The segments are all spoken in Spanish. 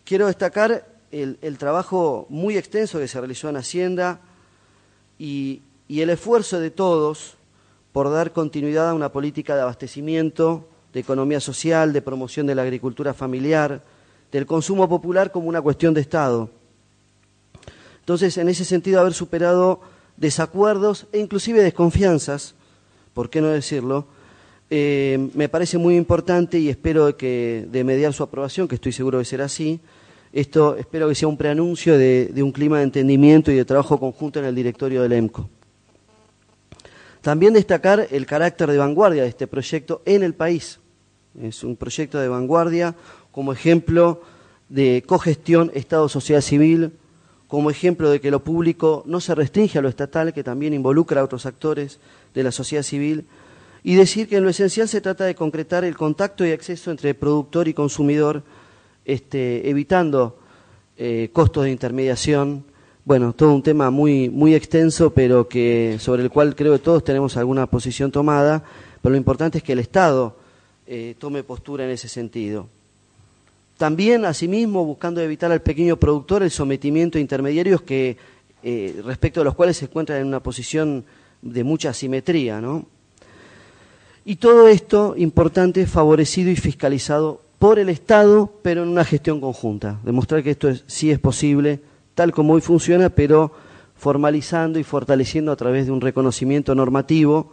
quiero destacar el trabajo muy extenso que se realizó en Hacienda y el esfuerzo de todos por dar continuidad a una política de abastecimiento, de economía social, de promoción de la agricultura familiar, del consumo popular como una cuestión de Estado. Entonces, en ese sentido, haber superado desacuerdos e inclusive desconfianzas, ¿por qué no decirlo?, me parece muy importante y espero de mediar su aprobación, que estoy seguro de ser así. Esto espero que sea un preanuncio de un clima de entendimiento y de trabajo conjunto en el directorio del EMCO. También destacar el carácter de vanguardia de este proyecto en el país. Es un proyecto de vanguardia como ejemplo de cogestión Estado-sociedad civil, como ejemplo de que lo público no se restringe a lo estatal, que también involucra a otros actores de la sociedad civil, y decir que en lo esencial se trata de concretar el contacto y acceso entre productor y consumidor, evitando costos de intermediación. Bueno, todo un tema muy extenso, pero sobre el cual creo que todos tenemos alguna posición tomada, pero lo importante es que el Estado tome postura en ese sentido. También, asimismo, buscando evitar al pequeño productor el sometimiento a intermediarios que, respecto de los cuales se encuentran en una posición de mucha asimetría, ¿no? Y todo esto, importante, favorecido y fiscalizado por el Estado, pero en una gestión conjunta. Demostrar que esto sí es posible, tal como hoy funciona, pero formalizando y fortaleciendo a través de un reconocimiento normativo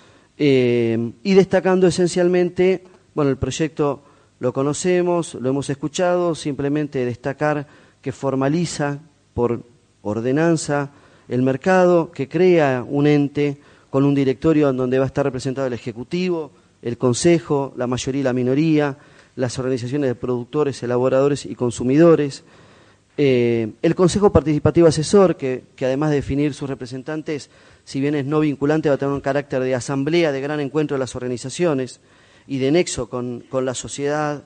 y destacando esencialmente, bueno, el proyecto lo conocemos, lo hemos escuchado, simplemente destacar que formaliza por ordenanza el mercado, que crea un ente con un directorio en donde va a estar representado el Ejecutivo, el Consejo, la mayoría y la minoría, las organizaciones de productores, elaboradores y consumidores, el Consejo Participativo Asesor, que además de definir sus representantes, si bien es no vinculante, va a tener un carácter de asamblea, de gran encuentro de las organizaciones y de nexo con la sociedad.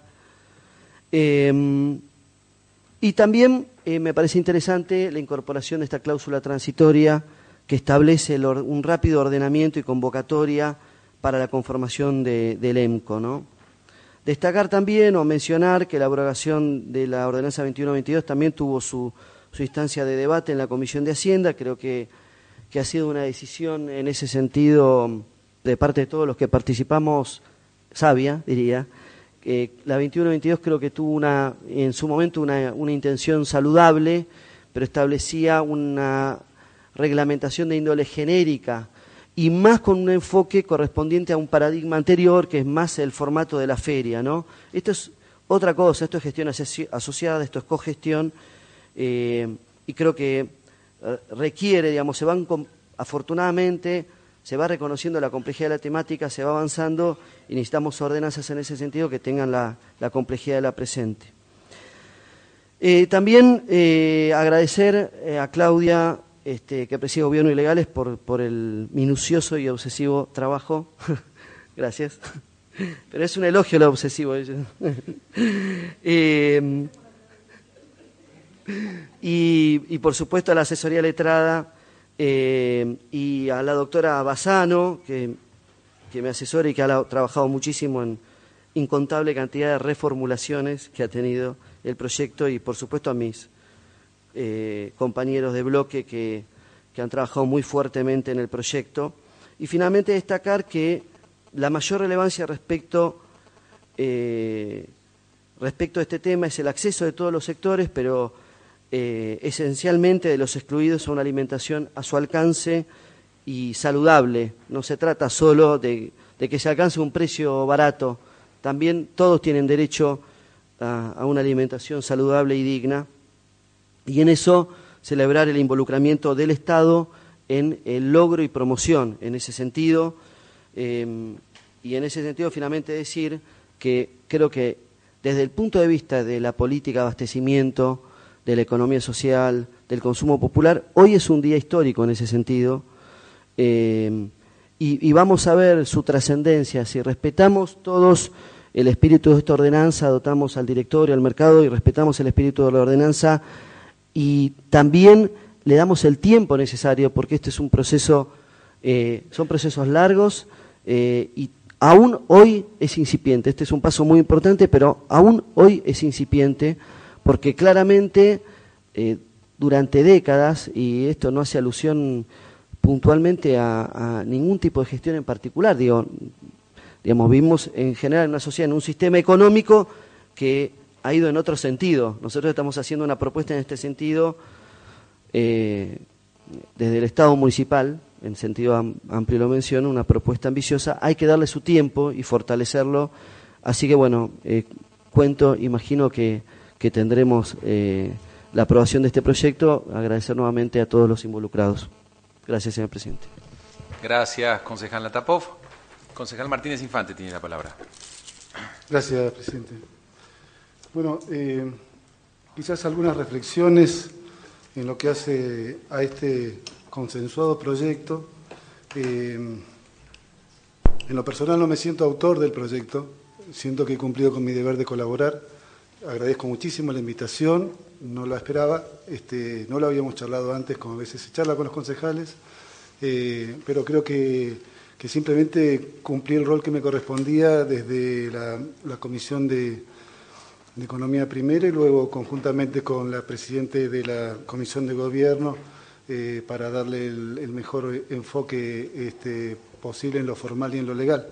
Y también me parece interesante la incorporación de esta cláusula transitoria que establece un rápido ordenamiento y convocatoria para la conformación del EMCO, ¿no? Destacar también o mencionar que la abrogación de la ordenanza 21-22 también tuvo su instancia de debate en la Comisión de Hacienda. Creo que ha sido una decisión en ese sentido de parte de todos los que participamos, sabia, diría. La 21-22 creo que tuvo en su momento una intención saludable, pero establecía una reglamentación de índole genérica y más con un enfoque correspondiente a un paradigma anterior, que es más el formato de la feria, ¿no? Esto es otra cosa, esto es gestión asociada, esto es cogestión, y creo que requiere, digamos, afortunadamente, se va reconociendo la complejidad de la temática, se va avanzando y necesitamos ordenanzas en ese sentido que tengan la complejidad de la presente. También agradecer a Claudia, que preside Gobierno y Legales, por el minucioso y obsesivo trabajo. Gracias. Pero es un elogio lo obsesivo. Y por supuesto a la asesoría letrada y a la doctora Bassano, que me asesora y que ha trabajado muchísimo en incontable cantidad de reformulaciones que ha tenido el proyecto, y por supuesto a mis compañeros de bloque que han trabajado muy fuertemente en el proyecto. Y finalmente destacar que la mayor relevancia respecto a este tema es el acceso de todos los sectores, pero esencialmente de los excluidos, a una alimentación a su alcance y saludable. No se trata solo de que se alcance un precio barato, también todos tienen derecho a una alimentación saludable y digna. Y en eso celebrar el involucramiento del Estado en el logro y promoción en ese sentido, y en ese sentido finalmente decir que creo que desde el punto de vista de la política de abastecimiento, de la economía social, del consumo popular, hoy es un día histórico en ese sentido, y vamos a ver su trascendencia. Si respetamos todos el espíritu de esta ordenanza, dotamos al directorio, al mercado, y respetamos el espíritu de la ordenanza, y también le damos el tiempo necesario, porque este es un proceso, son procesos largos, y aún hoy es incipiente. Este es un paso muy importante, pero aún hoy es incipiente, porque claramente durante décadas, y esto no hace alusión puntualmente a ningún tipo de gestión en particular, digamos, vivimos en general en una sociedad, en un sistema económico que ha ido en otro sentido. Nosotros estamos haciendo una propuesta en este sentido desde el Estado municipal, en sentido amplio lo menciono, una propuesta ambiciosa. Hay que darle su tiempo y fortalecerlo. Así que bueno, imagino que tendremos la aprobación de este proyecto. Agradecer nuevamente a todos los involucrados. Gracias, señor presidente. Gracias, concejal Natapov. Concejal Martínez Infante tiene la palabra. Gracias, presidente. Bueno, quizás algunas reflexiones en lo que hace a este consensuado proyecto. En lo personal no me siento autor del proyecto, siento que he cumplido con mi deber de colaborar. Agradezco muchísimo la invitación, no la esperaba, no lo habíamos charlado antes, como a veces se charla con los concejales, pero creo que simplemente cumplí el rol que me correspondía desde la Comisión de Economía primero y luego conjuntamente con la Presidente de la Comisión de Gobierno para darle el mejor enfoque posible en lo formal y en lo legal.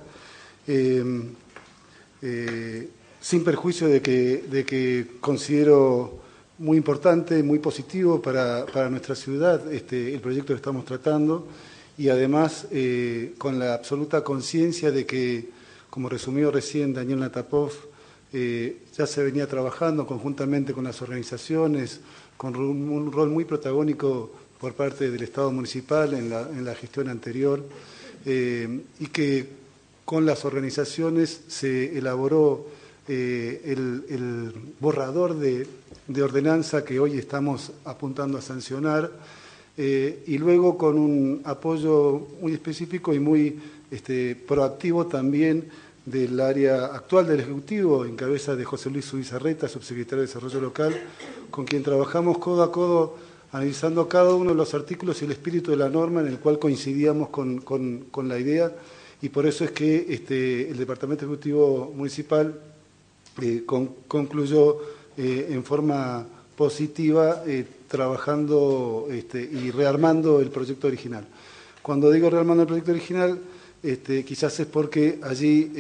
Sin perjuicio de que considero muy importante, muy positivo para nuestra ciudad el proyecto que estamos tratando, y además con la absoluta conciencia de que, como resumió recién Daniel Natapov, ya se venía trabajando conjuntamente con las organizaciones, con un rol muy protagónico por parte del Estado municipal en la gestión anterior, y que con las organizaciones se elaboró el borrador de ordenanza que hoy estamos apuntando a sancionar, y luego con un apoyo muy específico y muy proactivo también del área actual del Ejecutivo, en cabeza de José Luis Zubizarreta, subsecretario de Desarrollo Local, con quien trabajamos codo a codo analizando cada uno de los artículos y el espíritu de la norma, en el cual coincidíamos con la idea, y por eso es que el Departamento Ejecutivo Municipal concluyó en forma positiva trabajando y rearmando el proyecto original. Cuando digo rearmando el proyecto original, quizás es porque allí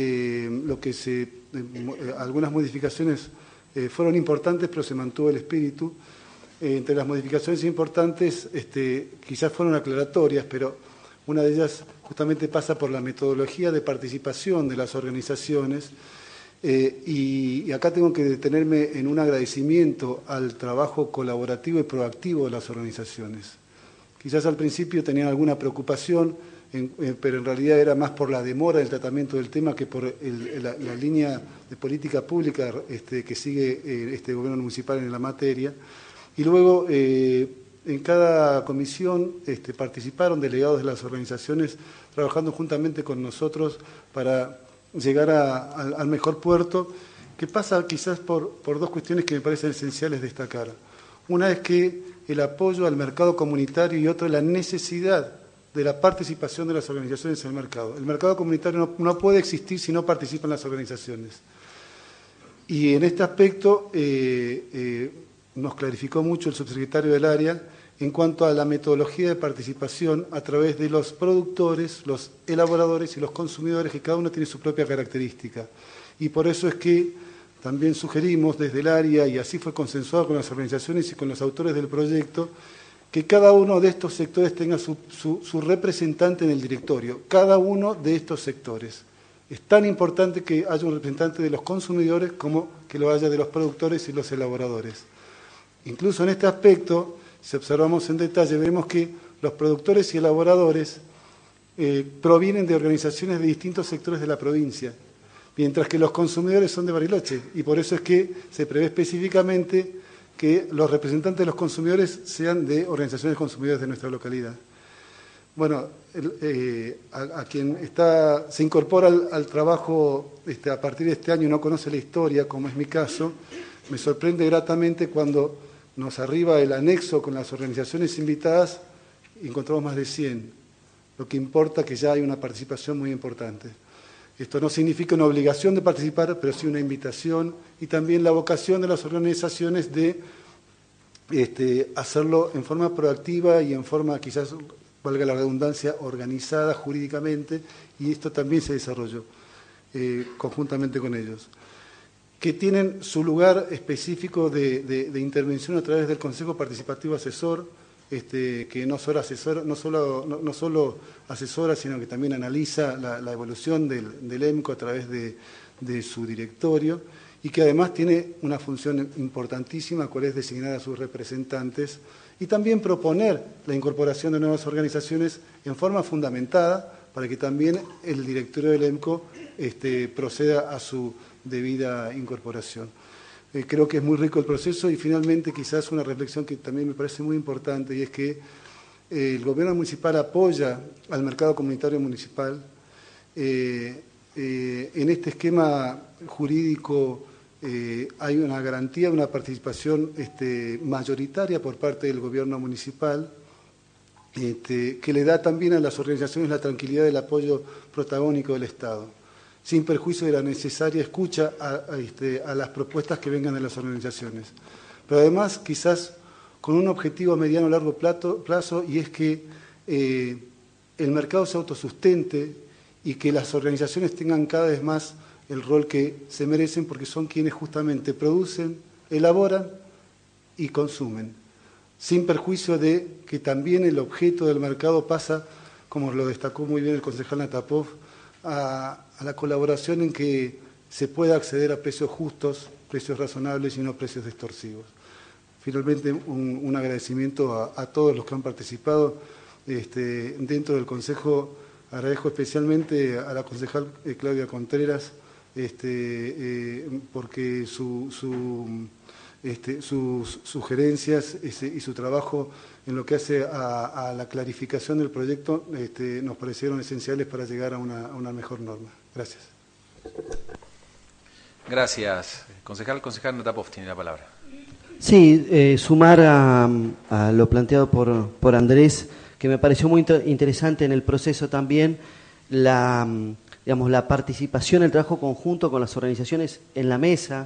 algunas modificaciones fueron importantes, pero se mantuvo el espíritu. Entre las modificaciones importantes quizás fueron aclaratorias, pero una de ellas justamente pasa por la metodología de participación de las organizaciones, y acá tengo que detenerme en un agradecimiento al trabajo colaborativo y proactivo de las organizaciones. Quizás al principio tenían alguna preocupación, pero en realidad era más por la demora del tratamiento del tema que por la línea de política pública que sigue este gobierno municipal en la materia. Y luego en cada comisión participaron delegados de las organizaciones trabajando juntamente con nosotros para llegar al mejor puerto, que pasa quizás por dos cuestiones que me parecen esenciales destacar. Una es que el apoyo al mercado comunitario, y otra la necesidad de la participación de las organizaciones en el mercado. El mercado comunitario no puede existir si no participan las organizaciones. Y en este aspecto nos clarificó mucho el subsecretario del área en cuanto a la metodología de participación a través de los productores, los elaboradores y los consumidores, que cada uno tiene su propia característica. Y por eso es que también sugerimos desde el área, y así fue consensuado con las organizaciones y con los autores del proyecto, que cada uno de estos sectores tenga su representante en el directorio, cada uno de estos sectores. Es tan importante que haya un representante de los consumidores como que lo haya de los productores y los elaboradores. Incluso en este aspecto, si observamos en detalle, vemos que los productores y elaboradores provienen de organizaciones de distintos sectores de la provincia, mientras que los consumidores son de Bariloche, y por eso es que se prevé específicamente que los representantes de los consumidores sean de organizaciones de consumidores de nuestra localidad. Bueno, a quien se incorpora al trabajo a partir de este año y no conoce la historia, como es mi caso, me sorprende gratamente cuando nos arriba el anexo con las organizaciones invitadas y encontramos más de 100, lo que importa que ya hay una participación muy importante. Esto no significa una obligación de participar, pero sí una invitación, y también la vocación de las organizaciones de hacerlo en forma proactiva y en forma, quizás, valga la redundancia, organizada jurídicamente, y esto también se desarrolló conjuntamente con ellos, que tienen su lugar específico de intervención a través del Consejo Participativo Asesor, que no solo asesora, sino que también analiza la evolución del EMCO a través de su directorio, y que además tiene una función importantísima, cual es designar a sus representantes y también proponer la incorporación de nuevas organizaciones en forma fundamentada para que también el directorio del EMCO proceda a su debida incorporación. Creo que es muy rico el proceso, y finalmente quizás una reflexión que también me parece muy importante, y es que el gobierno municipal apoya al mercado comunitario municipal. En este esquema jurídico hay una garantía de una participación mayoritaria por parte del gobierno municipal, que le da también a las organizaciones la tranquilidad del apoyo protagónico del Estado, sin perjuicio de la necesaria escucha a las propuestas que vengan de las organizaciones. Pero además, quizás con un objetivo a mediano o largo plazo, y es que el mercado se autosustente y que las organizaciones tengan cada vez más el rol que se merecen, porque son quienes justamente producen, elaboran y consumen, sin perjuicio de que también el objeto del mercado pasa, como lo destacó muy bien el concejal Natapov, a la colaboración en que se pueda acceder a precios justos, precios razonables y no precios extorsivos. Finalmente, un agradecimiento a todos los que han participado dentro del Consejo. Agradezco especialmente a la concejal Claudia Contreras, porque sus sugerencias y su trabajo en lo que hace a la clarificación del proyecto nos parecieron esenciales para llegar a una mejor norma. Gracias. Gracias. Concejal Natapov tiene la palabra. Sí, sumar a lo planteado por Andrés, que me pareció muy interesante en el proceso también, la participación, el trabajo conjunto con las organizaciones en la mesa.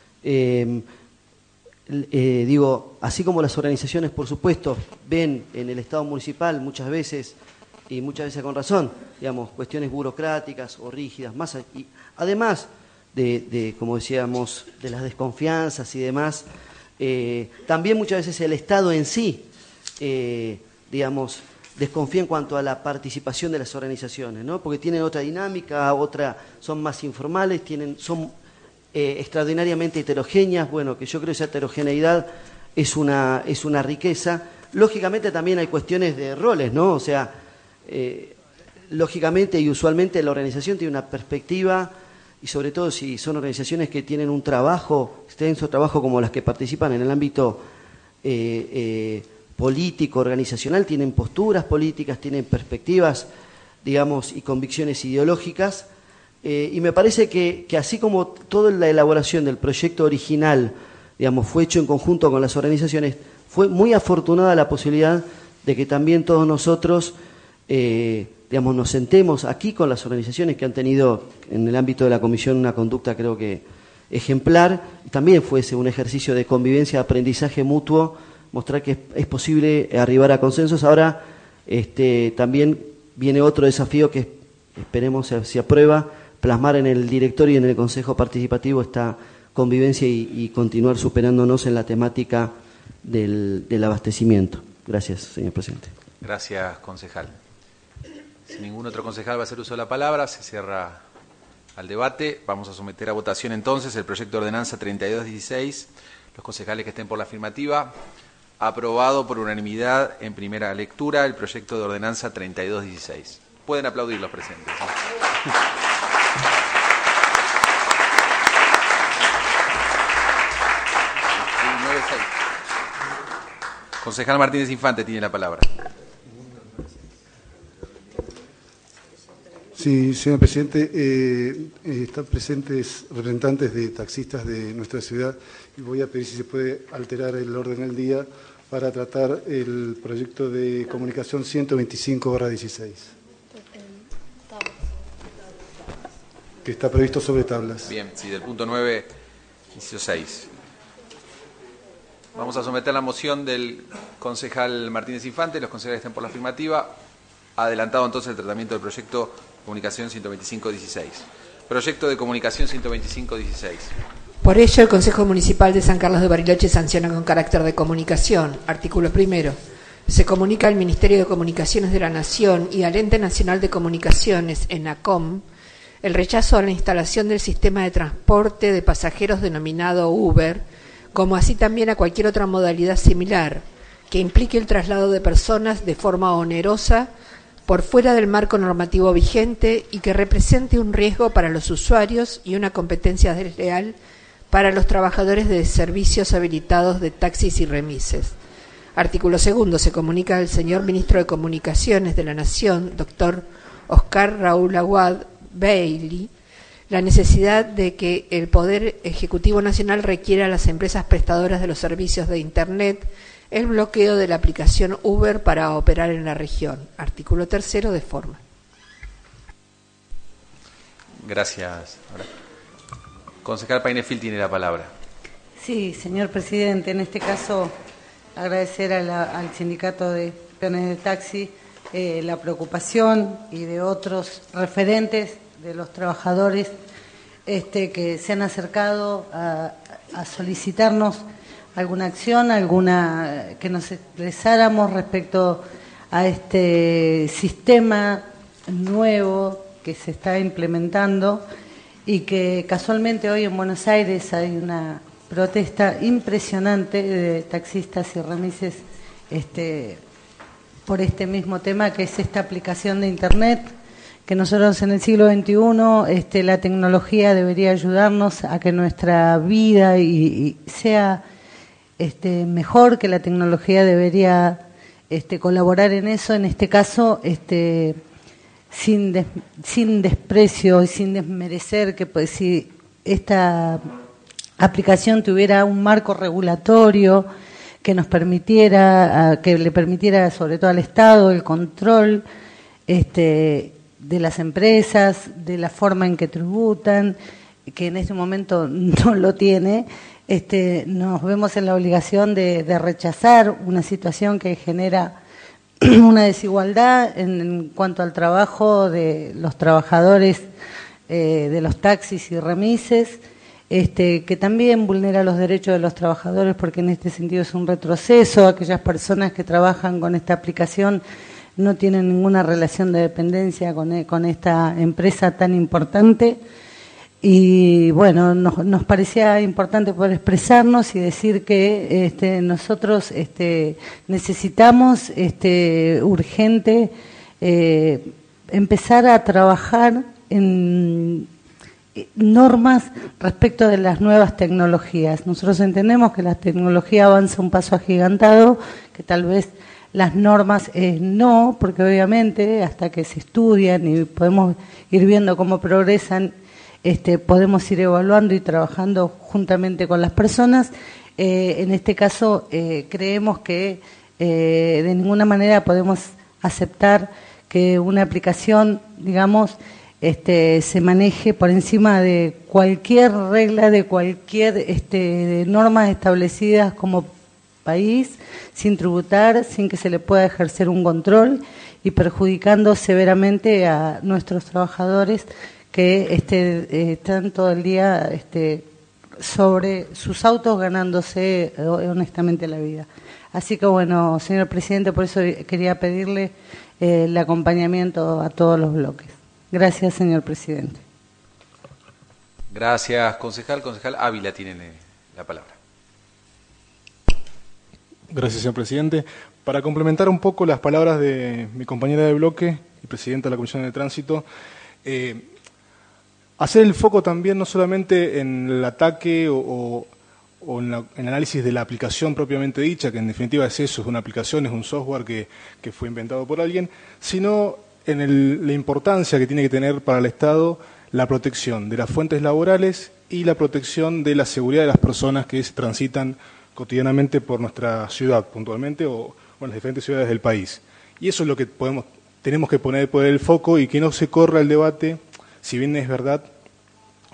Así como las organizaciones, por supuesto, ven en el Estado municipal muchas veces, y muchas veces con razón, cuestiones burocráticas o rígidas, y además de, como decíamos, de las desconfianzas y demás, también muchas veces el Estado en sí, desconfía en cuanto a la participación de las organizaciones, ¿no? Porque tienen otra dinámica, son más informales, son extraordinariamente heterogéneas. Bueno, que yo creo que esa heterogeneidad es una riqueza. Lógicamente también hay cuestiones de roles, ¿no? O sea, lógicamente y usualmente la organización tiene una perspectiva, y sobre todo si son organizaciones que tienen un extenso trabajo como las que participan en el ámbito político, organizacional, tienen posturas políticas, tienen perspectivas, y convicciones ideológicas, y me parece que así como toda la elaboración del proyecto original, fue hecho en conjunto con las organizaciones, fue muy afortunada la posibilidad de que también todos nosotros, nos sentemos aquí con las organizaciones que han tenido en el ámbito de la comisión una conducta, creo que ejemplar, y también fuese un ejercicio de convivencia, de aprendizaje mutuo, mostrar que es posible arribar a consensos. Ahora también viene otro desafío que esperemos si aprueba, plasmar en el directorio y en el Consejo Participativo esta convivencia y continuar superándonos en la temática del abastecimiento. Gracias, señor presidente. Gracias, concejal. Si ningún otro concejal va a hacer uso de la palabra, se cierra al debate. Vamos a someter a votación entonces el proyecto de ordenanza 3216. Los concejales que estén por la afirmativa. Aprobado por unanimidad en primera lectura el proyecto de ordenanza 3216. Pueden aplaudir los presentes, ¿no? Concejal Martínez Infante tiene la palabra. Sí, señor presidente, están presentes representantes de taxistas de nuestra ciudad, y voy a pedir si se puede alterar el orden del día para tratar el proyecto de comunicación 125/16. que está previsto sobre tablas. Bien, sí, del punto 9, inciso 6. Vamos a someter la moción del concejal Martínez Infante. Los concejales están por la afirmativa. Adelantado entonces el tratamiento del proyecto Comunicación 125-16. Proyecto de Comunicación 125-16. Por ello, el Consejo Municipal de San Carlos de Bariloche sanciona con carácter de comunicación. Artículo 1. Se comunica al Ministerio de Comunicaciones de la Nación y al Ente Nacional de Comunicaciones, ENACOM, el rechazo a la instalación del sistema de transporte de pasajeros denominado Uber, como así también a cualquier otra modalidad similar, que implique el traslado de personas de forma onerosa por fuera del marco normativo vigente y que represente un riesgo para los usuarios y una competencia desleal para los trabajadores de servicios habilitados de taxis y remises. Artículo 2. Se comunica al señor Ministro de Comunicaciones de la Nación, doctor Oscar Raúl Aguad Bailey, la necesidad de que el Poder Ejecutivo Nacional requiera a las empresas prestadoras de los servicios de Internet el bloqueo de la aplicación Uber para operar en la región. Artículo 3. De forma. Gracias. Ahora, concejal Painefil tiene la palabra. Sí, señor presidente, en este caso agradecer al sindicato de peones de taxi la preocupación y de otros referentes de los trabajadores que se han acercado a solicitarnos alguna acción, que nos expresáramos respecto a este sistema nuevo que se está implementando y que casualmente hoy en Buenos Aires hay una protesta impresionante de taxistas y remises por este mismo tema, que es esta aplicación de Internet, que nosotros en el siglo XXI la tecnología debería ayudarnos a que nuestra vida y sea mejor, que la tecnología debería colaborar en eso, en este caso sin desprecio y sin desmerecer que pues si esta aplicación tuviera un marco regulatorio que nos permitiera, que le permitiera sobre todo al Estado el control de las empresas, de la forma en que tributan, que en este momento no lo tiene, nos vemos en la obligación de rechazar una situación que genera una desigualdad en cuanto al trabajo de los trabajadores de los taxis y remises, que también vulnera los derechos de los trabajadores, porque en este sentido es un retroceso. Aquellas personas que trabajan con esta aplicación no tienen ninguna relación de dependencia con esta empresa tan importante. Y bueno, nos parecía importante poder expresarnos y decir que nosotros necesitamos urgente empezar a trabajar en normas respecto de las nuevas tecnologías. Nosotros entendemos que la tecnología avanza un paso agigantado, que tal vez las normas no, porque obviamente hasta que se estudian y podemos ir viendo cómo progresan, podemos ir evaluando y trabajando juntamente con las personas. En este caso creemos que de ninguna manera podemos aceptar que una aplicación, digamos, se maneje por encima de cualquier regla, de cualquier de normas establecidas como país, sin tributar, sin que se le pueda ejercer un control y perjudicando severamente a nuestros trabajadores que están todo el día sobre sus autos ganándose honestamente la vida. Así que bueno, señor presidente, por eso quería pedirle el acompañamiento a todos los bloques. Gracias, señor presidente. Gracias, concejal. Concejal Ávila tiene la palabra. Gracias, señor presidente. Para complementar un poco las palabras de mi compañera de bloque y presidenta de la Comisión de Tránsito, hacer el foco también no solamente en el ataque o en el análisis de la aplicación propiamente dicha, que en definitiva es eso, es una aplicación, es un software que fue inventado por alguien, sino en la importancia que tiene que tener para el Estado la protección de las fuentes laborales y la protección de la seguridad de las personas que se transitan cotidianamente por nuestra ciudad, puntualmente, o en las diferentes ciudades del país. Y eso es lo que tenemos que poner el foco y que no se corra el debate, si bien es verdad,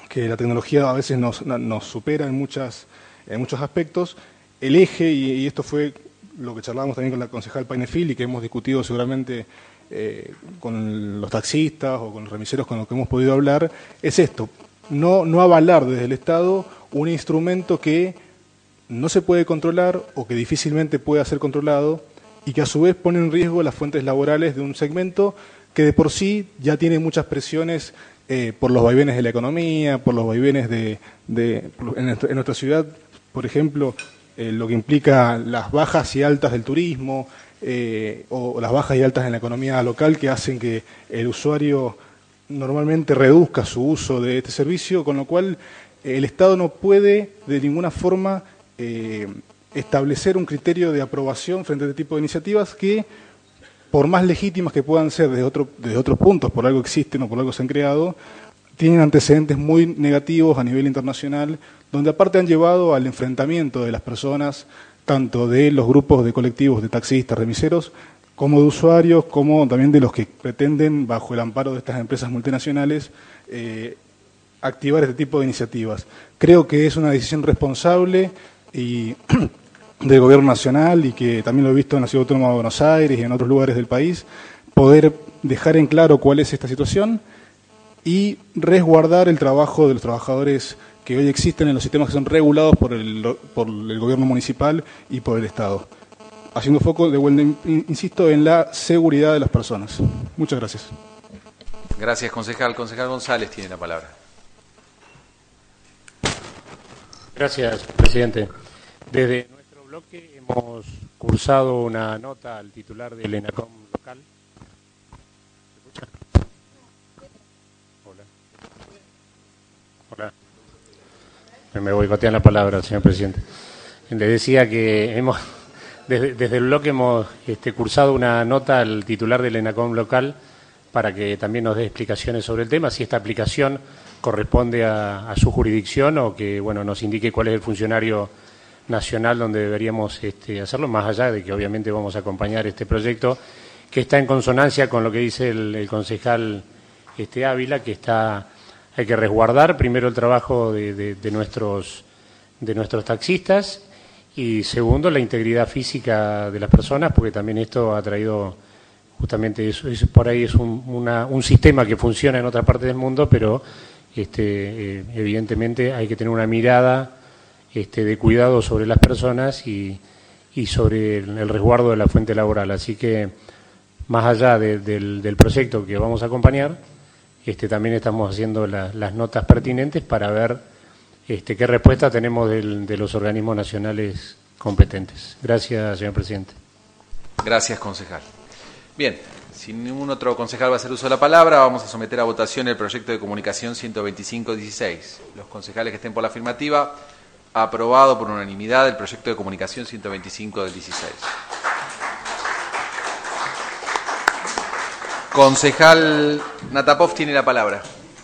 que la tecnología a veces nos supera en muchos aspectos. El eje, y esto fue lo que charlábamos también con la concejal Painefil y que hemos discutido seguramente con los taxistas o con los remiseros con los que hemos podido hablar, es esto, no avalar desde el Estado un instrumento que no se puede controlar o que difícilmente pueda ser controlado y que a su vez pone en riesgo las fuentes laborales de un segmento que de por sí ya tiene muchas presiones por los vaivenes de la economía, por los vaivenes en nuestra ciudad, por ejemplo, lo que implica las bajas y altas del turismo o las bajas y altas en la economía local que hacen que el usuario normalmente reduzca su uso de este servicio, con lo cual el Estado no puede de ninguna forma establecer un criterio de aprobación frente a este tipo de iniciativas que, por más legítimas que puedan ser desde otros puntos, por algo existen o por algo se han creado, tienen antecedentes muy negativos a nivel internacional, donde aparte han llevado al enfrentamiento de las personas, tanto de los grupos de colectivos de taxistas, remiseros, como de usuarios, como también de los que pretenden, bajo el amparo de estas empresas multinacionales, activar este tipo de iniciativas. Creo que es una decisión responsable y del Gobierno Nacional, y que también lo he visto en la Ciudad Autónoma de Buenos Aires y en otros lugares del país, poder dejar en claro cuál es esta situación y resguardar el trabajo de los trabajadores que hoy existen en los sistemas que son regulados por el Gobierno municipal y por el Estado, haciendo foco, de vuelta, insisto, en la seguridad de las personas. Muchas gracias. Gracias, concejal. Concejal González tiene la palabra. Gracias, presidente. Desde nuestro bloque hemos cursado una nota al titular del ENACOM local. ¿Se escucha? Hola. Me boicotean la palabra, señor presidente. Le decía que desde el bloque hemos cursado una nota al titular del ENACOM local para que también nos dé explicaciones sobre el tema, si esta aplicación corresponde a su jurisdicción o que nos indique cuál es el funcionario nacional donde deberíamos hacerlo, más allá de que obviamente vamos a acompañar este proyecto que está en consonancia con lo que dice el concejal Ávila, que hay que resguardar primero el trabajo de nuestros taxistas y segundo la integridad física de las personas, porque también esto ha traído justamente por ahí es un sistema que funciona en otras partes del mundo, pero evidentemente hay que tener una mirada de cuidado sobre las personas y sobre el resguardo de la fuente laboral. Así que, más allá del proyecto que vamos a acompañar, también estamos haciendo las notas pertinentes para ver qué respuesta tenemos de los organismos nacionales competentes. Gracias, señor presidente. Gracias, concejal. Bien, si ningún otro concejal va a hacer uso de la palabra, vamos a someter a votación el proyecto de comunicación 125-16. Los concejales que estén por la afirmativa, aprobado por unanimidad el proyecto de comunicación 125-16. Concejal Natapov tiene la palabra.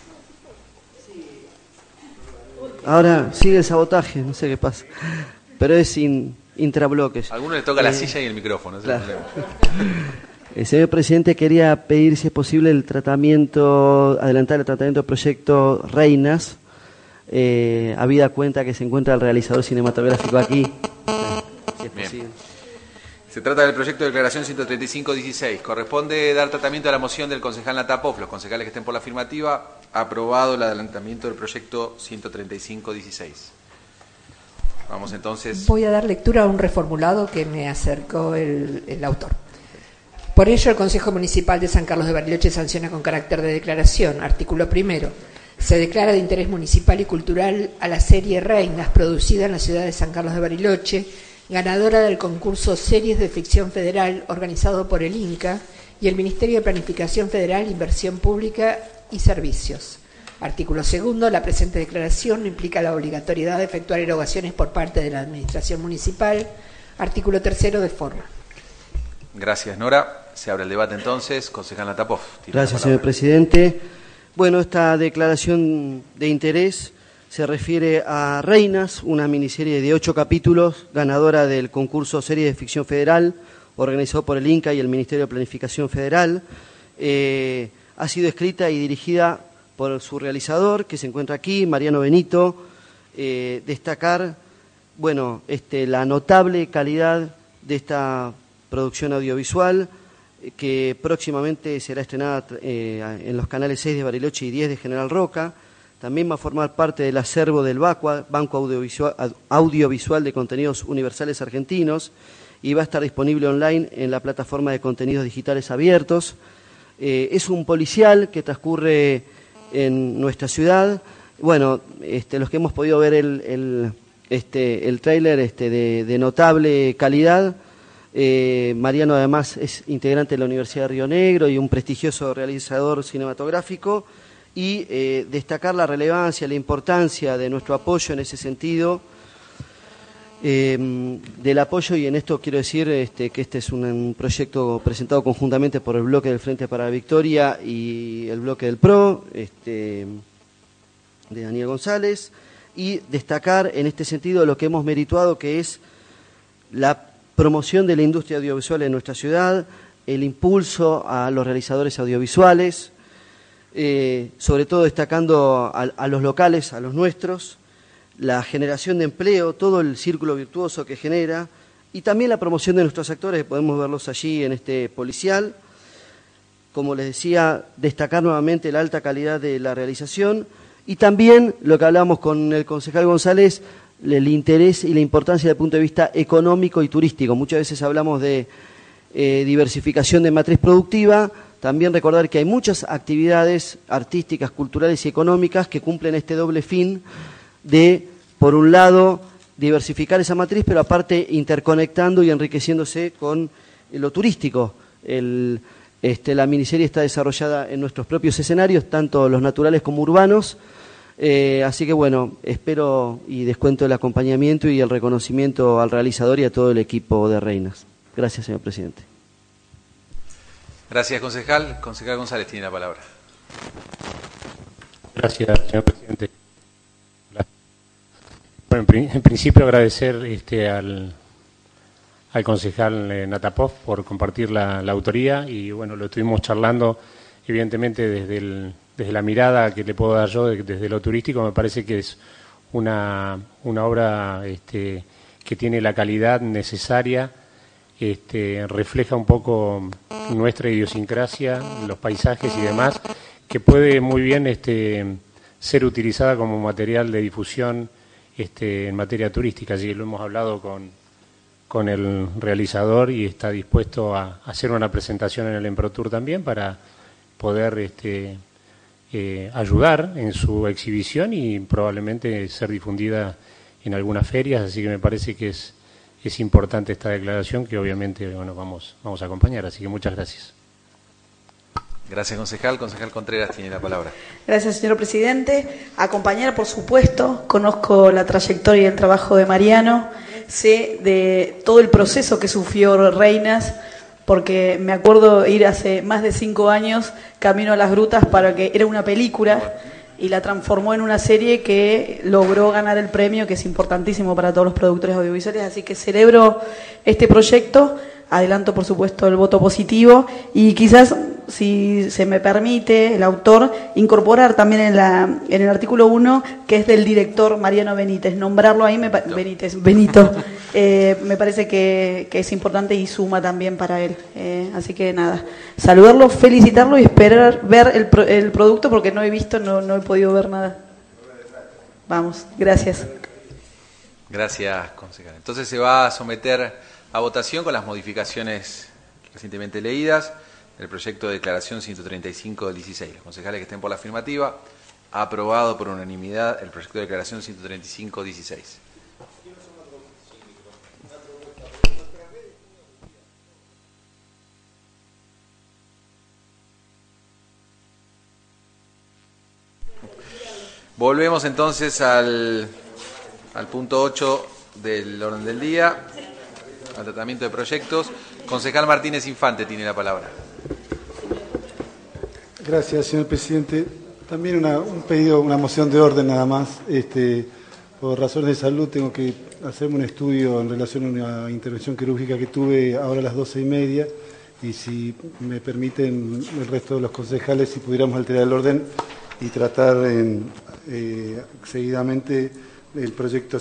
Ahora sigue el sabotaje, no sé qué pasa, pero es intrabloques. A alguno le toca la silla y el micrófono, ese claro. es el problema. Señor presidente, quería pedir, si es posible, adelantar el tratamiento del proyecto Reinas, habida cuenta que se encuentra el realizador cinematográfico aquí, si es posible. Se trata del proyecto de declaración 135-16. Corresponde dar tratamiento a la moción del concejal Natapov. Los concejales que estén por la afirmativa, aprobado el adelantamiento del proyecto 135-16. Vamos entonces. Voy a dar lectura a un reformulado que me acercó el autor. Por ello, el Consejo Municipal de San Carlos de Bariloche sanciona con carácter de declaración, artículo 1. Se declara de interés municipal y cultural a la serie Reinas, producida en la ciudad de San Carlos de Bariloche, ganadora del concurso Series de Ficción Federal organizado por el INCA y el Ministerio de Planificación Federal, Inversión Pública y Servicios. Artículo 2. La presente declaración no implica la obligatoriedad de efectuar erogaciones por parte de la Administración Municipal. Artículo 3. De forma. Gracias, Nora. Se abre el debate entonces. Concejal Natapov. Gracias, señor presidente. Bueno, esta declaración de interés se refiere a Reinas, una miniserie de 8 capítulos, ganadora del concurso Serie de Ficción Federal, organizado por el INCA y el Ministerio de Planificación Federal. Ha sido escrita y dirigida por su realizador, que se encuentra aquí, Mariano Benito, destacar, bueno, la notable calidad de esta producción audiovisual, que próximamente será estrenada en los canales 6 de Bariloche y 10 de General Roca. También va a formar parte del acervo del BACUA, Banco Audiovisual de Contenidos Universales Argentinos, y va a estar disponible online en la plataforma de contenidos digitales abiertos. Es un policial que transcurre en nuestra ciudad. Bueno, los que hemos podido ver el tráiler de notable calidad. Mariano además es integrante de la Universidad de Río Negro y un prestigioso realizador cinematográfico, y destacar la relevancia, la importancia de nuestro apoyo en ese sentido, del apoyo, y en esto quiero decir que este es un proyecto presentado conjuntamente por el bloque del Frente para la Victoria y el bloque del PRO, de Daniel González, y destacar en este sentido lo que hemos merituado, que es la promoción de la industria audiovisual en nuestra ciudad, el impulso a los realizadores audiovisuales, sobre todo destacando a los locales, a los nuestros, la generación de empleo, todo el círculo virtuoso que genera, y también la promoción de nuestros actores, que podemos verlos allí en este policial. Como les decía, destacar nuevamente la alta calidad de la realización, y también lo que hablamos con el concejal González, el interés y la importancia desde el punto de vista económico y turístico. Muchas veces hablamos de diversificación de matriz productiva. También recordar que hay muchas actividades artísticas, culturales y económicas que cumplen este doble fin de, por un lado, diversificar esa matriz, pero aparte interconectando y enriqueciéndose con lo turístico. La miniserie está desarrollada en nuestros propios escenarios, tanto los naturales como urbanos. Así que bueno, espero y descuento el acompañamiento y el reconocimiento al realizador y a todo el equipo de Reinas. Gracias, señor presidente. Gracias, concejal. Concejal González tiene la palabra. Gracias, señor presidente. Bueno, en principio agradecer al concejal Natapov por compartir la autoría, y bueno, lo estuvimos charlando evidentemente desde la mirada que le puedo dar yo desde lo turístico. Me parece que es una obra que tiene la calidad necesaria, refleja un poco nuestra idiosincrasia, los paisajes y demás, que puede muy bien ser utilizada como material de difusión en materia turística. Así que lo hemos hablado con el realizador, y está dispuesto a hacer una presentación en el Emprotour también para poder ayudar en su exhibición y probablemente ser difundida en algunas ferias. Así que me parece que es importante esta declaración, que obviamente vamos a acompañar. Así que muchas gracias. Gracias, concejal. Concejal Contreras tiene la palabra. Gracias, señor presidente. Acompañar, por supuesto. Conozco la trayectoria y el trabajo de Mariano. Sé de todo el proceso que sufrió Reinas, porque me acuerdo ir hace más de 5 años camino a las grutas para que era una película, y la transformó en una serie que logró ganar el premio, que es importantísimo para todos los productores audiovisuales. Así que celebro este proyecto, adelanto por supuesto el voto positivo, y quizás, si se me permite, el autor, incorporar también en el artículo 1, que es del director Mariano Benítez, nombrarlo ahí, Benito, me parece que es importante y suma también para él. Así que nada, saludarlo, felicitarlo y esperar ver el producto, porque no he visto, no he podido ver nada. Vamos, gracias. Gracias, concejal. Entonces se va a someter a votación con las modificaciones recientemente leídas el proyecto de declaración 135 del 16. Los concejales que estén por la afirmativa, aprobado por unanimidad el proyecto de declaración 135-16. Volvemos entonces al punto 8 del orden del día, al tratamiento de proyectos. Concejal Martínez Infante tiene la palabra. Gracias, señor presidente. También un pedido, una moción de orden nada más. Por razones de salud tengo que hacerme un estudio en relación a una intervención quirúrgica que tuve ahora a las 12:30, y si me permiten el resto de los concejales, si pudiéramos alterar el orden y tratar seguidamente el proyecto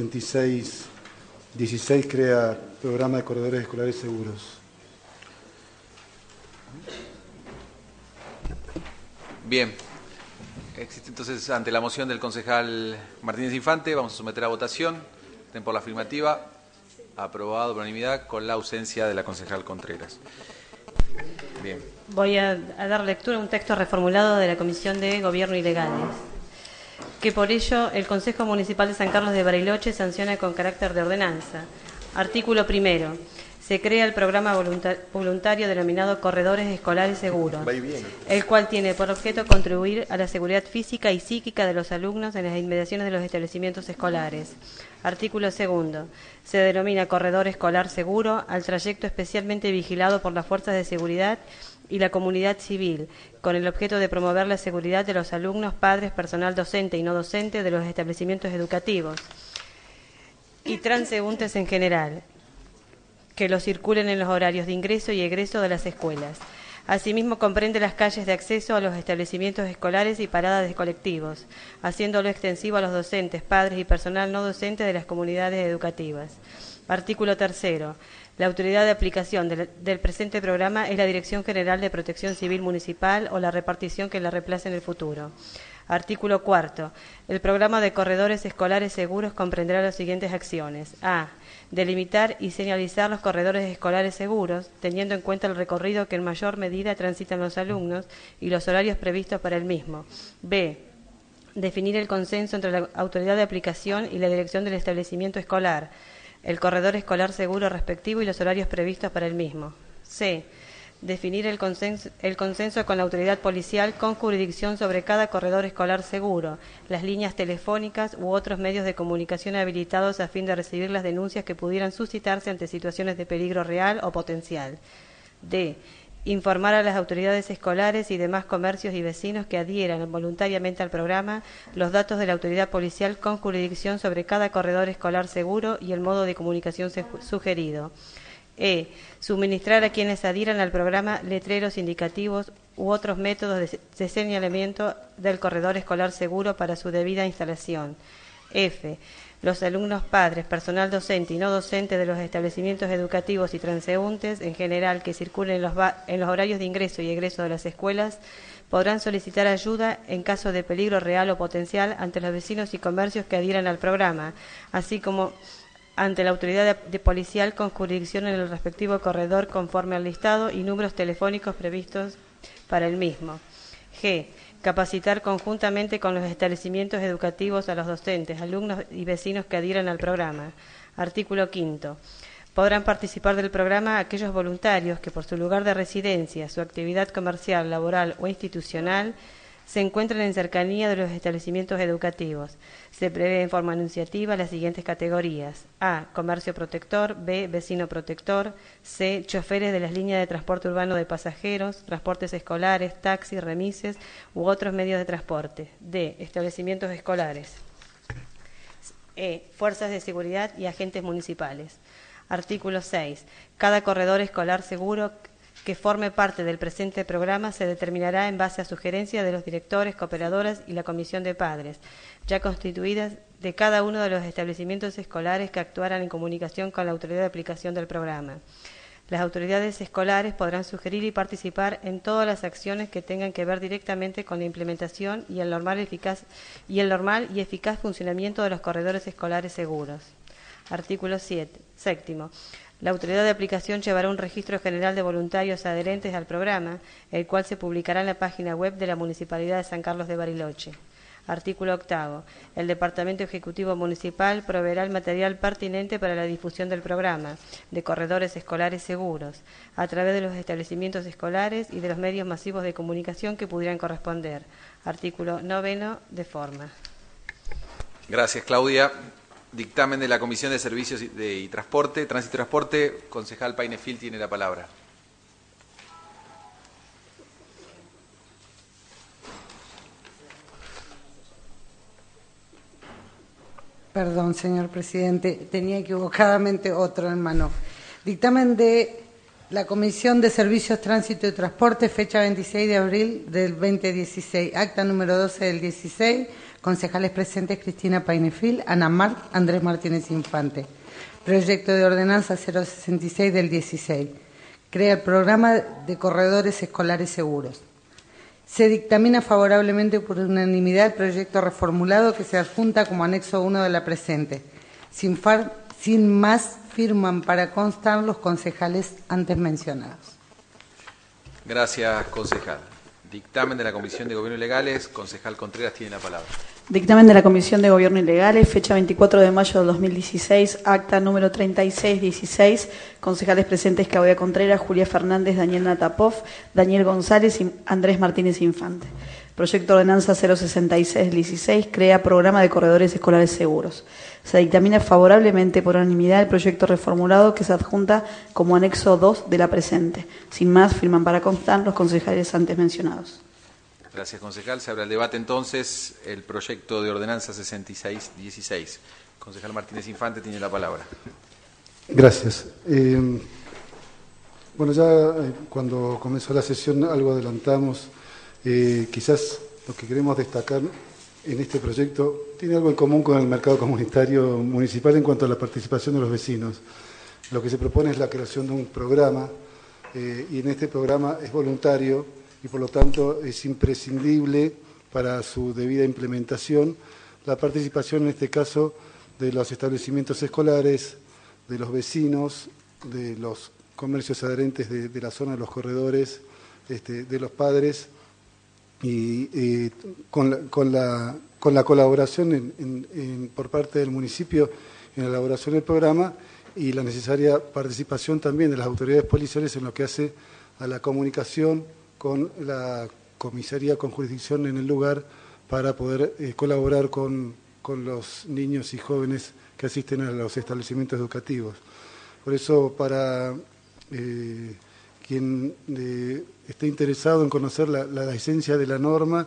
06616 crea programa de corredores escolares seguros. Bien. Existe entonces, ante la moción del concejal Martínez Infante, vamos a someter a votación. Estén por la afirmativa. Aprobado por unanimidad con la ausencia de la concejal Contreras. Bien. Voy a dar lectura a un texto reformulado de la Comisión de Gobierno y Legales. Que por ello el Consejo Municipal de San Carlos de Bariloche sanciona con carácter de ordenanza. Artículo 1. Se crea el programa voluntario denominado Corredores Escolares Seguros, el cual tiene por objeto contribuir a la seguridad física y psíquica de los alumnos en las inmediaciones de los establecimientos escolares. Artículo 2. Se denomina Corredor Escolar Seguro al trayecto especialmente vigilado por las fuerzas de seguridad y la comunidad civil, con el objeto de promover la seguridad de los alumnos, padres, personal docente y no docente de los establecimientos educativos y transeúntes en general, que los circulen en los horarios de ingreso y egreso de las escuelas. Asimismo, comprende las calles de acceso a los establecimientos escolares y paradas de colectivos, haciéndolo extensivo a los docentes, padres y personal no docente de las comunidades educativas. Artículo 3. La autoridad de aplicación del presente programa es la Dirección General de Protección Civil Municipal o la repartición que la reemplace en el futuro. Artículo 4. El programa de corredores escolares seguros comprenderá las siguientes acciones. A. Delimitar y señalizar los corredores escolares seguros, teniendo en cuenta el recorrido que en mayor medida transitan los alumnos y los horarios previstos para el mismo. B. Definir el consenso entre la autoridad de aplicación y la dirección del establecimiento escolar, el corredor escolar seguro respectivo y los horarios previstos para el mismo. C. Definir el consenso con la autoridad policial con jurisdicción sobre cada corredor escolar seguro, las líneas telefónicas u otros medios de comunicación habilitados a fin de recibir las denuncias que pudieran suscitarse ante situaciones de peligro real o potencial. D. Informar a las autoridades escolares y demás comercios y vecinos que adhieran voluntariamente al programa los datos de la autoridad policial con jurisdicción sobre cada corredor escolar seguro y el modo de comunicación sugerido. E. Suministrar a quienes adhieran al programa letreros indicativos u otros métodos de señalamiento del corredor escolar seguro para su debida instalación. F. Los alumnos, padres, personal docente y no docente de los establecimientos educativos y transeúntes en general que circulen en los horarios de ingreso y egreso de las escuelas podrán solicitar ayuda en caso de peligro real o potencial ante los vecinos y comercios que adhieran al programa, así como ante la autoridad policial con jurisdicción en el respectivo corredor conforme al listado y números telefónicos previstos para el mismo. G. Capacitar conjuntamente con los establecimientos educativos a los docentes, alumnos y vecinos que adhieran al programa. Artículo 5. Podrán participar del programa aquellos voluntarios que por su lugar de residencia, su actividad comercial, laboral o institucional se encuentran en cercanía de los establecimientos educativos. Se prevé en forma anunciativa las siguientes categorías. A. Comercio protector. B. Vecino protector. C. Choferes de las líneas de transporte urbano de pasajeros, transportes escolares, taxis, remises u otros medios de transporte. D. Establecimientos escolares. E. Fuerzas de seguridad y agentes municipales. Artículo 6. Cada corredor escolar seguro que forme parte del presente programa se determinará en base a sugerencias de los directores, cooperadoras y la comisión de padres, ya constituidas de cada uno de los establecimientos escolares que actuaran en comunicación con la autoridad de aplicación del programa. Las autoridades escolares podrán sugerir y participar en todas las acciones que tengan que ver directamente con la implementación y el normal y eficaz funcionamiento de los corredores escolares seguros. Artículo 7. Séptimo. La autoridad de aplicación llevará un registro general de voluntarios adherentes al programa, el cual se publicará en la página web de la Municipalidad de San Carlos de Bariloche. Artículo 8. El Departamento Ejecutivo Municipal proveerá el material pertinente para la difusión del programa de corredores escolares seguros, a través de los establecimientos escolares y de los medios masivos de comunicación que pudieran corresponder. Artículo 9. De forma. Gracias, Claudia. Dictamen de la Comisión de Servicios y Transporte, Tránsito y Transporte. Concejal Painefil tiene la palabra. Perdón, señor presidente, tenía equivocadamente otro en mano. Dictamen de La Comisión de Servicios, Tránsito y Transporte, fecha 26 de abril del 2016. Acta número 12 del 16. Concejales presentes: Cristina Painefil, Ana Marc, Andrés Martínez Infante. Proyecto de ordenanza 066 del 16. Crea el programa de corredores escolares seguros. Se dictamina favorablemente por unanimidad el proyecto reformulado que se adjunta como anexo 1 de la presente. Sin más, firman para constar los concejales antes mencionados. Gracias, concejal. Dictamen de la Comisión de Gobierno y Legales. Concejal Contreras tiene la palabra. Dictamen de la Comisión de Gobierno y Legales, fecha 24 de mayo del 2016, acta número 3616, concejales presentes: Claudia Contreras, Julia Fernández, Daniel Natapov, Daniel González y Andrés Martínez Infante. Proyecto de ordenanza 066-16, crea programa de corredores escolares seguros. Se dictamina favorablemente por unanimidad el proyecto reformulado que se adjunta como anexo 2 de la presente. Sin más, firman para constar los concejales antes mencionados. Gracias, concejal. Se abre el debate entonces el proyecto de ordenanza 6616. Concejal Martínez Infante tiene la palabra. Gracias. Bueno, ya cuando comenzó la sesión algo adelantamos. Quizás lo que queremos destacar en este proyecto tiene algo en común con el mercado comunitario municipal en cuanto a la participación de los vecinos. Lo que se propone es la creación de un programa y en este programa es voluntario y por lo tanto es imprescindible para su debida implementación la participación en este caso de los establecimientos escolares, de los vecinos, de los comercios adherentes de la zona de los corredores, de los padres y con la colaboración por parte del municipio en la elaboración del programa y la necesaria participación también de las autoridades policiales en lo que hace a la comunicación con la comisaría con jurisdicción en el lugar para poder colaborar con los niños y jóvenes que asisten a los establecimientos educativos. Por eso, para quien esté interesado en conocer la esencia de la norma,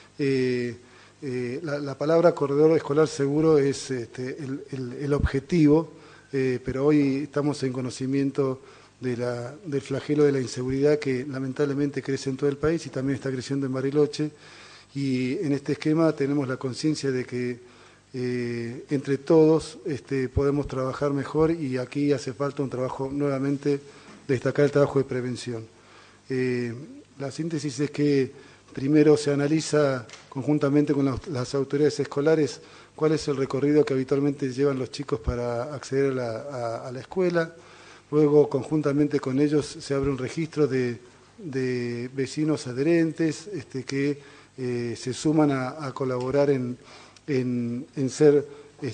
la palabra corredor escolar seguro es el objetivo, pero hoy estamos en conocimiento del flagelo de la inseguridad que lamentablemente crece en todo el país y también está creciendo en Bariloche. Y en este esquema tenemos la conciencia de que entre todos podemos trabajar mejor y aquí hace falta un trabajo, nuevamente, destacar el trabajo de prevención. La síntesis es que primero se analiza conjuntamente con las autoridades escolares cuál es el recorrido que habitualmente llevan los chicos para acceder a la escuela. Luego, conjuntamente con ellos, se abre un registro de vecinos adherentes que se suman a colaborar en ser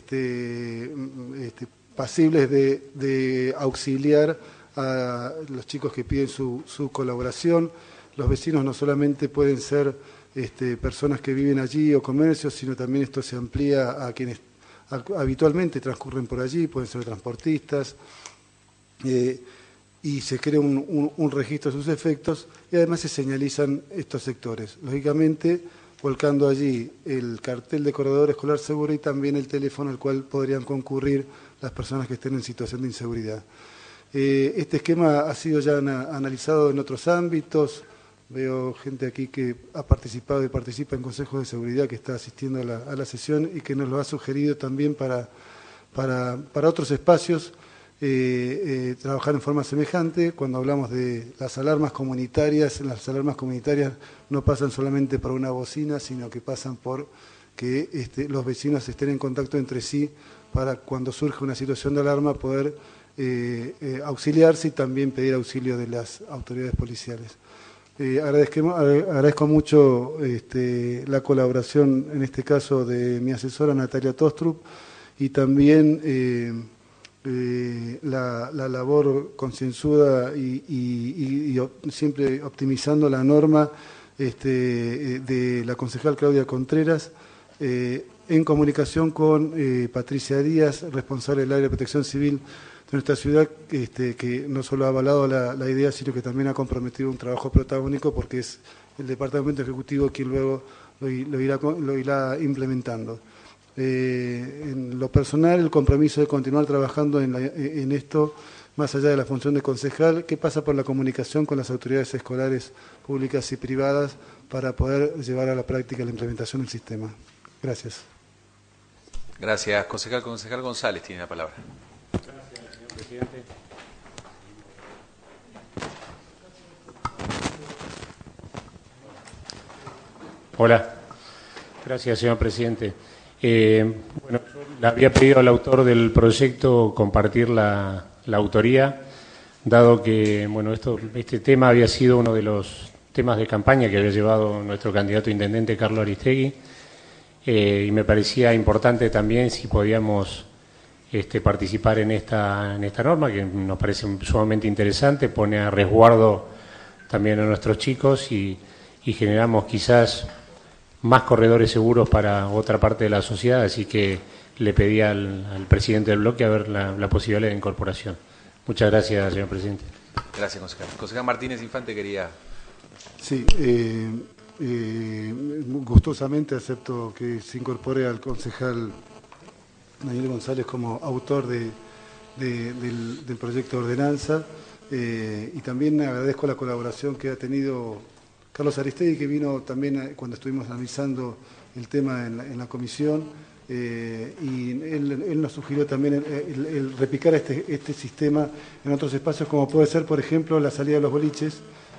pasibles de auxiliar a los chicos que piden su colaboración. Los vecinos no solamente pueden ser personas que viven allí o comercios, sino también esto se amplía a quienes habitualmente transcurren por allí, pueden ser transportistas, y se crea un registro de sus efectos y además se señalizan estos sectores. Lógicamente, volcando allí el cartel de corredor escolar seguro y también el teléfono al cual podrían concurrir las personas que estén en situación de inseguridad. Este esquema ha sido ya analizado en otros ámbitos. Veo gente aquí que ha participado y participa en consejos de seguridad que está asistiendo a la sesión y que nos lo ha sugerido también para otros espacios. Trabajar en forma semejante. Cuando hablamos de las alarmas comunitarias no pasan solamente por una bocina, sino que pasan por que los vecinos estén en contacto entre sí para cuando surge una situación de alarma poder auxiliarse y también pedir auxilio de las autoridades policiales. Agradezco mucho la colaboración, en este caso, de mi asesora Natalia Tostrup y también la labor concienzuda y siempre optimizando la norma de la concejal Claudia Contreras, en comunicación con Patricia Díaz, responsable del área de protección civil de nuestra ciudad, que no solo ha avalado la idea, sino que también ha comprometido un trabajo protagónico porque es el Departamento Ejecutivo quien luego lo irá implementando. En lo personal, el compromiso de continuar trabajando en esto más allá de la función de concejal, qué pasa por la comunicación con las autoridades escolares públicas y privadas para poder llevar a la práctica la implementación del sistema. Gracias. Gracias, concejal. Concejal González tiene la palabra. Gracias, señor presidente. Hola. Gracias, señor presidente. Bueno, yo le había pedido al autor del proyecto compartir la autoría, dado que bueno, este tema había sido uno de los temas de campaña que había llevado nuestro candidato a intendente, Carlos Aristegui, y me parecía importante también si podíamos participar en esta norma, que nos parece sumamente interesante, pone a resguardo también a nuestros chicos y generamos quizás más corredores seguros para otra parte de la sociedad, así que le pedí al presidente del bloque a ver la posibilidad de incorporación. Muchas gracias, señor presidente. Gracias, concejal. Concejal Martínez Infante quería... Sí, gustosamente acepto que se incorpore al concejal Daniel González como autor del proyecto de ordenanza, y también agradezco la colaboración que ha tenido Carlos Aristegui, que vino también cuando estuvimos analizando el tema en la comisión, y él nos sugirió también el replicar este sistema en otros espacios, como puede ser, por ejemplo, la salida de los boliches,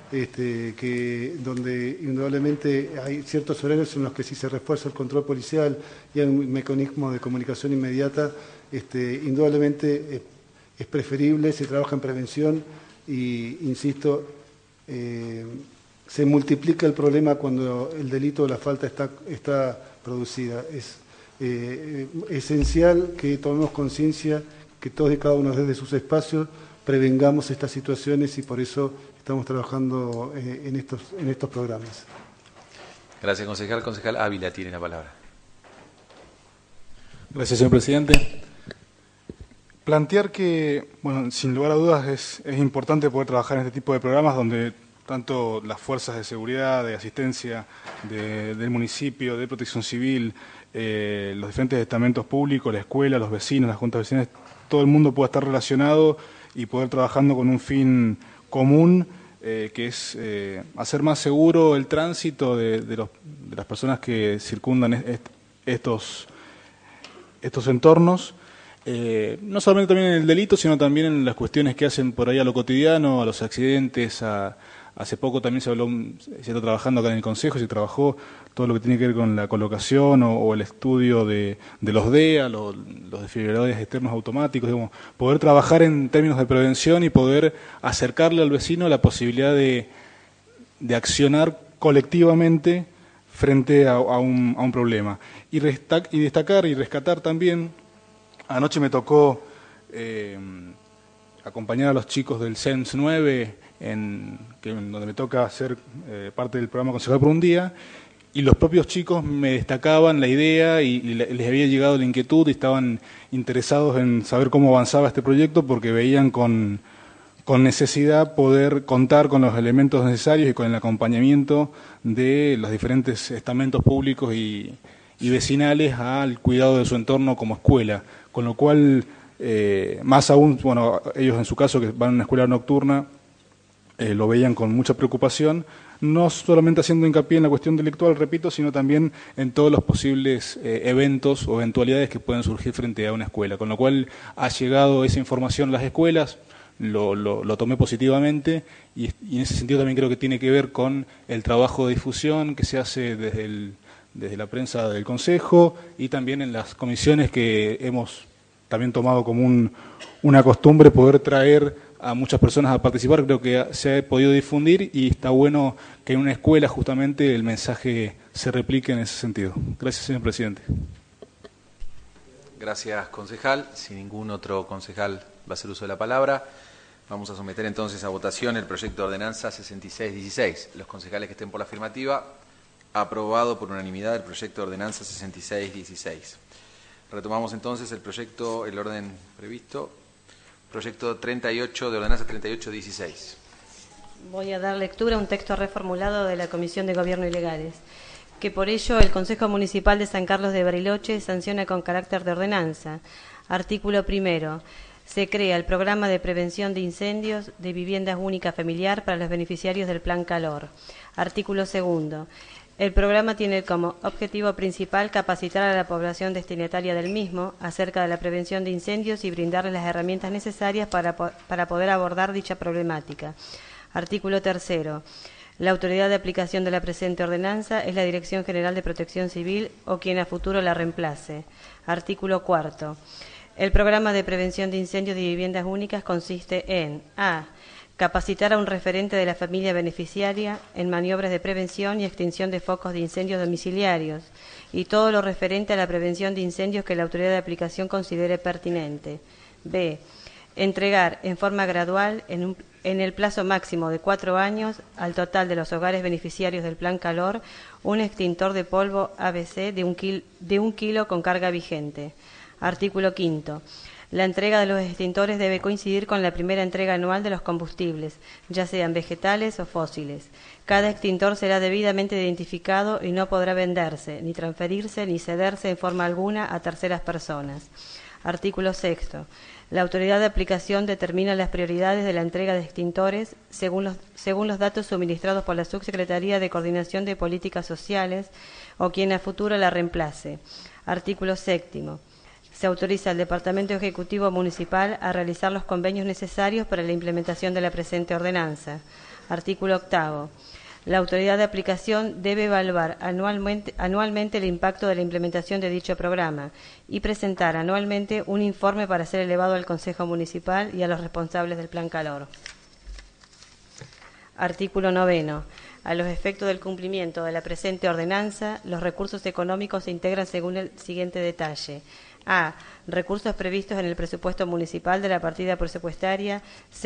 donde indudablemente hay ciertos horarios en los que si se refuerza el control policial y hay un mecanismo de comunicación inmediata, indudablemente es preferible, se trabaja en prevención y, insisto, se multiplica el problema cuando el delito o la falta está producida. Es esencial que tomemos conciencia, que todos y cada uno desde sus espacios prevengamos estas situaciones, y por eso estamos trabajando en estos programas. Gracias, concejal. Concejal Ávila tiene la palabra. Gracias, señor presidente. Plantear que, bueno, sin lugar a dudas es importante poder trabajar en este tipo de programas donde tanto las fuerzas de seguridad, de asistencia del municipio, de protección civil, los diferentes estamentos públicos, la escuela, los vecinos, las juntas vecinales, todo el mundo pueda estar relacionado y poder trabajando con un fin común, que es hacer más seguro el tránsito de las personas que circundan estos entornos, no solamente también en el delito, sino también en las cuestiones que hacen por ahí a lo cotidiano, a los accidentes. Hace poco también se está trabajando acá en el Consejo, se trabajó todo lo que tiene que ver con la colocación o el estudio de los DEA, los desfibriladores externos automáticos, digamos, poder trabajar en términos de prevención y poder acercarle al vecino la posibilidad de accionar colectivamente frente a un problema. Y destacar y rescatar también, anoche me tocó acompañar a los chicos del CENS 9, donde me toca ser parte del programa Concejal por un Día, y los propios chicos me destacaban la idea y les había llegado la inquietud y estaban interesados en saber cómo avanzaba este proyecto, porque veían con necesidad poder contar con los elementos necesarios y con el acompañamiento de los diferentes estamentos públicos y vecinales al cuidado de su entorno como escuela, con lo cual, más aún, bueno, ellos en su caso que van a una escuela nocturna, lo veían con mucha preocupación, no solamente haciendo hincapié en la cuestión delictual, repito, sino también en todos los posibles eventos o eventualidades que pueden surgir frente a una escuela, con lo cual ha llegado esa información a las escuelas, lo tomé positivamente y en ese sentido también creo que tiene que ver con el trabajo de difusión que se hace desde la prensa del Consejo y también en las comisiones que hemos también tomado como una costumbre poder traer a muchas personas a participar. Creo que se ha podido difundir y está bueno que en una escuela justamente el mensaje se replique en ese sentido. Gracias, señor presidente. Gracias, concejal. Si ningún otro concejal va a hacer uso de la palabra, vamos a someter entonces a votación el proyecto de ordenanza 6616. Los concejales que estén por la afirmativa, aprobado por unanimidad el proyecto de ordenanza 6616. Retomamos entonces el orden previsto. Proyecto 38 de ordenanza 3816. Voy a dar lectura a un texto reformulado de la Comisión de Gobierno y Legales, que por ello el Consejo Municipal de San Carlos de Bariloche sanciona con carácter de ordenanza. Artículo 1. Se crea el programa de prevención de incendios de viviendas única familiar para los beneficiarios del Plan Calor. Artículo 2. El programa tiene como objetivo principal capacitar a la población destinataria del mismo acerca de la prevención de incendios y brindarles las herramientas necesarias para poder abordar dicha problemática. Artículo 3. La autoridad de aplicación de la presente ordenanza es la Dirección General de Protección Civil o quien a futuro la reemplace. Artículo 4. El programa de prevención de incendios de viviendas únicas consiste en a. Capacitar a un referente de la familia beneficiaria en maniobras de prevención y extinción de focos de incendios domiciliarios y todo lo referente a la prevención de incendios que la autoridad de aplicación considere pertinente. B. Entregar en forma gradual, en el plazo máximo de 4 años, al total de los hogares beneficiarios del Plan Calor, un extintor de polvo ABC de 1 kilo con carga vigente. Artículo 5. La entrega de los extintores debe coincidir con la primera entrega anual de los combustibles, ya sean vegetales o fósiles. Cada extintor será debidamente identificado y no podrá venderse, ni transferirse, ni cederse en forma alguna a terceras personas. Artículo 6. La autoridad de aplicación determina las prioridades de la entrega de extintores según los datos suministrados por la Subsecretaría de Coordinación de Políticas Sociales o quien a futuro la reemplace. Artículo 7. Se autoriza al Departamento Ejecutivo Municipal a realizar los convenios necesarios para la implementación de la presente ordenanza. Artículo 8. La autoridad de aplicación debe evaluar anualmente el impacto de la implementación de dicho programa y presentar anualmente un informe para ser elevado al Consejo Municipal y a los responsables del Plan Calor. Artículo 9. A los efectos del cumplimiento de la presente ordenanza, los recursos económicos se integran según el siguiente detalle. A. Recursos previstos en el presupuesto municipal de la partida presupuestaria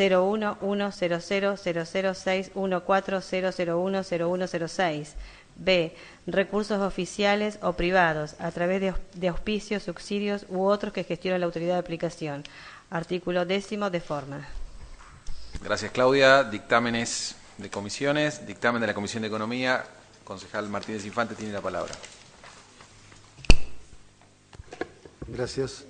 01100061400100106. B. Recursos oficiales o privados a través de auspicios, subsidios u otros que gestiona la autoridad de aplicación. Artículo 10 de forma. Gracias, Claudia. Dictámenes de comisiones. Dictamen de la Comisión de Economía. Concejal Martínez Infante tiene la palabra. Gracias.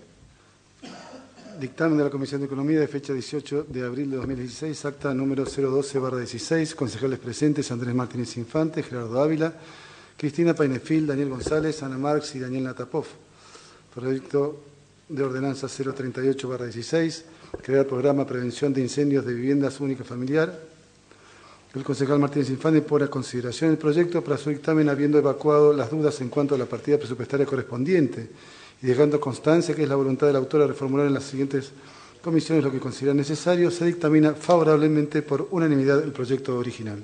Dictamen de la Comisión de Economía de fecha 18 de abril de 2016, acta número 012/16, concejales presentes, Andrés Martínez Infante, Gerardo Ávila, Cristina Painefil, Daniel González, Ana Marx y Daniel Natapov. Proyecto de ordenanza 038/16, crear programa prevención de incendios de viviendas única familiar. El concejal Martínez Infante pone a consideración el proyecto para su dictamen habiendo evacuado las dudas en cuanto a la partida presupuestaria correspondiente y dejando constancia que es la voluntad del autor a reformular en las siguientes comisiones lo que considera necesario, se dictamina favorablemente por unanimidad el proyecto original.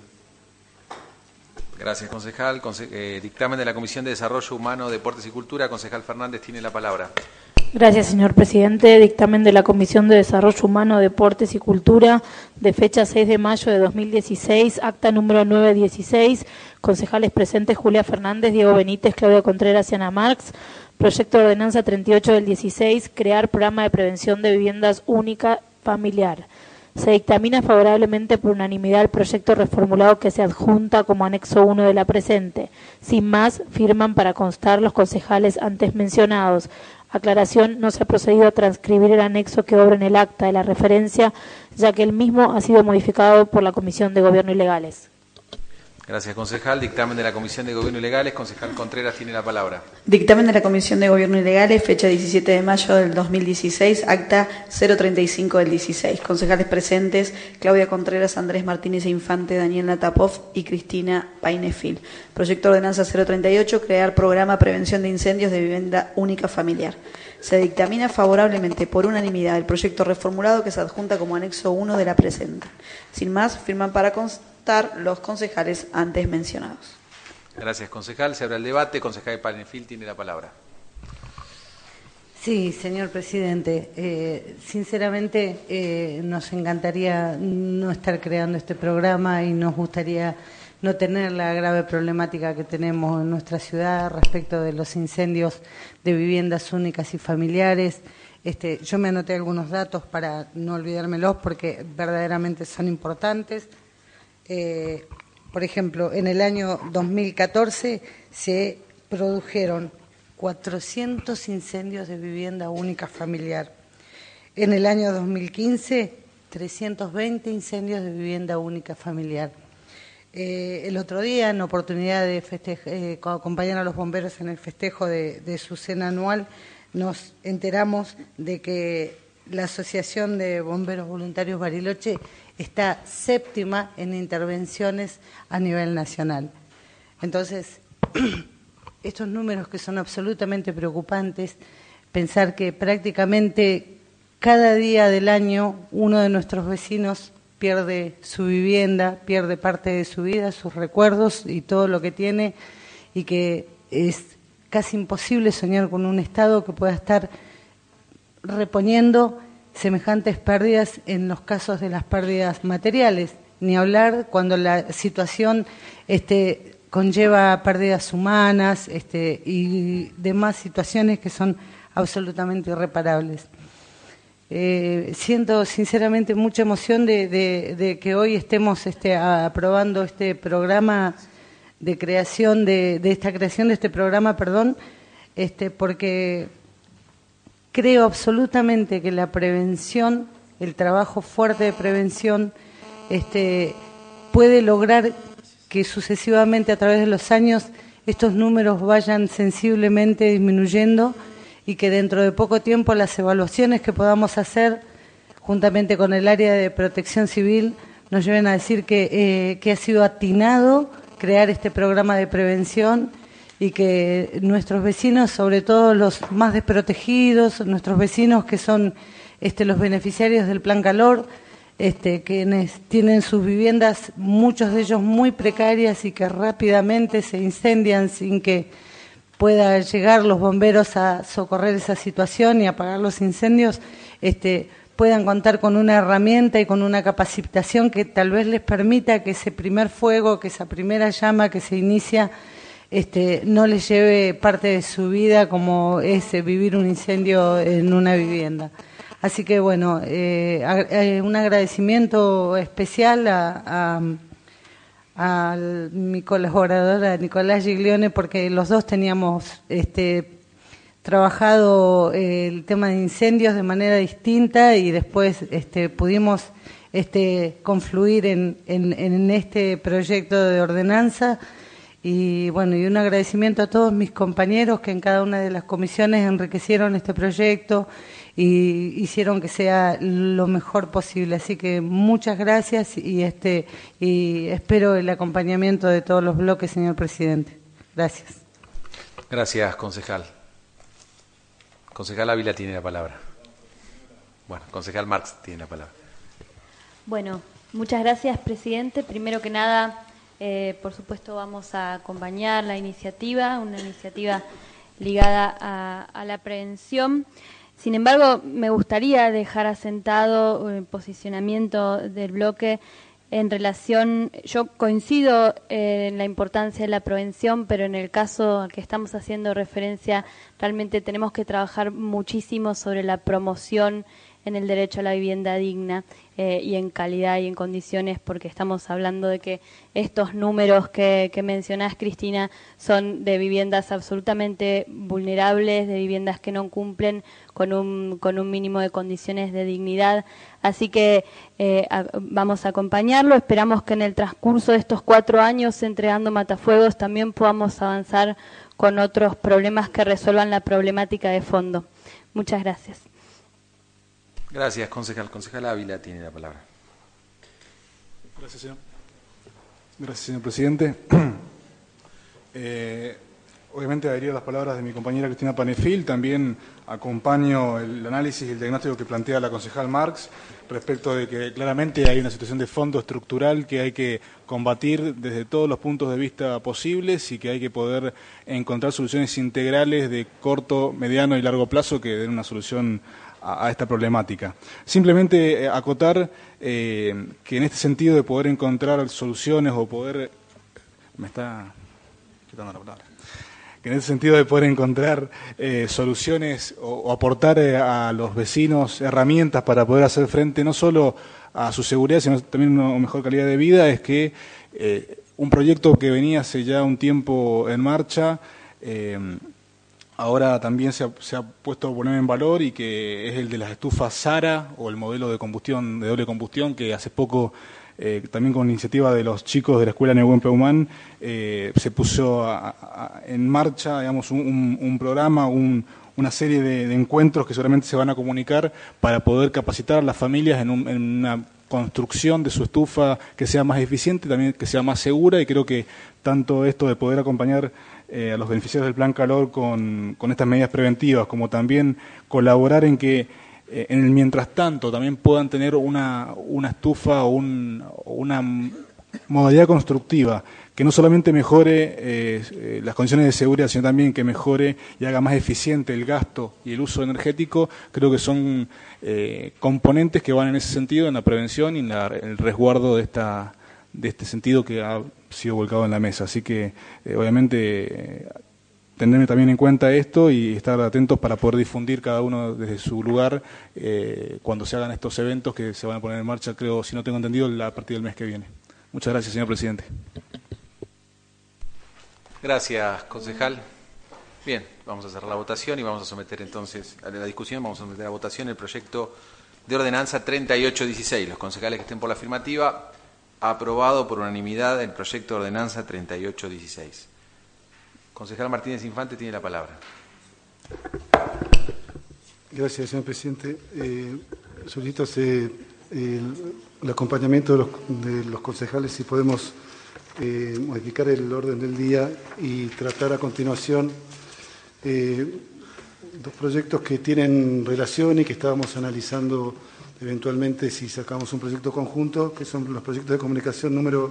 Gracias, concejal. Dictamen de la Comisión de Desarrollo Humano, Deportes y Cultura. Concejal Fernández tiene la palabra. Gracias, señor presidente. Dictamen de la Comisión de Desarrollo Humano, Deportes y Cultura de fecha 6 de mayo de 2016, acta número 916. Concejales presentes: Julia Fernández, Diego Benítez, Claudia Contreras y Ana Marx. Proyecto de ordenanza 38 del 16, crear programa de prevención de viviendas única familiar. Se dictamina favorablemente por unanimidad el proyecto reformulado que se adjunta como anexo 1 de la presente. Sin más, firman para constar los concejales antes mencionados. Aclaración: no se ha procedido a transcribir el anexo que obra en el acta de la referencia, ya que el mismo ha sido modificado por la Comisión de Gobierno y Legales. Gracias, concejal. Dictamen de la Comisión de Gobierno y Legales. Concejal Contreras tiene la palabra. Dictamen de la Comisión de Gobierno y Legales, fecha 17 de mayo del 2016, acta 035 del 16. Concejales presentes: Claudia Contreras, Andrés Martínez Infante, Daniel Natapov y Cristina Painefil. Proyecto de ordenanza 038, crear programa prevención de incendios de vivienda única familiar. Se dictamina favorablemente por unanimidad el proyecto reformulado que se adjunta como anexo 1 de la presente. Sin más, firman para constar los concejales antes mencionados. Gracias, concejal. Se abre el debate. Concejal Painefil tiene la palabra. Sí, señor presidente. Sinceramente, nos encantaría no estar creando este programa y nos gustaría no tener la grave problemática que tenemos en nuestra ciudad respecto de los incendios de viviendas únicas y familiares. Yo me anoté algunos datos para no olvidármelos porque verdaderamente son importantes. Por ejemplo, en el año 2014 se produjeron 400 incendios de vivienda única familiar. En el año 2015, 320 incendios de vivienda única familiar. El otro día, en oportunidad de acompañar a los bomberos en el festejo de su cena anual, nos enteramos de que la Asociación de Bomberos Voluntarios Bariloche está séptima en intervenciones a nivel nacional. Entonces, estos números que son absolutamente preocupantes, pensar que prácticamente cada día del año uno de nuestros vecinos pierde su vivienda, pierde parte de su vida, sus recuerdos y todo lo que tiene, y que es casi imposible soñar con un Estado que pueda estar reponiendo semejantes pérdidas en los casos de las pérdidas materiales, ni hablar cuando la situación conlleva pérdidas humanas y demás situaciones que son absolutamente irreparables. Siento sinceramente mucha emoción de que hoy estemos aprobando este programa de creación de este programa, porque creo absolutamente que la prevención, el trabajo fuerte de prevención, puede lograr que sucesivamente a través de los años estos números vayan sensiblemente disminuyendo y que dentro de poco tiempo las evaluaciones que podamos hacer juntamente con el área de protección civil nos lleven a decir que ha sido atinado crear este programa de prevención y que nuestros vecinos, sobre todo los más desprotegidos, nuestros vecinos que son los beneficiarios del Plan Calor, quienes tienen sus viviendas, muchos de ellos muy precarias y que rápidamente se incendian sin que pueda llegar los bomberos a socorrer esa situación y apagar los incendios, puedan contar con una herramienta y con una capacitación que tal vez les permita que ese primer fuego, que esa primera llama que se inicia, no les lleve parte de su vida como es vivir un incendio en una vivienda. Así que bueno, un agradecimiento especial a mi colaboradora Nicolás Giglione, porque los dos teníamos trabajado el tema de incendios de manera distinta y después pudimos confluir en este proyecto de ordenanza. Y bueno, y un agradecimiento a todos mis compañeros que en cada una de las comisiones enriquecieron este proyecto y hicieron que sea lo mejor posible. Así que muchas gracias y espero el acompañamiento de todos los bloques, señor presidente. Gracias. Gracias, concejal. Concejal Ávila tiene la palabra. Bueno, concejal Marx tiene la palabra. Bueno, muchas gracias, presidente. Primero que nada, por supuesto vamos a acompañar la iniciativa, una iniciativa ligada a la prevención. Sin embargo, me gustaría dejar asentado el posicionamiento del bloque en relación, yo coincido en la importancia de la prevención, pero en el caso al que estamos haciendo referencia, realmente tenemos que trabajar muchísimo sobre la promoción en el derecho a la vivienda digna y en calidad y en condiciones, porque estamos hablando de que estos números que mencionás, Cristina, son de viviendas absolutamente vulnerables, de viviendas que no cumplen con un mínimo de condiciones de dignidad. Así que vamos a acompañarlo. Esperamos que en el transcurso de estos 4 años entregando matafuegos también podamos avanzar con otros problemas que resuelvan la problemática de fondo. Muchas gracias. Gracias, concejal. Concejal Ávila tiene la palabra. Gracias, señor. Gracias, señor presidente. Obviamente adherir a las palabras de mi compañera Cristina Panefil, también acompaño el análisis y el diagnóstico que plantea la concejal Marx respecto de que claramente hay una situación de fondo estructural que hay que combatir desde todos los puntos de vista posibles y que hay que poder encontrar soluciones integrales de corto, mediano y largo plazo que den una solución a esta problemática. Simplemente acotar que en este sentido de poder encontrar soluciones o poder... Me está quitando la palabra. Que en ese sentido de poder encontrar soluciones o aportar a los vecinos herramientas para poder hacer frente no solo a su seguridad, sino también a una mejor calidad de vida, es que un proyecto que venía hace ya un tiempo en marcha ahora también se ha puesto a poner en valor y que es el de las estufas Sara o el modelo de combustión, de doble combustión, que hace poco, también con iniciativa de los chicos de la Escuela Nehuen Peumán, se puso en marcha, digamos, un programa, una serie de encuentros que seguramente se van a comunicar para poder capacitar a las familias en una construcción de su estufa que sea más eficiente, también que sea más segura, y creo que tanto esto de poder acompañar a los beneficiarios del Plan Calor con estas medidas preventivas, como también colaborar en que en el mientras tanto también puedan tener una estufa o una modalidad constructiva que no solamente mejore las condiciones de seguridad, sino también que mejore y haga más eficiente el gasto y el uso energético, creo que son componentes que van en ese sentido, en la prevención y en el resguardo de este sentido que ha sido volcado en la mesa. Así que, obviamente, tenerme también en cuenta esto y estar atentos para poder difundir cada uno desde su lugar cuando se hagan estos eventos que se van a poner en marcha, creo, si no tengo entendido, a partir del mes que viene. Muchas gracias, señor presidente. Gracias, concejal. Bien, vamos a cerrar la votación y vamos a someter entonces a la discusión, vamos a someter a votación el proyecto de ordenanza 3816. Los concejales que estén por la afirmativa, aprobado por unanimidad el proyecto de ordenanza 3816. Concejal Martínez Infante tiene la palabra. Gracias, señor presidente. Solicito el acompañamiento de los concejales, si podemos modificar el orden del día y tratar a continuación dos proyectos que tienen relación y que estábamos analizando eventualmente si sacamos un proyecto conjunto, que son los proyectos de comunicación número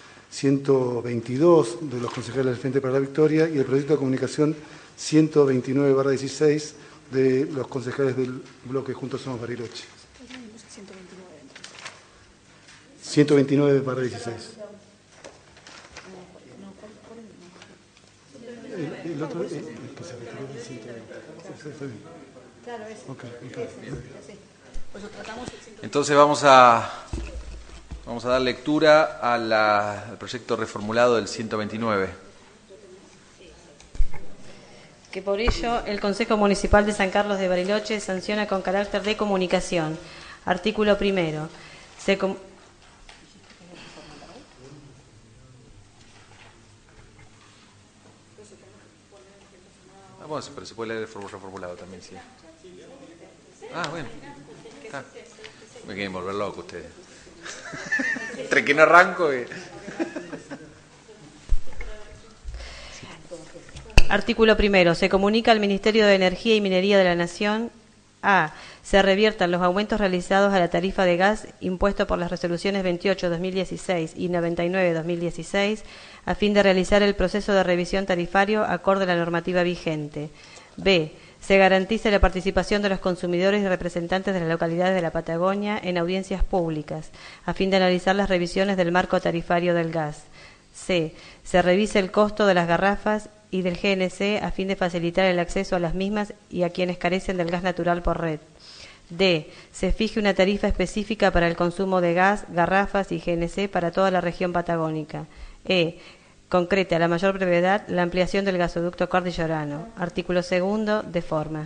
122 de los concejales del Frente para la Victoria y el proyecto de comunicación 129/16 de los concejales del bloque Juntos Somos Bariloche. 129/16. El otro es el que se retiró del 120. Claro, ese. Okay. Entonces vamos a dar lectura al proyecto reformulado del 129. Que por ello el Consejo Municipal de San Carlos de Bariloche sanciona con carácter de comunicación. Artículo primero. Bueno, pero se puede leer el reformulado también, sí. Ah, bueno. Está. Me quieren volver loco ustedes. Entre que no arranco. Artículo primero. Se comunica al Ministerio de Energía y Minería de la Nación a. Se reviertan los aumentos realizados a la tarifa de gas impuesto por las resoluciones 28/2016 y 99/2016 a fin de realizar el proceso de revisión tarifario acorde a la normativa vigente. B. Se garantiza la participación de los consumidores y representantes de las localidades de la Patagonia en audiencias públicas a fin de analizar las revisiones del marco tarifario del gas. C. Se revise el costo de las garrafas y del GNC a fin de facilitar el acceso a las mismas y a quienes carecen del gas natural por red. D. Se fije una tarifa específica para el consumo de gas, garrafas y GNC para toda la región patagónica. E. Concrete a la mayor brevedad la ampliación del gasoducto cordillerano. Artículo segundo, de forma.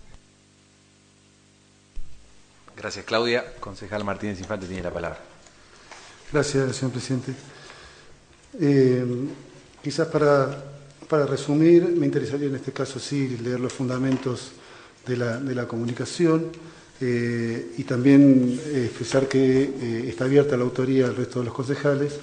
Gracias, Claudia. Concejal Martínez Infante tiene la palabra. Gracias, señor presidente. Quizás para resumir, me interesaría en este caso sí leer los fundamentos de la comunicación y también expresar que está abierta la autoría al resto de los concejales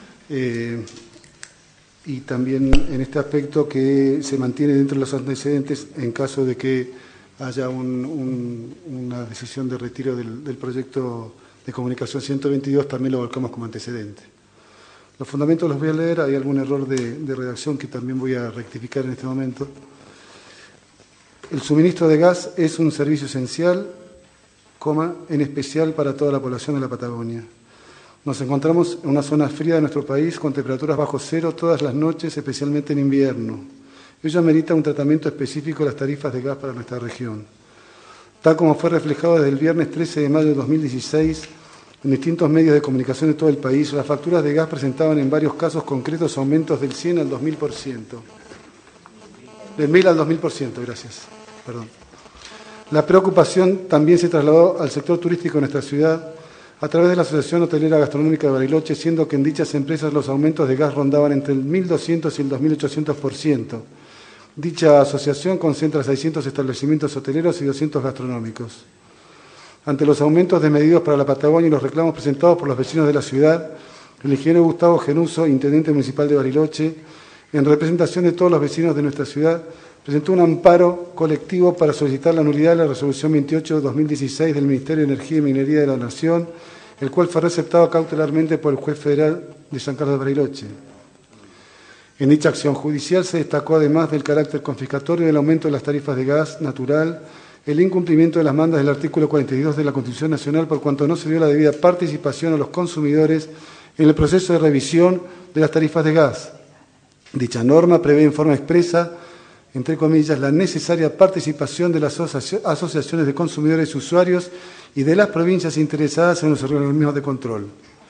y también en este aspecto que se mantiene dentro de los antecedentes en caso de que haya una decisión de retiro del proyecto de comunicación 122, también lo volcamos como antecedente. Los fundamentos los voy a leer, hay algún error de redacción que también voy a rectificar en este momento. El suministro de gas es un servicio esencial, en especial para toda la población de la Patagonia. Nos encontramos en una zona fría de nuestro país con temperaturas bajo cero todas las noches, especialmente en invierno. Ello amerita un tratamiento específico de las tarifas de gas para nuestra región. Tal como fue reflejado desde el viernes 13 de mayo de 2016, en distintos medios de comunicación de todo el país, las facturas de gas presentaban en varios casos concretos aumentos del 100 al 2000%. del 1000 al 2000%, gracias. Perdón. La preocupación también se trasladó al sector turístico de nuestra ciudad a través de la Asociación Hotelera Gastronómica de Bariloche, siendo que en dichas empresas los aumentos de gas rondaban entre el 1.200 y el 2.800%. Dicha asociación concentra 600 establecimientos hoteleros y 200 gastronómicos. Ante los aumentos desmedidos para la Patagonia y los reclamos presentados por los vecinos de la ciudad, el ingeniero Gustavo Genuso, intendente municipal de Bariloche, en representación de todos los vecinos de nuestra ciudad, presentó un amparo colectivo para solicitar la nulidad de la resolución 28 de 2016 del Ministerio de Energía y Minería de la Nación, el cual fue receptado cautelarmente por el juez federal de San Carlos de Bariloche. En dicha acción judicial se destacó, además del carácter confiscatorio del aumento de las tarifas de gas natural, el incumplimiento de las mandas del artículo 42 de la Constitución Nacional por cuanto no se dio la debida participación a los consumidores en el proceso de revisión de las tarifas de gas. Dicha norma prevé en forma expresa, entre comillas, la necesaria participación de las asociaciones de consumidores y usuarios y de las provincias interesadas en los organismos de control.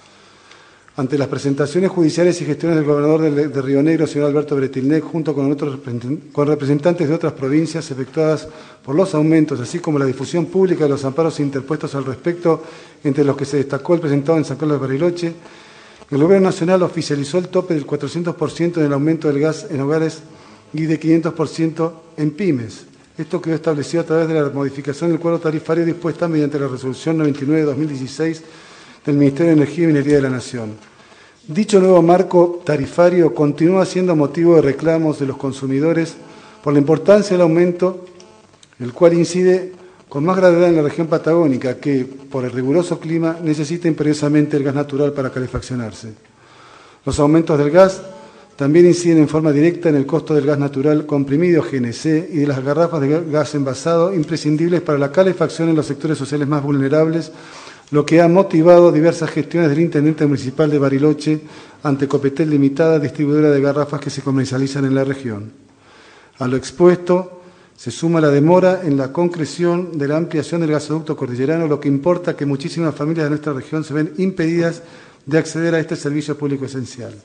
Ante las presentaciones judiciales y gestiones del gobernador de Río Negro, señor Alberto Bretilnec, junto con representantes de otras provincias efectuadas por los aumentos, así como la difusión pública de los amparos interpuestos al respecto, entre los que se destacó el presentado en San Carlos de Bariloche, el Gobierno Nacional oficializó el tope del 400% en el aumento del gas en hogares y de 500% en pymes. Esto quedó establecido a través de la modificación del cuadro tarifario dispuesta mediante la resolución 99 de 2016 del Ministerio de Energía y Minería de la Nación. Dicho nuevo marco tarifario continúa siendo motivo de reclamos de los consumidores por la importancia del aumento, el cual incide con más gravedad en la región patagónica, que, por el riguroso clima, necesita imperiosamente el gas natural para calefaccionarse. Los aumentos del gas también inciden en forma directa en el costo del gas natural comprimido GNC y de las garrafas de gas envasado imprescindibles para la calefacción en los sectores sociales más vulnerables, lo que ha motivado diversas gestiones del intendente municipal de Bariloche ante Copetel Limitada, distribuidora de garrafas que se comercializan en la región. A lo expuesto se suma la demora en la concreción de la ampliación del gasoducto cordillerano, lo que importa que muchísimas familias de nuestra región se ven impedidas de acceder a este servicio público esencial.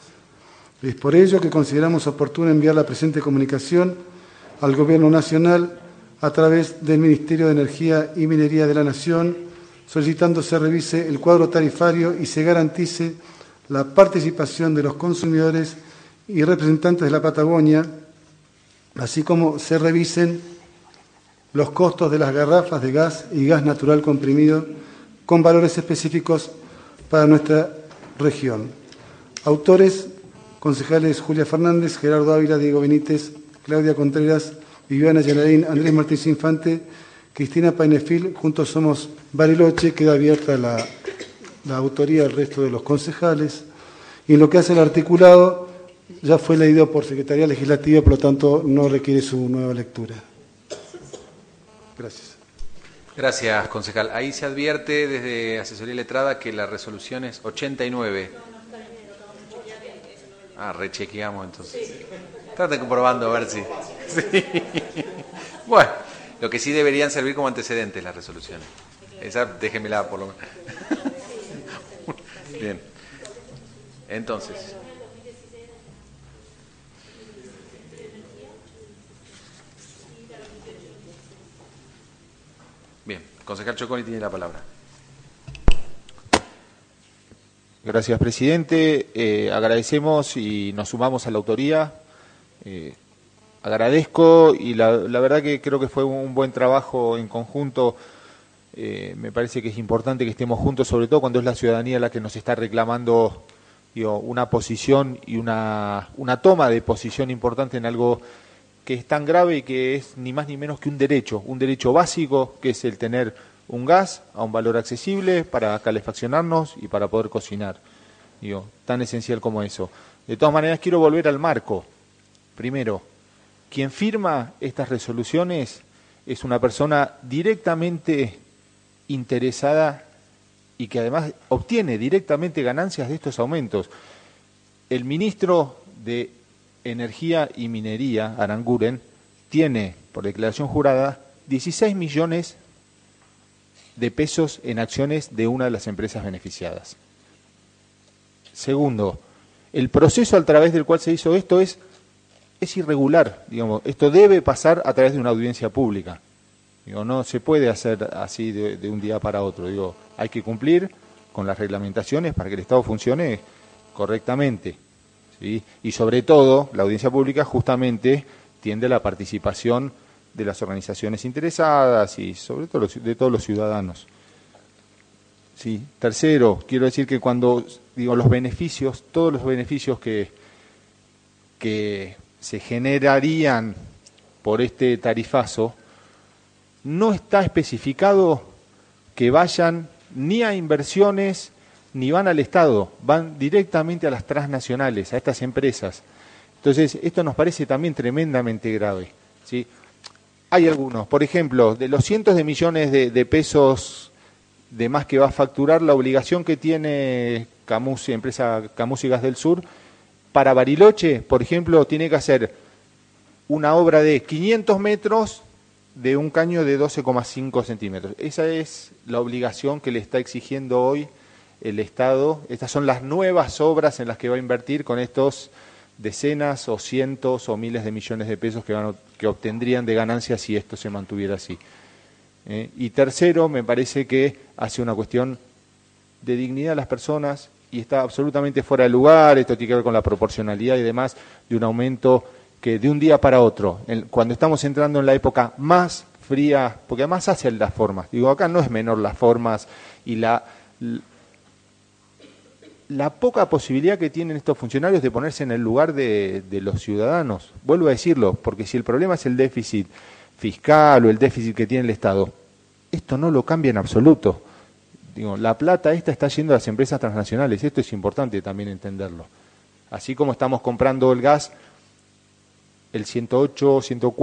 Es por ello que consideramos oportuno enviar la presente comunicación al Gobierno Nacional a través del Ministerio de Energía y Minería de la Nación, solicitando se revise el cuadro tarifario y se garantice la participación de los consumidores y representantes de la Patagonia, así como se revisen los costos de las garrafas de gas y gas natural comprimido con valores específicos para nuestra región. Autores: concejales Julia Fernández, Gerardo Ávila, Diego Benítez, Claudia Contreras, Viviana Llanarín, Andrés Martínez Infante, Cristina Painefil. Juntos somos Bariloche. Queda abierta la autoría del resto de los concejales. Y en lo que hace el articulado, ya fue leído por Secretaría Legislativa, por lo tanto no requiere su nueva lectura. Gracias. Gracias, concejal. Ahí se advierte desde Asesoría Letrada que la resolución es 89. Rechequeamos entonces. Traten comprobando a ver si. Sí. Bueno, lo que sí deberían servir como antecedentes las resoluciones. Esa déjenmela por lo menos. Bien. Entonces. Bien, concejal Choconi tiene la palabra. Gracias, presidente. Agradecemos y nos sumamos a la autoría. Agradezco y la verdad que creo que fue un buen trabajo en conjunto. Me parece que es importante que estemos juntos, sobre todo cuando es la ciudadanía la que nos está reclamando una posición y una toma de posición importante en algo que es tan grave y que es ni más ni menos que un derecho básico, que es el tener un gas a un valor accesible para calefaccionarnos y para poder cocinar. Tan esencial como eso. De todas maneras, quiero volver al marco. Primero, quien firma estas resoluciones es una persona directamente interesada y que además obtiene directamente ganancias de estos aumentos. El ministro de Energía y Minería, Aranguren, tiene, por declaración jurada, 16 millones de pesos en acciones de una de las empresas beneficiadas. Segundo, el proceso a través del cual se hizo esto es es irregular, digamos, esto debe pasar a través de una audiencia pública. Digo, no se puede hacer así de un día para otro. Digo, hay que cumplir con las reglamentaciones para que el Estado funcione correctamente, ¿sí? Y sobre todo, la audiencia pública justamente tiende a la participación de las organizaciones interesadas y sobre todo de todos los ciudadanos. Sí. Tercero, quiero decir que cuando digo los beneficios, todos los beneficios que se generarían por este tarifazo, no está especificado que vayan ni a inversiones ni van al Estado, van directamente a las transnacionales, a estas empresas. Entonces, esto nos parece también tremendamente grave, ¿sí? Hay algunos, por ejemplo, de los cientos de millones de pesos de más que va a facturar, la obligación que tiene Camusi, empresa Camusi Gas del Sur, para Bariloche, por ejemplo, tiene que hacer una obra de 500 metros de un caño de 12,5 centímetros. Esa es la obligación que le está exigiendo hoy el Estado. Estas son las nuevas obras en las que va a invertir con estos decenas o cientos o miles de millones de pesos que obtendrían de ganancias si esto se mantuviera así. Y tercero, me parece que hace una cuestión de dignidad a las personas y está absolutamente fuera de lugar. Esto tiene que ver con la proporcionalidad y demás de un aumento que de un día para otro, cuando estamos entrando en la época más fría, porque además hacen las formas, digo, acá no es menor las formas y la poca posibilidad que tienen estos funcionarios de ponerse en el lugar de los ciudadanos. Vuelvo a decirlo, porque si el problema es el déficit fiscal o el déficit que tiene el Estado, esto no lo cambia en absoluto. Digo, la plata esta está yendo a las empresas transnacionales, esto es importante también entenderlo. Así como estamos comprando el gas, el 108,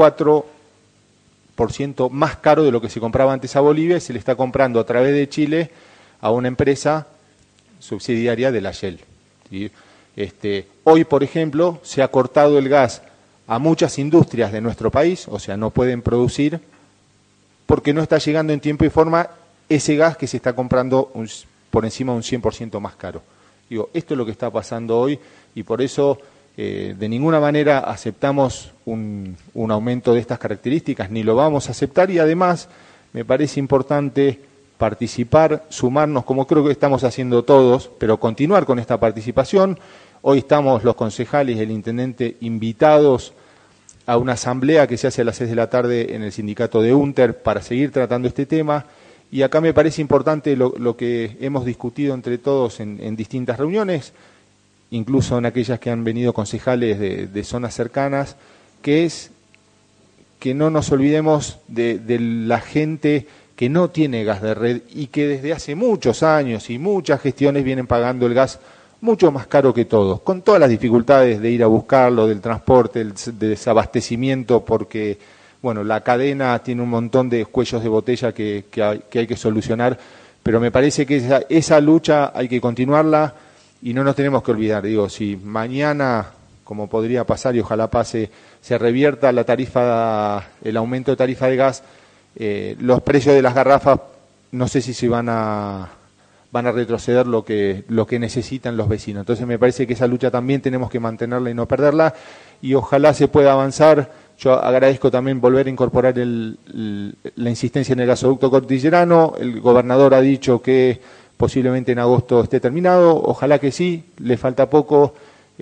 104% más caro de lo que se compraba antes a Bolivia y se le está comprando a través de Chile a una empresa subsidiaria de la Shell, ¿sí? Hoy, por ejemplo, se ha cortado el gas a muchas industrias de nuestro país, o sea, no pueden producir porque no está llegando en tiempo y forma ese gas que se está comprando por encima de un 100% más caro. Digo, esto es lo que está pasando hoy y por eso de ninguna manera aceptamos un aumento de estas características, ni lo vamos a aceptar y además me parece importante participar, sumarnos, como creo que estamos haciendo todos, pero continuar con esta participación. Hoy estamos los concejales y el intendente invitados a una asamblea que se hace a las 6 de la tarde en el sindicato de UNTER para seguir tratando este tema. Y acá me parece importante lo que hemos discutido entre todos en distintas reuniones, incluso en aquellas que han venido concejales de zonas cercanas, que es que no nos olvidemos de la gente que no tiene gas de red y que desde hace muchos años y muchas gestiones vienen pagando el gas mucho más caro que todos, con todas las dificultades de ir a buscarlo, del transporte, del desabastecimiento, porque bueno, la cadena tiene un montón de cuellos de botella que hay que solucionar, pero me parece que esa lucha hay que continuarla y no nos tenemos que olvidar. Digo, si mañana, como podría pasar y ojalá pase, se revierta la tarifa, el aumento de tarifa de gas, los precios de las garrafas no sé si se van a retroceder lo que necesitan los vecinos. Entonces me parece que esa lucha también tenemos que mantenerla y no perderla y ojalá se pueda avanzar. Yo agradezco también volver a incorporar la insistencia en el gasoducto cordillerano. El gobernador ha dicho que posiblemente en agosto esté terminado. Ojalá que sí, le falta poco.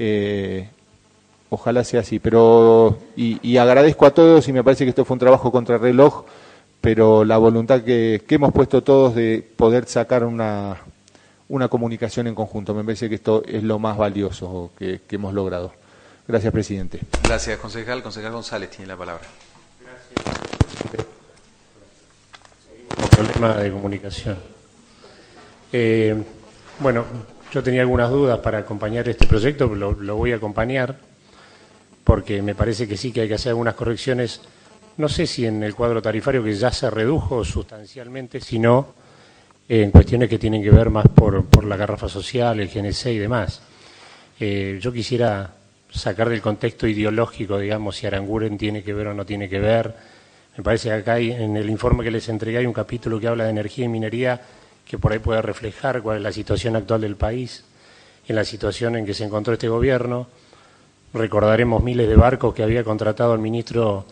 Ojalá sea así. Pero y agradezco a todos y me parece que esto fue un trabajo contra el reloj, pero la voluntad que hemos puesto todos de poder sacar una comunicación en conjunto. Me parece que esto es lo más valioso que hemos logrado. Gracias, presidente. Gracias, concejal. Concejal González tiene la palabra. Gracias. Problema de comunicación. Bueno, yo tenía algunas dudas para acompañar este proyecto, pero lo voy a acompañar porque me parece que sí que hay que hacer algunas correcciones. No sé si en el cuadro tarifario que ya se redujo sustancialmente, sino en cuestiones que tienen que ver más por la garrafa social, el GNC y demás. Yo quisiera sacar del contexto ideológico, digamos, si Aranguren tiene que ver o no tiene que ver. Me parece que acá en el informe que les entregué hay un capítulo que habla de energía y minería que por ahí puede reflejar cuál es la situación actual del país, en la situación en que se encontró este gobierno. recordaremos miles de barcos que había contratado el ministro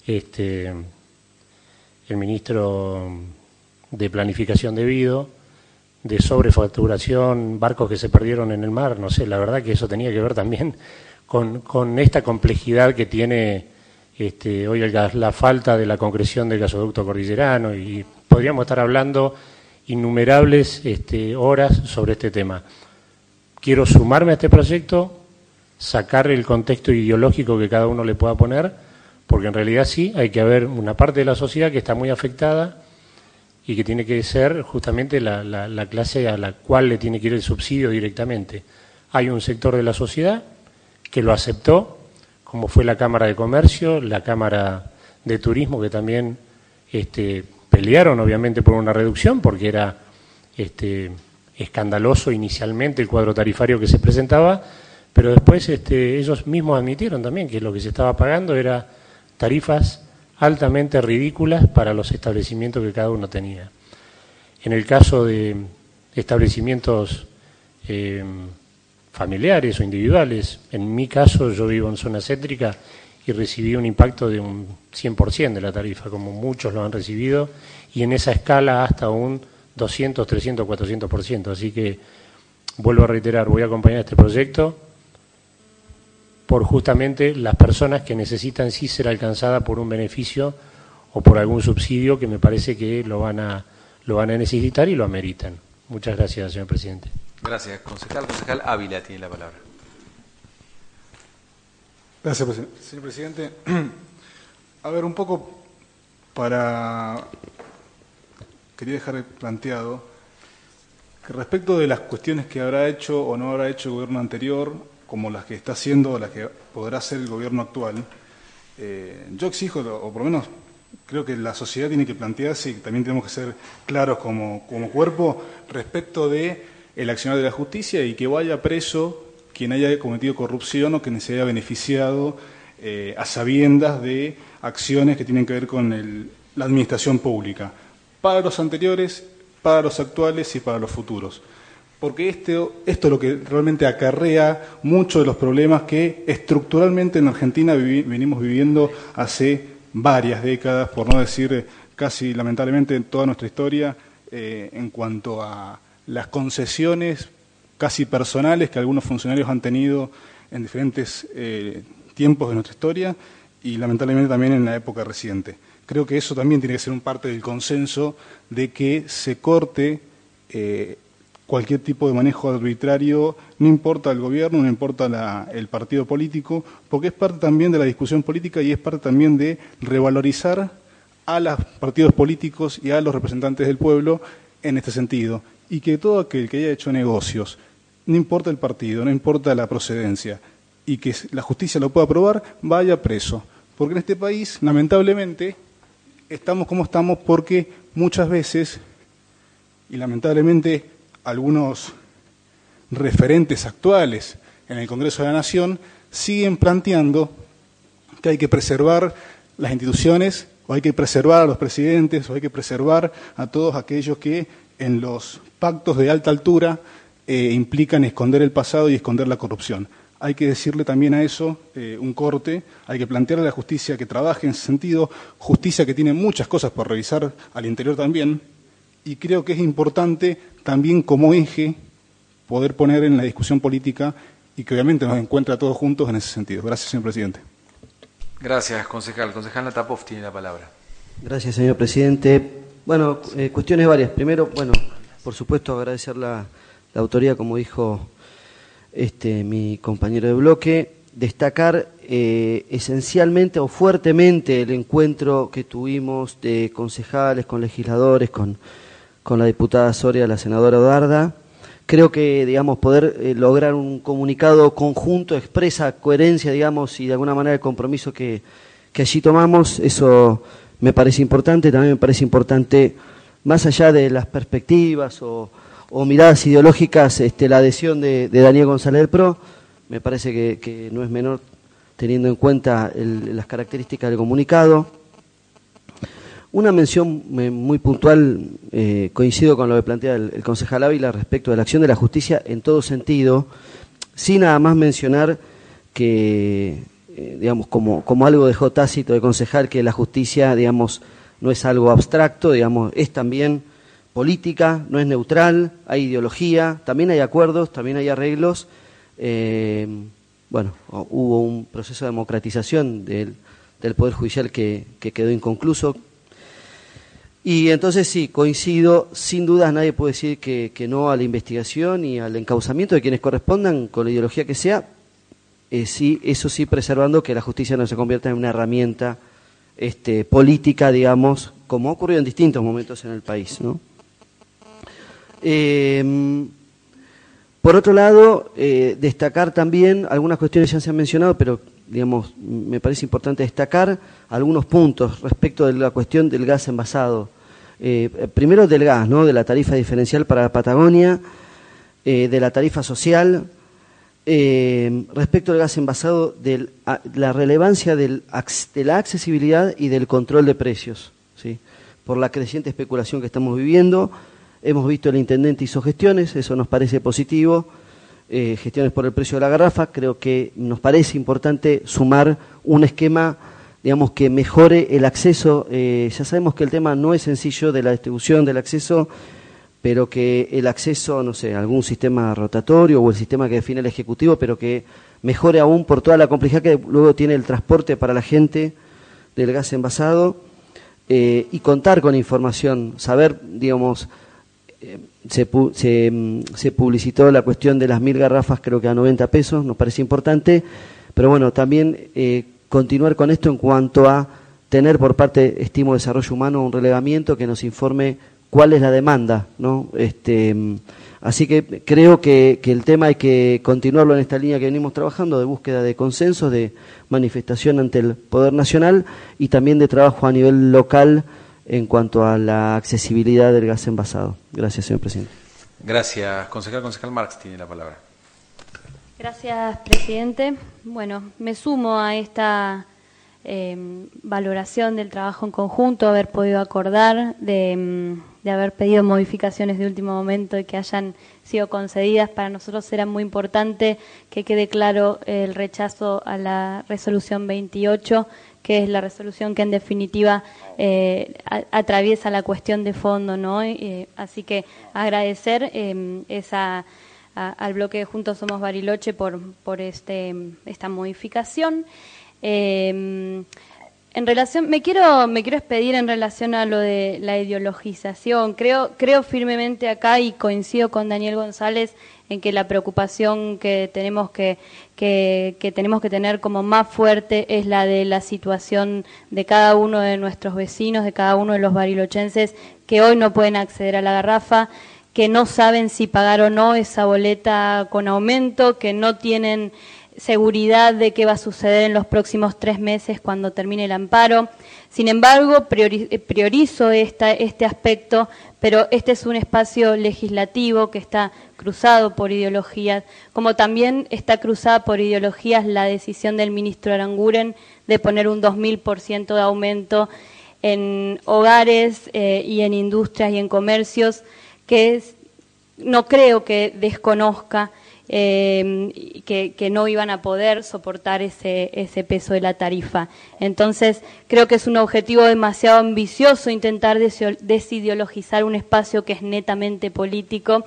de Planificación debido, de sobrefacturación, barcos que se perdieron en el mar, no sé, la verdad que eso tenía que ver también con esta complejidad que tiene hoy el gas, la falta de la concreción del gasoducto cordillerano, y podríamos estar hablando innumerables horas sobre este tema. Quiero sumarme a este proyecto, sacar el contexto ideológico que cada uno le pueda poner, porque en realidad sí, hay que haber una parte de la sociedad que está muy afectada y que tiene que ser justamente la clase a la cual le tiene que ir el subsidio directamente. Hay un sector de la sociedad que lo aceptó, como fue la Cámara de Comercio, la Cámara de Turismo, que también pelearon obviamente por una reducción, porque era escandaloso inicialmente el cuadro tarifario que se presentaba, pero después ellos mismos admitieron también que lo que se estaba pagando era tarifas altamente ridículas para los establecimientos que cada uno tenía. En el caso de establecimientos familiares o individuales, en mi caso yo vivo en zona céntrica y recibí un impacto de un 100% de la tarifa, como muchos lo han recibido, y en esa escala hasta un 200, 300, 400%. Así que, vuelvo a reiterar, voy a acompañar este proyecto por justamente las personas que necesitan sí ser alcanzadas por un beneficio o por algún subsidio que me parece que lo van a necesitar y lo ameritan. Muchas gracias, señor presidente. Gracias, concejal. Concejal Ávila tiene la palabra. Gracias, señor presidente. A ver, un poco quería dejar planteado que respecto de las cuestiones que habrá hecho o no habrá hecho el gobierno anterior, como las que está haciendo o las que podrá hacer el gobierno actual, yo exijo, o por lo menos creo que la sociedad tiene que plantearse, y también tenemos que ser claros como cuerpo respecto de el accionar de la justicia, y que vaya preso quien haya cometido corrupción o quien se haya beneficiado a sabiendas de acciones que tienen que ver con la administración pública, para los anteriores, para los actuales y para los futuros. Porque esto es lo que realmente acarrea muchos de los problemas que estructuralmente en Argentina venimos viviendo hace varias décadas, por no decir casi lamentablemente en toda nuestra historia, en cuanto a las concesiones casi personales que algunos funcionarios han tenido en diferentes tiempos de nuestra historia y lamentablemente también en la época reciente. Creo que eso también tiene que ser un parte del consenso de que se corte cualquier tipo de manejo arbitrario, no importa el gobierno, no importa el partido político, porque es parte también de la discusión política y es parte también de revalorizar a los partidos políticos y a los representantes del pueblo en este sentido. Y que todo aquel que haya hecho negocios, no importa el partido, no importa la procedencia, y que la justicia lo pueda probar, vaya preso. Porque en este país, lamentablemente, estamos como estamos porque muchas veces, y lamentablemente algunos referentes actuales en el Congreso de la Nación siguen planteando que hay que preservar las instituciones, o hay que preservar a los presidentes, o hay que preservar a todos aquellos que en los pactos de alta altura implican esconder el pasado y esconder la corrupción. Hay que decirle también a eso un corte, hay que plantearle a la justicia que trabaje en ese sentido, justicia que tiene muchas cosas por revisar al interior también, y creo que es importante también como eje poder poner en la discusión política y que obviamente nos encuentre a todos juntos en ese sentido. Gracias, señor presidente. Gracias, concejal. Concejal Natapov tiene la palabra. Gracias, señor presidente. Bueno, cuestiones varias. Primero, bueno, por supuesto agradecer la autoría, como dijo mi compañero de bloque, destacar esencialmente o fuertemente el encuentro que tuvimos de concejales, con legisladores, con la diputada Soria, la senadora Odarda. Creo que, digamos, poder lograr un comunicado conjunto expresa coherencia, digamos, y de alguna manera el compromiso que allí tomamos, eso me parece importante. También me parece importante, más allá de las perspectivas o miradas ideológicas, la adhesión de Daniel González del PRO. Me parece que no es menor teniendo en cuenta las características del comunicado. Una mención muy puntual, coincido con lo que plantea el concejal Ávila respecto de la acción de la justicia en todo sentido, sin nada más mencionar digamos, como algo dejó tácito de concejal, que la justicia, digamos, no es algo abstracto, digamos, es también política, no es neutral, hay ideología, también hay acuerdos, también hay arreglos. Bueno, hubo un proceso de democratización del Poder Judicial que quedó inconcluso. Y entonces sí, coincido, sin dudas nadie puede decir que no a la investigación y al encauzamiento de quienes correspondan con la ideología que sea, sí, eso sí preservando que la justicia no se convierta en una herramienta política, digamos, como ha ocurrido en distintos momentos en el país, ¿no? Por otro lado, destacar también algunas cuestiones ya se han mencionado, pero digamos, me parece importante destacar algunos puntos respecto de la cuestión del gas envasado. Primero del gas, ¿no? De la tarifa diferencial para la Patagonia, de la tarifa social, respecto del gas envasado, de la relevancia de la accesibilidad y del control de precios, ¿sí? Por la creciente especulación que estamos viviendo. Hemos visto el intendente hizo gestiones, eso nos parece positivo, gestiones por el precio de la garrafa. Creo que nos parece importante sumar un esquema, digamos, que mejore el acceso. Ya sabemos que el tema no es sencillo de la distribución del acceso, pero que el acceso, no sé, a algún sistema rotatorio o el sistema que define el Ejecutivo, pero que mejore aún por toda la complejidad que luego tiene el transporte para la gente del gas envasado, y contar con información, saber, digamos, se publicitó la cuestión de las 1000 garrafas, creo que a 90 pesos, nos parece importante, pero bueno, también continuar con esto en cuanto a tener por parte, estimo, Desarrollo Humano, un relevamiento que nos informe cuál es la demanda, ¿no? Así que creo que el tema hay que continuarlo en esta línea que venimos trabajando, de búsqueda de consensos, de manifestación ante el Poder Nacional y también de trabajo a nivel local en cuanto a la accesibilidad del gas envasado. Gracias, señor presidente. Gracias. Concejal Marx tiene la palabra. Gracias, presidente. Bueno, me sumo a esta valoración del trabajo en conjunto, haber podido acordar, de haber pedido modificaciones de último momento y que hayan sido concedidas. Para nosotros era muy importante que quede claro el rechazo a la resolución 28, que es la resolución que en definitiva atraviesa la cuestión de fondo, ¿no? Así que agradecer al bloque de Juntos Somos Bariloche por esta modificación. En relación, me quiero expedir en relación a lo de la ideologización. Creo firmemente acá, y coincido con Daniel González en que la preocupación que tenemos que tener como más fuerte es la de la situación de cada uno de nuestros vecinos, de cada uno de los barilochenses que hoy no pueden acceder a la garrafa, que no saben si pagar o no esa boleta con aumento, que no tienen seguridad de qué va a suceder en los próximos 3 meses cuando termine el amparo. Sin embargo, priorizo este aspecto, pero este es un espacio legislativo que está cruzado por ideologías, como también está cruzada por ideologías la decisión del ministro Aranguren de poner un 2000% de aumento en hogares y en industrias y en comercios, que no creo que desconozca que no iban a poder soportar ese peso de la tarifa. Entonces, creo que es un objetivo demasiado ambicioso intentar desideologizar un espacio que es netamente político,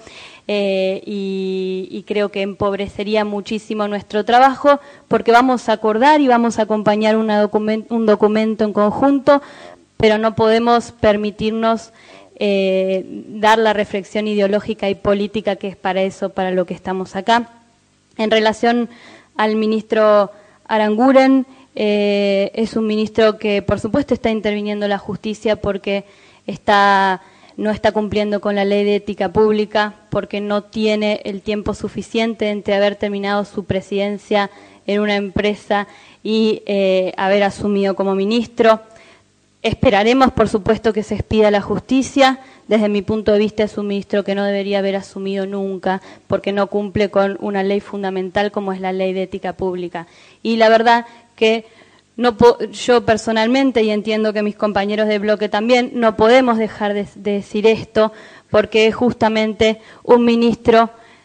y creo que empobrecería muchísimo nuestro trabajo, porque vamos a acordar y vamos a acompañar un documento en conjunto, pero no podemos permitirnos dar la reflexión ideológica y política que es para eso, para lo que estamos acá. En relación al ministro Aranguren, es un ministro que por supuesto está interviniendo la justicia porque no está cumpliendo con la ley de ética pública, porque no tiene el tiempo suficiente entre haber terminado su presidencia en una empresa y haber asumido como ministro. Esperaremos, por supuesto, que se expida la justicia. Desde mi punto de vista es un ministro que no debería haber asumido nunca, porque no cumple con una ley fundamental como es la ley de ética pública. Y la verdad que yo personalmente, y entiendo que mis compañeros de bloque también, no podemos dejar de decir esto, porque es justamente un ministro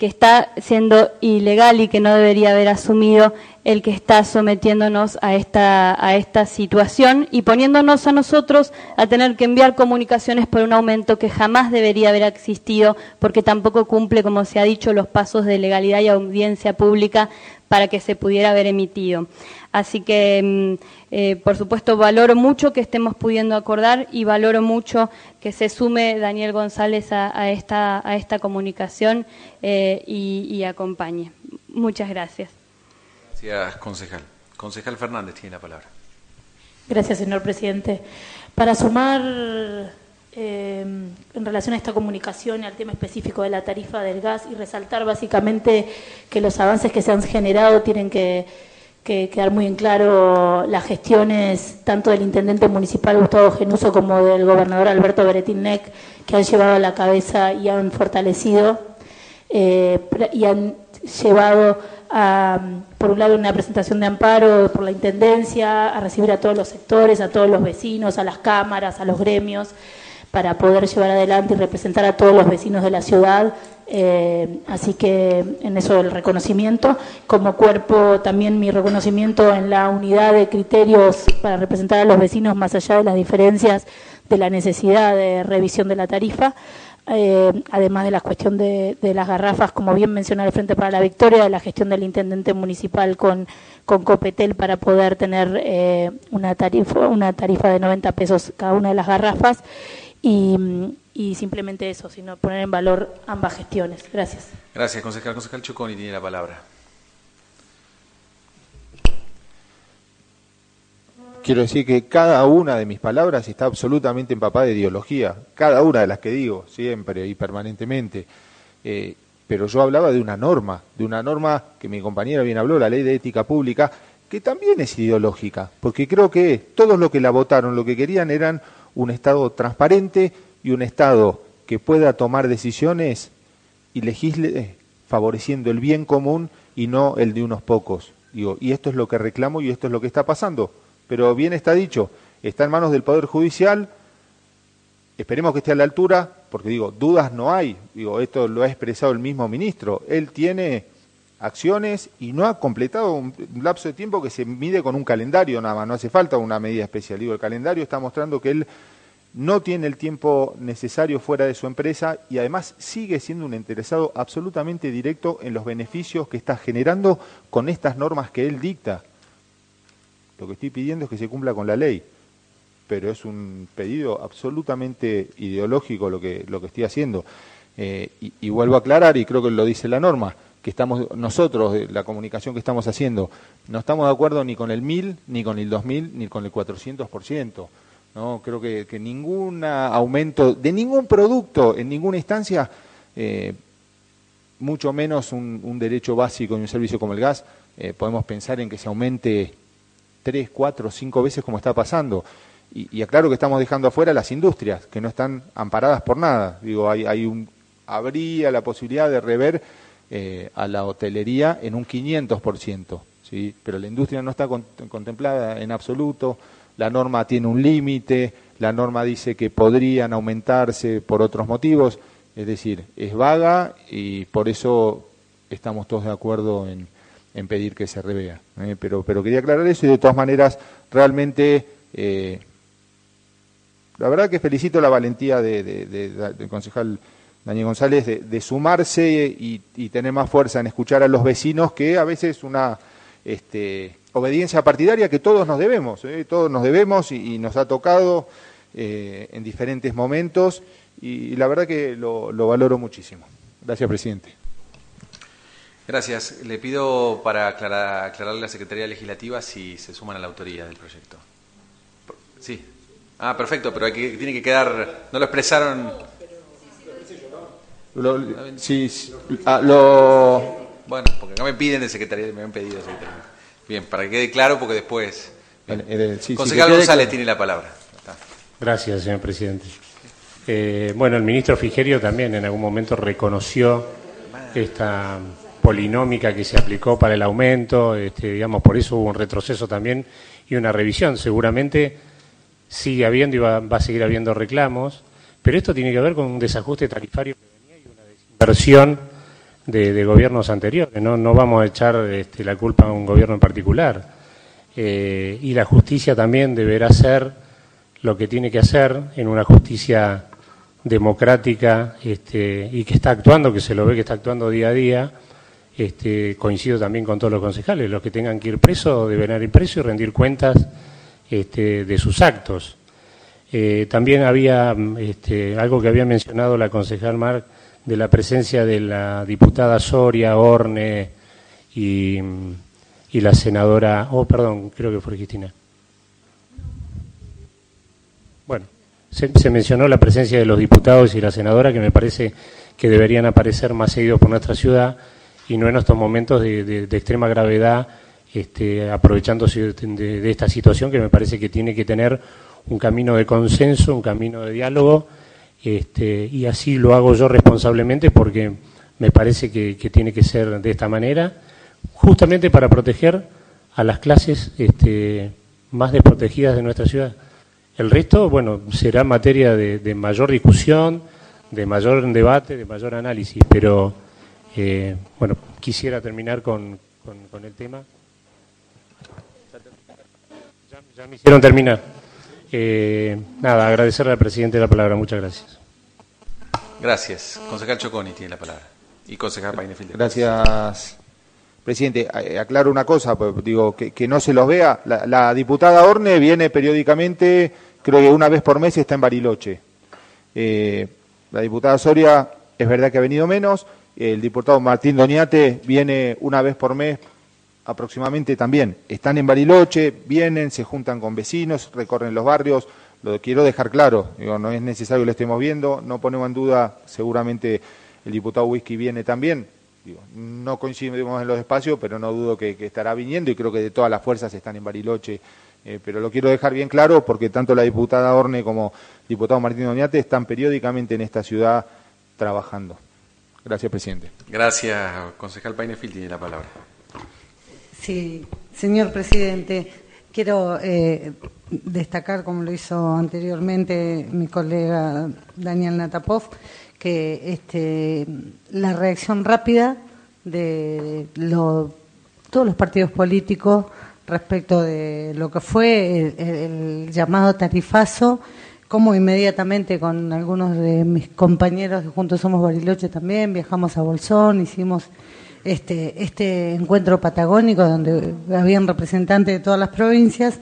que está siendo ilegal y que no debería haber asumido el que está sometiéndonos a esta situación y poniéndonos a nosotros a tener que enviar comunicaciones por un aumento que jamás debería haber existido, porque tampoco cumple, como se ha dicho, los pasos de legalidad y audiencia pública para que se pudiera haber emitido. Así que, por supuesto, valoro mucho que estemos pudiendo acordar y valoro mucho que se sume Daniel González a esta comunicación y acompañe. Muchas gracias. Gracias, concejal. Concejal Fernández tiene la palabra. Gracias, señor presidente. Para sumar en relación a esta comunicación y al tema específico de la tarifa del gas y resaltar básicamente que los avances que se han generado tienen que quedar muy en claro las gestiones tanto del intendente municipal Gustavo Genuso como del gobernador Alberto Beretilnec, que han llevado a la cabeza y han fortalecido y han llevado a, por un lado, una presentación de amparo por la Intendencia, a recibir a todos los sectores, a todos los vecinos, a las cámaras, a los gremios, para poder llevar adelante y representar a todos los vecinos de la ciudad. Así que en eso el reconocimiento. Como cuerpo también mi reconocimiento en la unidad de criterios para representar a los vecinos más allá de las diferencias de la necesidad de revisión de la tarifa. Además de la cuestión de las garrafas, como bien menciona el Frente para la Victoria, de la gestión del intendente municipal con Copetel para poder tener una tarifa de 90 pesos cada una de las garrafas y simplemente eso, sino poner en valor ambas gestiones. Gracias. Gracias, concejal. Concejal Choconi tiene la palabra. Quiero decir que cada una de mis palabras está absolutamente empapada de ideología, cada una de las que digo, siempre y permanentemente. Pero yo hablaba de una norma que mi compañera bien habló, la Ley de Ética Pública, que también es ideológica, porque creo que todos los que la votaron lo que querían eran un Estado transparente y un Estado que pueda tomar decisiones y legisle favoreciendo el bien común y no el de unos pocos. Digo, y esto es lo que reclamo y esto es lo que está pasando. Pero bien está dicho, está en manos del Poder Judicial, esperemos que esté a la altura, porque digo, dudas no hay, digo, esto lo ha expresado el mismo ministro, él tiene acciones y no ha completado un lapso de tiempo que se mide con un calendario nada más, no hace falta una medida especial, digo, el calendario está mostrando que él no tiene el tiempo necesario fuera de su empresa y además sigue siendo un interesado absolutamente directo en los beneficios que está generando con estas normas que él dicta. Lo que estoy pidiendo es que se cumpla con la ley, pero es un pedido absolutamente ideológico lo que estoy haciendo. Y vuelvo a aclarar, y creo que lo dice la norma, que estamos nosotros, la comunicación que estamos haciendo, no estamos de acuerdo ni con el 1000, ni con el 2000, ni con el 400%. No, creo que ningún aumento de ningún producto en ninguna instancia, mucho menos un derecho básico y un servicio como el gas, podemos pensar en que se aumente 3, 4, 5 veces como está pasando. Y aclaro que estamos dejando afuera las industrias, que no están amparadas por nada. Digo, habría la posibilidad de rever a la hotelería en un 500%, ¿sí? Pero la industria no está contemplada en absoluto, la norma tiene un límite, la norma dice que podrían aumentarse por otros motivos, es decir, es vaga y por eso estamos todos de acuerdo en pedir que se revea. Pero quería aclarar eso y de todas maneras realmente la verdad que felicito la valentía del concejal Daniel González de sumarse y tener más fuerza en escuchar a los vecinos, que a veces una obediencia partidaria que todos nos debemos y nos ha tocado en diferentes momentos y la verdad que lo valoro muchísimo. Gracias, presidente. Gracias. Le pido para aclararle a la Secretaría Legislativa si se suman a la autoría del proyecto. Sí. Ah, perfecto, pero tiene que quedar... ¿No lo expresaron? Bueno, porque acá me piden de Secretaría, me han pedido de Secretaría. Bien, para que quede claro, porque después... Concejal González tiene la palabra. Está. Gracias, señor presidente. Bueno, el ministro Frigerio también en algún momento reconoció esta polinómica que se aplicó para el aumento, digamos, por eso hubo un retroceso también y una revisión. Seguramente sigue habiendo y va a seguir habiendo reclamos, pero esto tiene que ver con un desajuste tarifario que venía y una desinversión de gobiernos anteriores. No vamos a echar la culpa a un gobierno en particular. Y la justicia también deberá hacer lo que tiene que hacer en una justicia democrática y que está actuando, que se lo ve que está actuando día a día. Coincido también con todos los concejales, los que tengan que ir presos deberán ir presos y rendir cuentas de sus actos. También había algo que había mencionado la concejal Marc, de la presencia de la diputada Soria, Orne y la senadora, creo que fue Cristina. Bueno, se mencionó la presencia de los diputados y la senadora, que me parece que deberían aparecer más seguidos por nuestra ciudad y no en estos momentos de extrema gravedad, aprovechándose de esta situación que me parece que tiene que tener un camino de consenso, un camino de diálogo, y así lo hago yo responsablemente porque me parece que tiene que ser de esta manera, justamente para proteger a las clases más desprotegidas de nuestra ciudad. El resto, bueno, será materia de mayor discusión, de mayor debate, de mayor análisis, pero bueno, quisiera terminar con el tema. Ya me hicieron terminar. Nada, agradecerle al presidente la palabra. Muchas gracias. Gracias. Concejal Choconi tiene la palabra. Y concejal Painefilde. Gracias, presidente. Aclaro una cosa, pues, digo, que no se los vea. La diputada Orne viene periódicamente, creo que una vez por mes está en Bariloche. La diputada Soria, es verdad que ha venido menos. El diputado Martín Doñate viene una vez por mes aproximadamente también. Están en Bariloche, vienen, se juntan con vecinos, recorren los barrios. Lo quiero dejar claro, digo, no es necesario que lo estemos viendo, no ponemos en duda, seguramente el diputado Whisky viene también. Digo, no coincidimos en los espacios, pero no dudo que estará viniendo y creo que de todas las fuerzas están en Bariloche. Pero lo quiero dejar bien claro porque tanto la diputada Orne como el diputado Martín Doñate están periódicamente en esta ciudad trabajando. Gracias, presidente. Gracias, concejal Painefilde, tiene la palabra. Sí, señor presidente, quiero destacar, como lo hizo anteriormente mi colega Daniel Natapov, que la reacción rápida de todos los partidos políticos respecto de lo que fue el llamado tarifazo, como inmediatamente con algunos de mis compañeros de Juntos Somos Bariloche también viajamos a Bolsón, hicimos este encuentro patagónico donde habían representantes de todas las provincias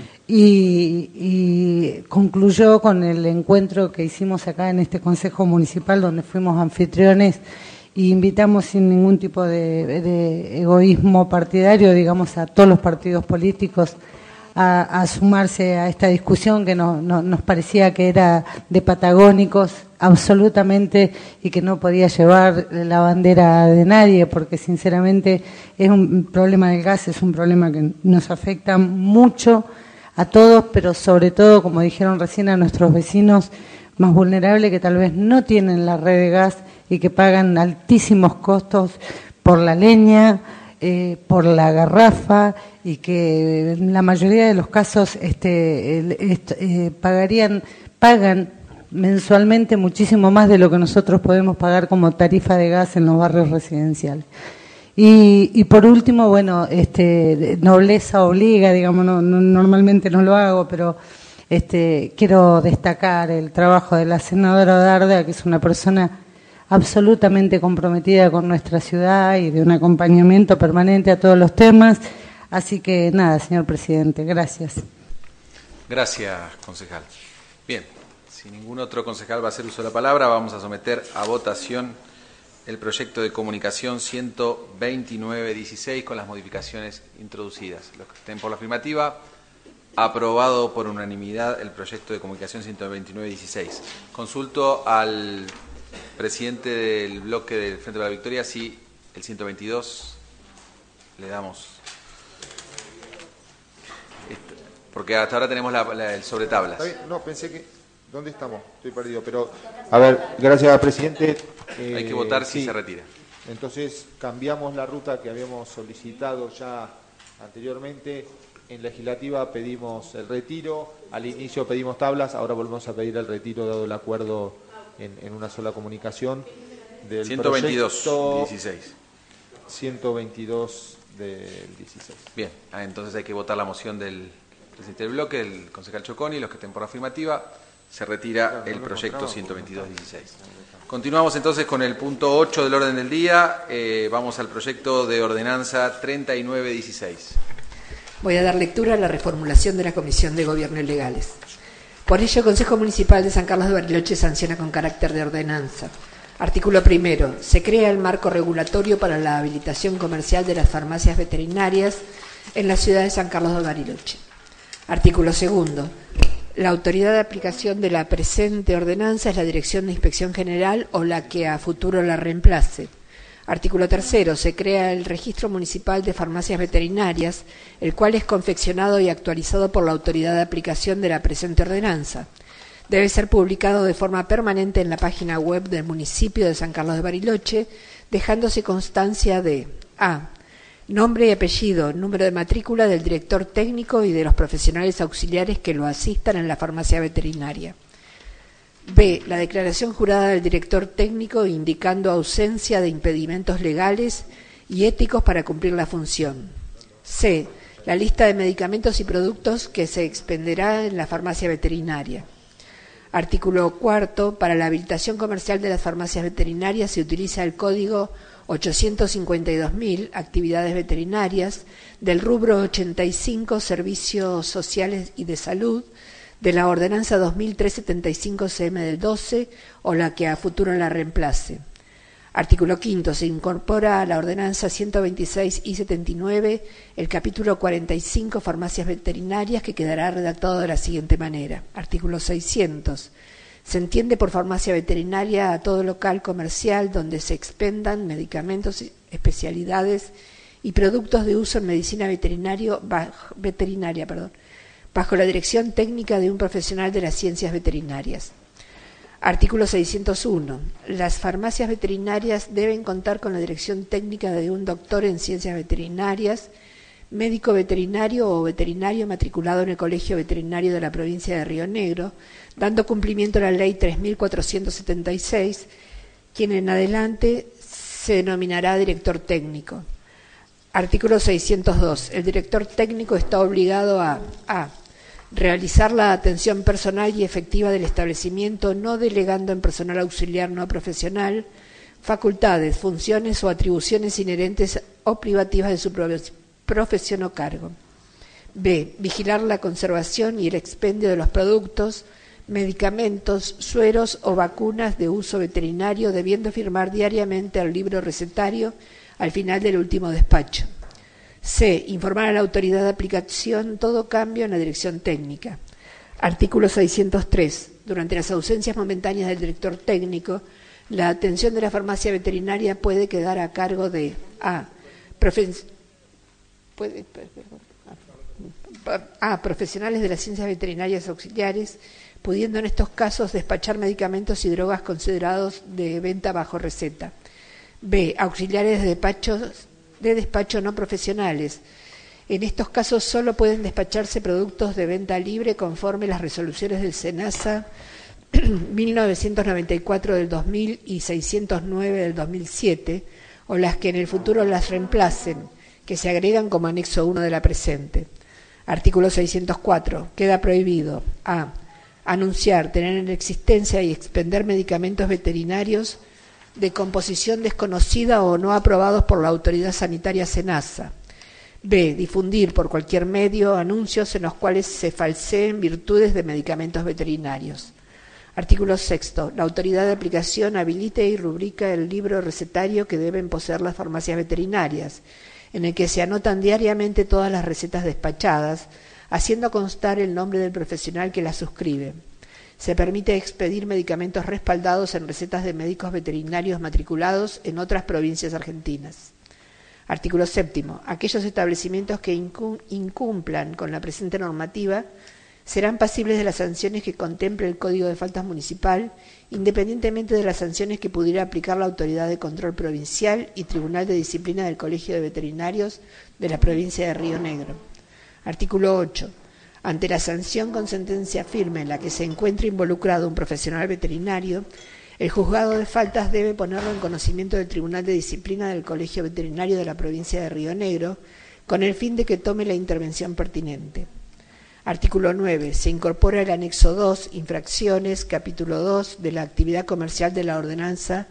y concluyó con el encuentro que hicimos acá en este Consejo Municipal donde fuimos anfitriones y invitamos sin ningún tipo de egoísmo partidario, digamos, a todos los partidos políticos a sumarse a esta discusión que nos parecía que era de patagónicos absolutamente y que no podía llevar la bandera de nadie, porque sinceramente es un problema del gas, es un problema que nos afecta mucho a todos, pero sobre todo, como dijeron recién, a nuestros vecinos más vulnerables que tal vez no tienen la red de gas y que pagan altísimos costos por la leña, por la garrafa, y que en la mayoría de los casos pagan mensualmente muchísimo más de lo que nosotros podemos pagar como tarifa de gas en los barrios residenciales. Y por último, bueno, nobleza obliga, digamos, normalmente no lo hago, pero quiero destacar el trabajo de la senadora Darda, que es una persona absolutamente comprometida con nuestra ciudad y de un acompañamiento permanente a todos los temas. Así que nada, señor presidente, gracias. Gracias, concejal. Bien, si ningún otro concejal va a hacer uso de la palabra, vamos a someter a votación el proyecto de comunicación 12916 con las modificaciones introducidas. Los que estén por la afirmativa, aprobado por unanimidad el proyecto de comunicación 12916. Consulto al presidente del bloque del Frente de la Victoria si el 122 le damos... Porque hasta ahora tenemos el sobre tablas. No, pensé que... ¿Dónde estamos? Estoy perdido, pero... A ver, gracias, presidente. Hay que votar si se retira. Entonces, cambiamos la ruta que habíamos solicitado ya anteriormente. En legislativa pedimos el retiro, al inicio pedimos tablas, ahora volvemos a pedir el retiro dado el acuerdo en una sola comunicación. del 122, proyecto 16. 122 del 16. Bien, entonces hay que votar la moción del presidente del bloque, el concejal Choconi. Los que estén por afirmativa, se retira el proyecto 122-16. Continuamos entonces con el punto 8 del orden del día. Vamos al proyecto de ordenanza 39-16. Voy a dar lectura a la reformulación de la Comisión de Gobierno y Legales. Por ello, el Consejo Municipal de San Carlos de Bariloche sanciona con carácter de ordenanza. Artículo 1. Se crea el marco regulatorio para la habilitación comercial de las farmacias veterinarias en la ciudad de San Carlos de Bariloche. Artículo 2. La autoridad de aplicación de la presente ordenanza es la Dirección de Inspección General o la que a futuro la reemplace. Artículo 3. Se crea el Registro Municipal de Farmacias Veterinarias, el cual es confeccionado y actualizado por la autoridad de aplicación de la presente ordenanza. Debe ser publicado de forma permanente en la página web del municipio de San Carlos de Bariloche, dejándose constancia de a. Nombre y apellido, número de matrícula del director técnico y de los profesionales auxiliares que lo asistan en la farmacia veterinaria. B. La declaración jurada del director técnico indicando ausencia de impedimentos legales y éticos para cumplir la función. C. La lista de medicamentos y productos que se expenderá en la farmacia veterinaria. Artículo 4. Para la habilitación comercial de las farmacias veterinarias se utiliza el código 852.000, actividades veterinarias, del rubro 85, servicios sociales y de salud, de la ordenanza 2375 CM del 12 o la que a futuro la reemplace. Artículo 5. Se incorpora a la ordenanza 126 y 79 el capítulo 45 farmacias veterinarias, que quedará redactado de la siguiente manera. Artículo 600. Se entiende por farmacia veterinaria a todo local comercial donde se expendan medicamentos, especialidades y productos de uso en medicina veterinaria, bajo la dirección técnica de un profesional de las ciencias veterinarias. Artículo 601. Las farmacias veterinarias deben contar con la dirección técnica de un doctor en ciencias veterinarias, médico veterinario o veterinario matriculado en el Colegio Veterinario de la provincia de Río Negro, dando cumplimiento a la Ley 3.476, quien en adelante se denominará director técnico. Artículo 602. El director técnico está obligado a realizar la atención personal y efectiva del establecimiento, no delegando en personal auxiliar no profesional facultades, funciones o atribuciones inherentes o privativas de su profesión o cargo. B. Vigilar la conservación y el expendio de los productos, medicamentos, sueros o vacunas de uso veterinario, debiendo firmar diariamente el libro recetario al final del último despacho. C. Informar a la autoridad de aplicación todo cambio en la dirección técnica. Artículo 603. Durante las ausencias momentáneas del director técnico, la atención de la farmacia veterinaria puede quedar a cargo de a. Profesionales de las ciencias veterinarias auxiliares, pudiendo en estos casos despachar medicamentos y drogas considerados de venta bajo receta. B. Auxiliares de despacho no profesionales. En estos casos solo pueden despacharse productos de venta libre conforme las resoluciones del SENASA 1994 del 2000 y 609 del 2007, o las que en el futuro las reemplacen, que se agregan como anexo 1 de la presente. Artículo 604. Queda prohibido a. Anunciar, tener en existencia y expender medicamentos veterinarios de composición desconocida o no aprobados por la autoridad sanitaria SENASA. B. Difundir por cualquier medio anuncios en los cuales se falseen virtudes de medicamentos veterinarios. Artículo 6. La autoridad de aplicación habilite y rubrica el libro recetario que deben poseer las farmacias veterinarias, en el que se anotan diariamente todas las recetas despachadas, haciendo constar el nombre del profesional que las suscribe. Se permite expedir medicamentos respaldados en recetas de médicos veterinarios matriculados en otras provincias argentinas. Artículo 7. Aquellos establecimientos que incumplan con la presente normativa serán pasibles de las sanciones que contemple el Código de Faltas Municipal, independientemente de las sanciones que pudiera aplicar la Autoridad de Control Provincial y Tribunal de Disciplina del Colegio de Veterinarios de la provincia de Río Negro. Artículo 8. Ante la sanción con sentencia firme en la que se encuentre involucrado un profesional veterinario, El juzgado de faltas debe ponerlo en conocimiento del Tribunal de Disciplina del Colegio Veterinario de la provincia de Río Negro, con el fin de que tome la intervención pertinente. Artículo 9. Se incorpora el anexo 2, infracciones, capítulo 2 de la actividad comercial de la ordenanza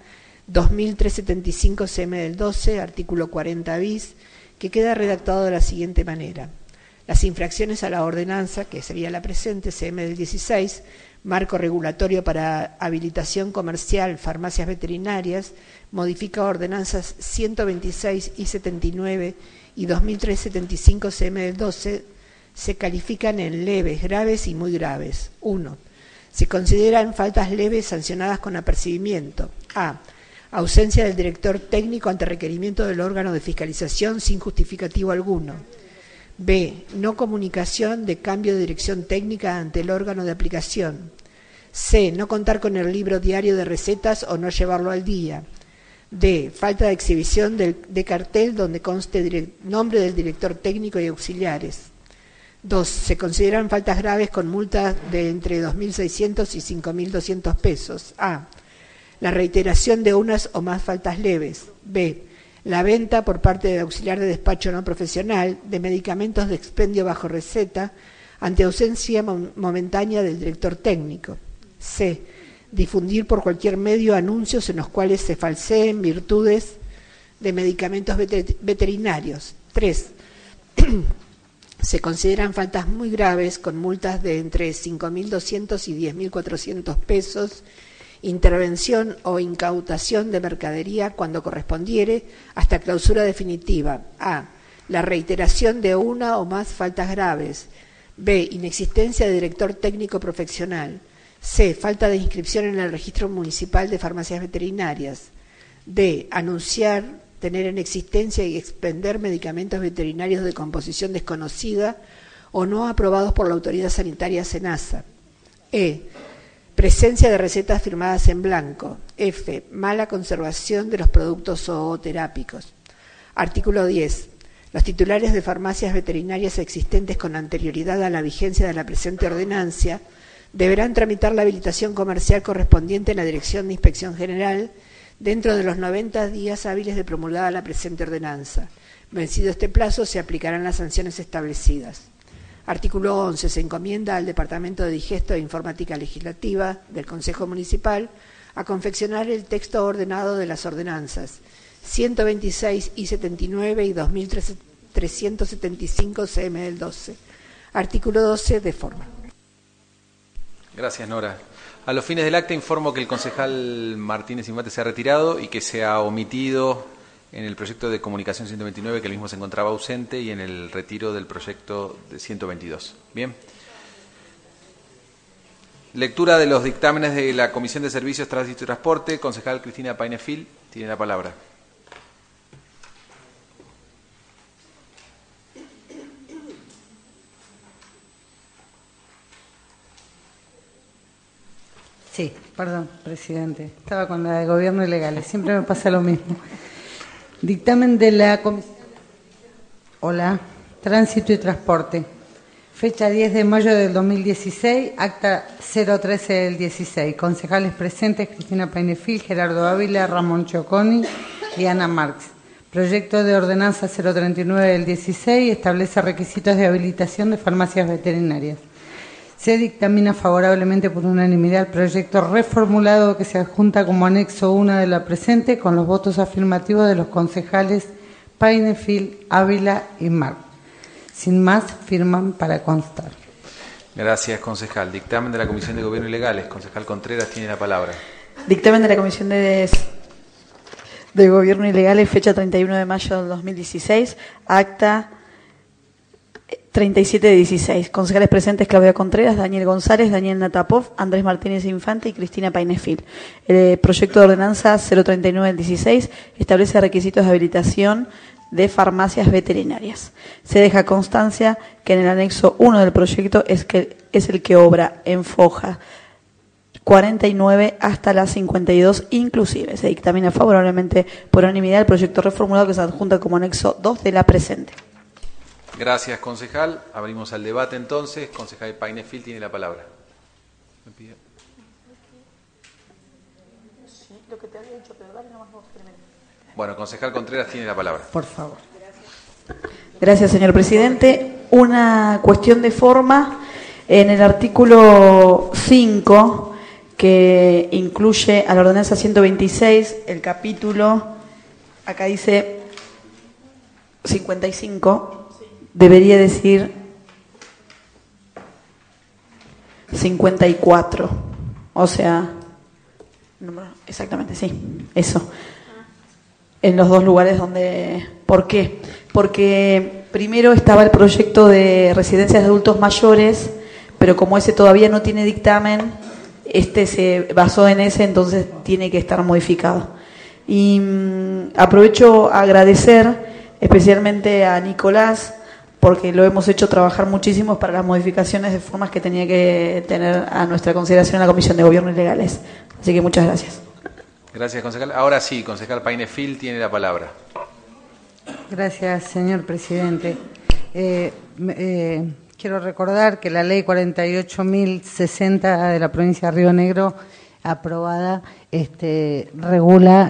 2375 CM del 12, artículo 40 bis, que queda redactado de la siguiente manera. Las infracciones a la ordenanza, que sería la presente, CM del 16, marco regulatorio para habilitación comercial, farmacias veterinarias, modifica ordenanzas 126 y 79 y 2375 CM del 12, se califican en leves, graves y muy graves. 1. Se consideran faltas leves sancionadas con apercibimiento. A. Ausencia del director técnico ante requerimiento del órgano de fiscalización sin justificativo alguno. B. No comunicación de cambio de dirección técnica ante el órgano de aplicación. C. No contar con el libro diario de recetas o no llevarlo al día. D. Falta de exhibición de cartel donde conste nombre del director técnico y auxiliares. 2. Se consideran faltas graves con multas de entre 2.600 y 5.200 pesos. A. La reiteración de unas o más faltas leves. B. La venta por parte del auxiliar de despacho no profesional de medicamentos de expendio bajo receta ante ausencia momentánea del director técnico. C. Difundir por cualquier medio anuncios en los cuales se falseen virtudes de medicamentos veterinarios. 3. Se consideran faltas muy graves con multas de entre 5.200 y 10.400 pesos, intervención o incautación de mercadería cuando correspondiere hasta clausura definitiva. A. La reiteración de una o más faltas graves. B. Inexistencia de director técnico profesional. C. Falta de inscripción en el registro municipal de farmacias veterinarias. D. Anunciar, tener en existencia y expender medicamentos veterinarios de composición desconocida o no aprobados por la autoridad sanitaria SENASA. E. Presencia de recetas firmadas en blanco. F. Mala conservación de los productos zooterápicos. Artículo 10. Los titulares de farmacias veterinarias existentes con anterioridad a la vigencia de la presente ordenanza deberán tramitar la habilitación comercial correspondiente en la Dirección de Inspección General dentro de los 90 días hábiles de promulgada la presente ordenanza. Vencido este plazo, se aplicarán las sanciones establecidas. Artículo 11. Se encomienda al Departamento de Digesto e Informática Legislativa del Consejo Municipal a confeccionar el texto ordenado de las ordenanzas 126 y 79 y 2375 CM del 12. Artículo 12. De forma. Gracias, Nora. A los fines del acta informo que el concejal Martínez Infante se ha retirado y que se ha omitido en el proyecto de comunicación 129, que el mismo se encontraba ausente, y en el retiro del proyecto de 122. Bien. Lectura de los dictámenes de la Comisión de Servicios, Tránsito y Transporte. Concejal Cristina Painefil tiene la palabra. Sí, perdón, presidente. Estaba con la de Gobierno y Legales. Siempre me pasa lo mismo. Dictamen de la Comisión de Tránsito y Transporte. Fecha 10 de mayo del 2016, acta 013 del 16. Concejales presentes: Cristina Painefil, Gerardo Ávila, Ramón Choconi y Ana Marx. Proyecto de ordenanza 039 del 16 establece requisitos de habilitación de farmacias veterinarias. Se dictamina favorablemente por unanimidad el proyecto reformulado que se adjunta como anexo 1 de la presente, con los votos afirmativos de los concejales Painefil, Ávila y Marx. Sin más, firman para constar. Gracias, concejal. Dictamen de la Comisión de Gobierno y Legales. Concejal Contreras tiene la palabra. Dictamen de la Comisión de Gobierno y Legales, fecha 31 de mayo del 2016, acta 37 de 16. Concejales presentes: Claudia Contreras, Daniel González, Daniel Natapov, Andrés Martínez Infante y Cristina Painefil. El proyecto de ordenanza 039 del 16 establece requisitos de habilitación de farmacias veterinarias. Se deja constancia que en el anexo 1 del proyecto es el que obra en foja 49 hasta la 52 inclusive. Se dictamina favorablemente por unanimidad el proyecto reformulado que se adjunta como anexo 2 de la presente. Gracias, concejal. Abrimos al debate entonces. Concejal Painefil tiene la palabra. lo que te había dicho, pero dale nomás vos primero. Bueno, concejal Contreras tiene la palabra. Por favor. Gracias, señor presidente. Una cuestión de forma. En el artículo 5, que incluye a la ordenanza 126, el capítulo, acá dice 55, debería decir 54. O sea, exactamente, sí, eso. En los dos lugares donde... ¿Por qué? Porque primero estaba el proyecto de residencias de adultos mayores, pero como ese todavía no tiene dictamen, este se basó en ese, entonces tiene que estar modificado. Y aprovecho a agradecer especialmente a Nicolás, porque lo hemos hecho trabajar muchísimo para las modificaciones de formas que tenía que tener a nuestra consideración en la Comisión de Gobierno y Legales. Así que muchas gracias. Gracias, concejal. Ahora sí, concejal Painefil tiene la palabra. Gracias, señor presidente. Quiero recordar que la ley 48.060 de la provincia de Río Negro, aprobada, regula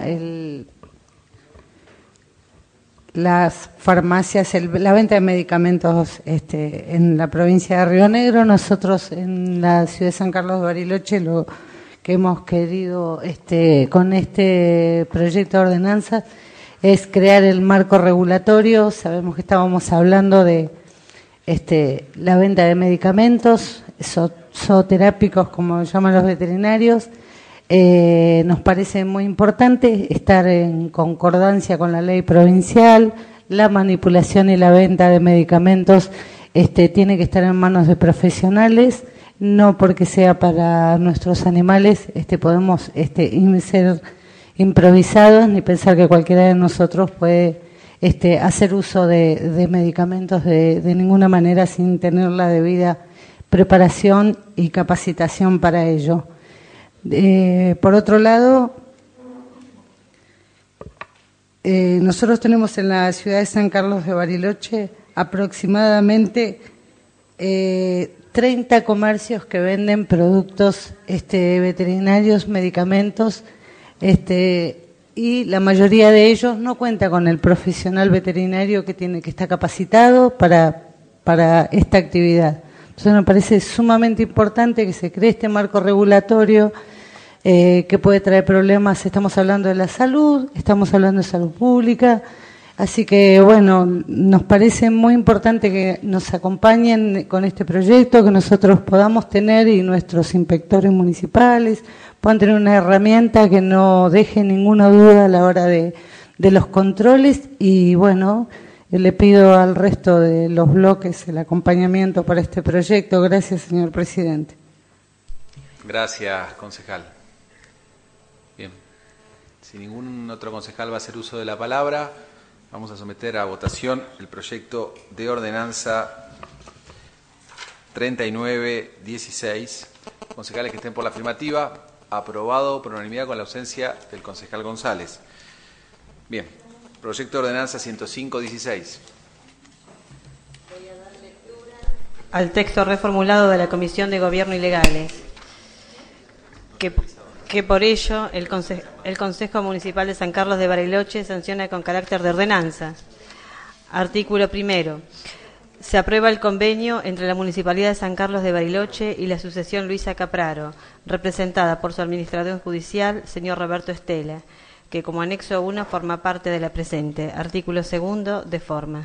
las farmacias, la venta de medicamentos en la provincia de Río Negro. Nosotros en la ciudad de San Carlos de Bariloche lo que hemos querido con este proyecto de ordenanza es crear el marco regulatorio. Sabemos que estábamos hablando de la venta de medicamentos zooterápicos, como llaman los veterinarios. Nos parece muy importante estar en concordancia con la ley provincial. La manipulación y la venta de medicamentos tiene que estar en manos de profesionales, no porque sea para nuestros animales podemos ser improvisados ni pensar que cualquiera de nosotros puede hacer uso de medicamentos de ninguna manera sin tener la debida preparación y capacitación para ello. Por otro lado, nosotros tenemos en la ciudad de San Carlos de Bariloche aproximadamente 30 comercios que venden productos veterinarios, medicamentos, y la mayoría de ellos no cuenta con el profesional veterinario que está capacitado para esta actividad. Entonces me parece sumamente importante que se cree este marco regulatorio que puede traer problemas. Estamos hablando de la salud, estamos hablando de salud pública, así que bueno, nos parece muy importante que nos acompañen con este proyecto, que nosotros podamos tener y nuestros inspectores municipales puedan tener una herramienta que no deje ninguna duda a la hora de los controles. Y bueno, le pido al resto de los bloques el acompañamiento para este proyecto. Gracias, señor presidente. Gracias, concejal. Bien, si ningún otro concejal va a hacer uso de la palabra, vamos a someter a votación el proyecto de ordenanza 3916. Concejales que estén por la afirmativa, aprobado por unanimidad con la ausencia del concejal González. Bien, proyecto de ordenanza 10516. Al texto reformulado de la Comisión de Gobierno y Legales, que por ello el Consejo Municipal de San Carlos de Bariloche sanciona con carácter de ordenanza. Artículo primero. Se aprueba el convenio entre la Municipalidad de San Carlos de Bariloche y la Asociación Luisa Capraro, representada por su administrador judicial, señor Roberto Estela, que como anexo 1 forma parte de la presente. Artículo segundo, de forma.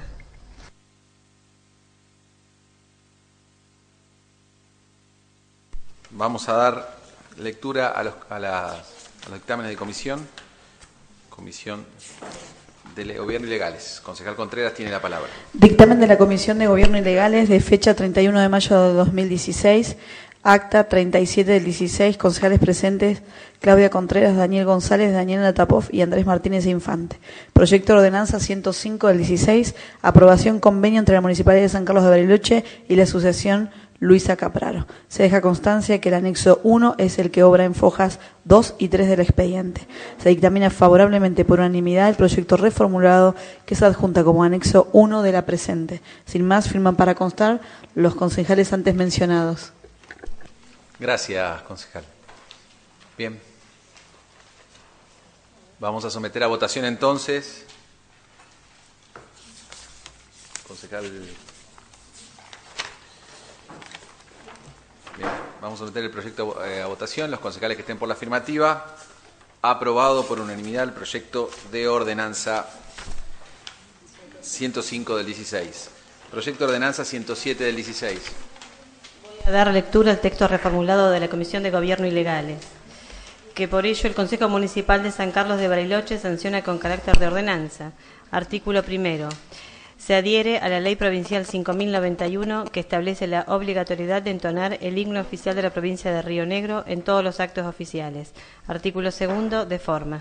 Vamos a dar lectura a los dictámenes de comisión de Gobierno y Legales. Concejal Contreras tiene la palabra. Dictamen de la Comisión de Gobierno y Legales de fecha 31 de mayo de 2016, acta 37 del 16, concejales presentes Claudia Contreras, Daniel González, Daniel Natapov y Andrés Martínez Infante. Proyecto de ordenanza 105 del 16, aprobación convenio entre la Municipalidad de San Carlos de Bariloche y la Asociación Luisa Capraro. Se deja constancia que el anexo 1 es el que obra en fojas 2 y 3 del expediente. Se dictamina favorablemente por unanimidad el proyecto reformulado que se adjunta como anexo 1 de la presente. Sin más, firman para constar los concejales antes mencionados. Gracias, concejal. Bien. Vamos a someter a votación entonces. Concejal. Bien, vamos a someter el proyecto a votación. Los concejales que estén por la afirmativa. Aprobado por unanimidad el proyecto de ordenanza 105 del 16. Proyecto de ordenanza 107 del 16. Voy a dar lectura al texto reformulado de la Comisión de Gobierno y Legales. Que por ello el Consejo Municipal de San Carlos de Bariloche sanciona con carácter de ordenanza. Artículo primero. Se adhiere a la Ley Provincial 5091 que establece la obligatoriedad de entonar el himno oficial de la provincia de Río Negro en todos los actos oficiales. Artículo segundo, de forma.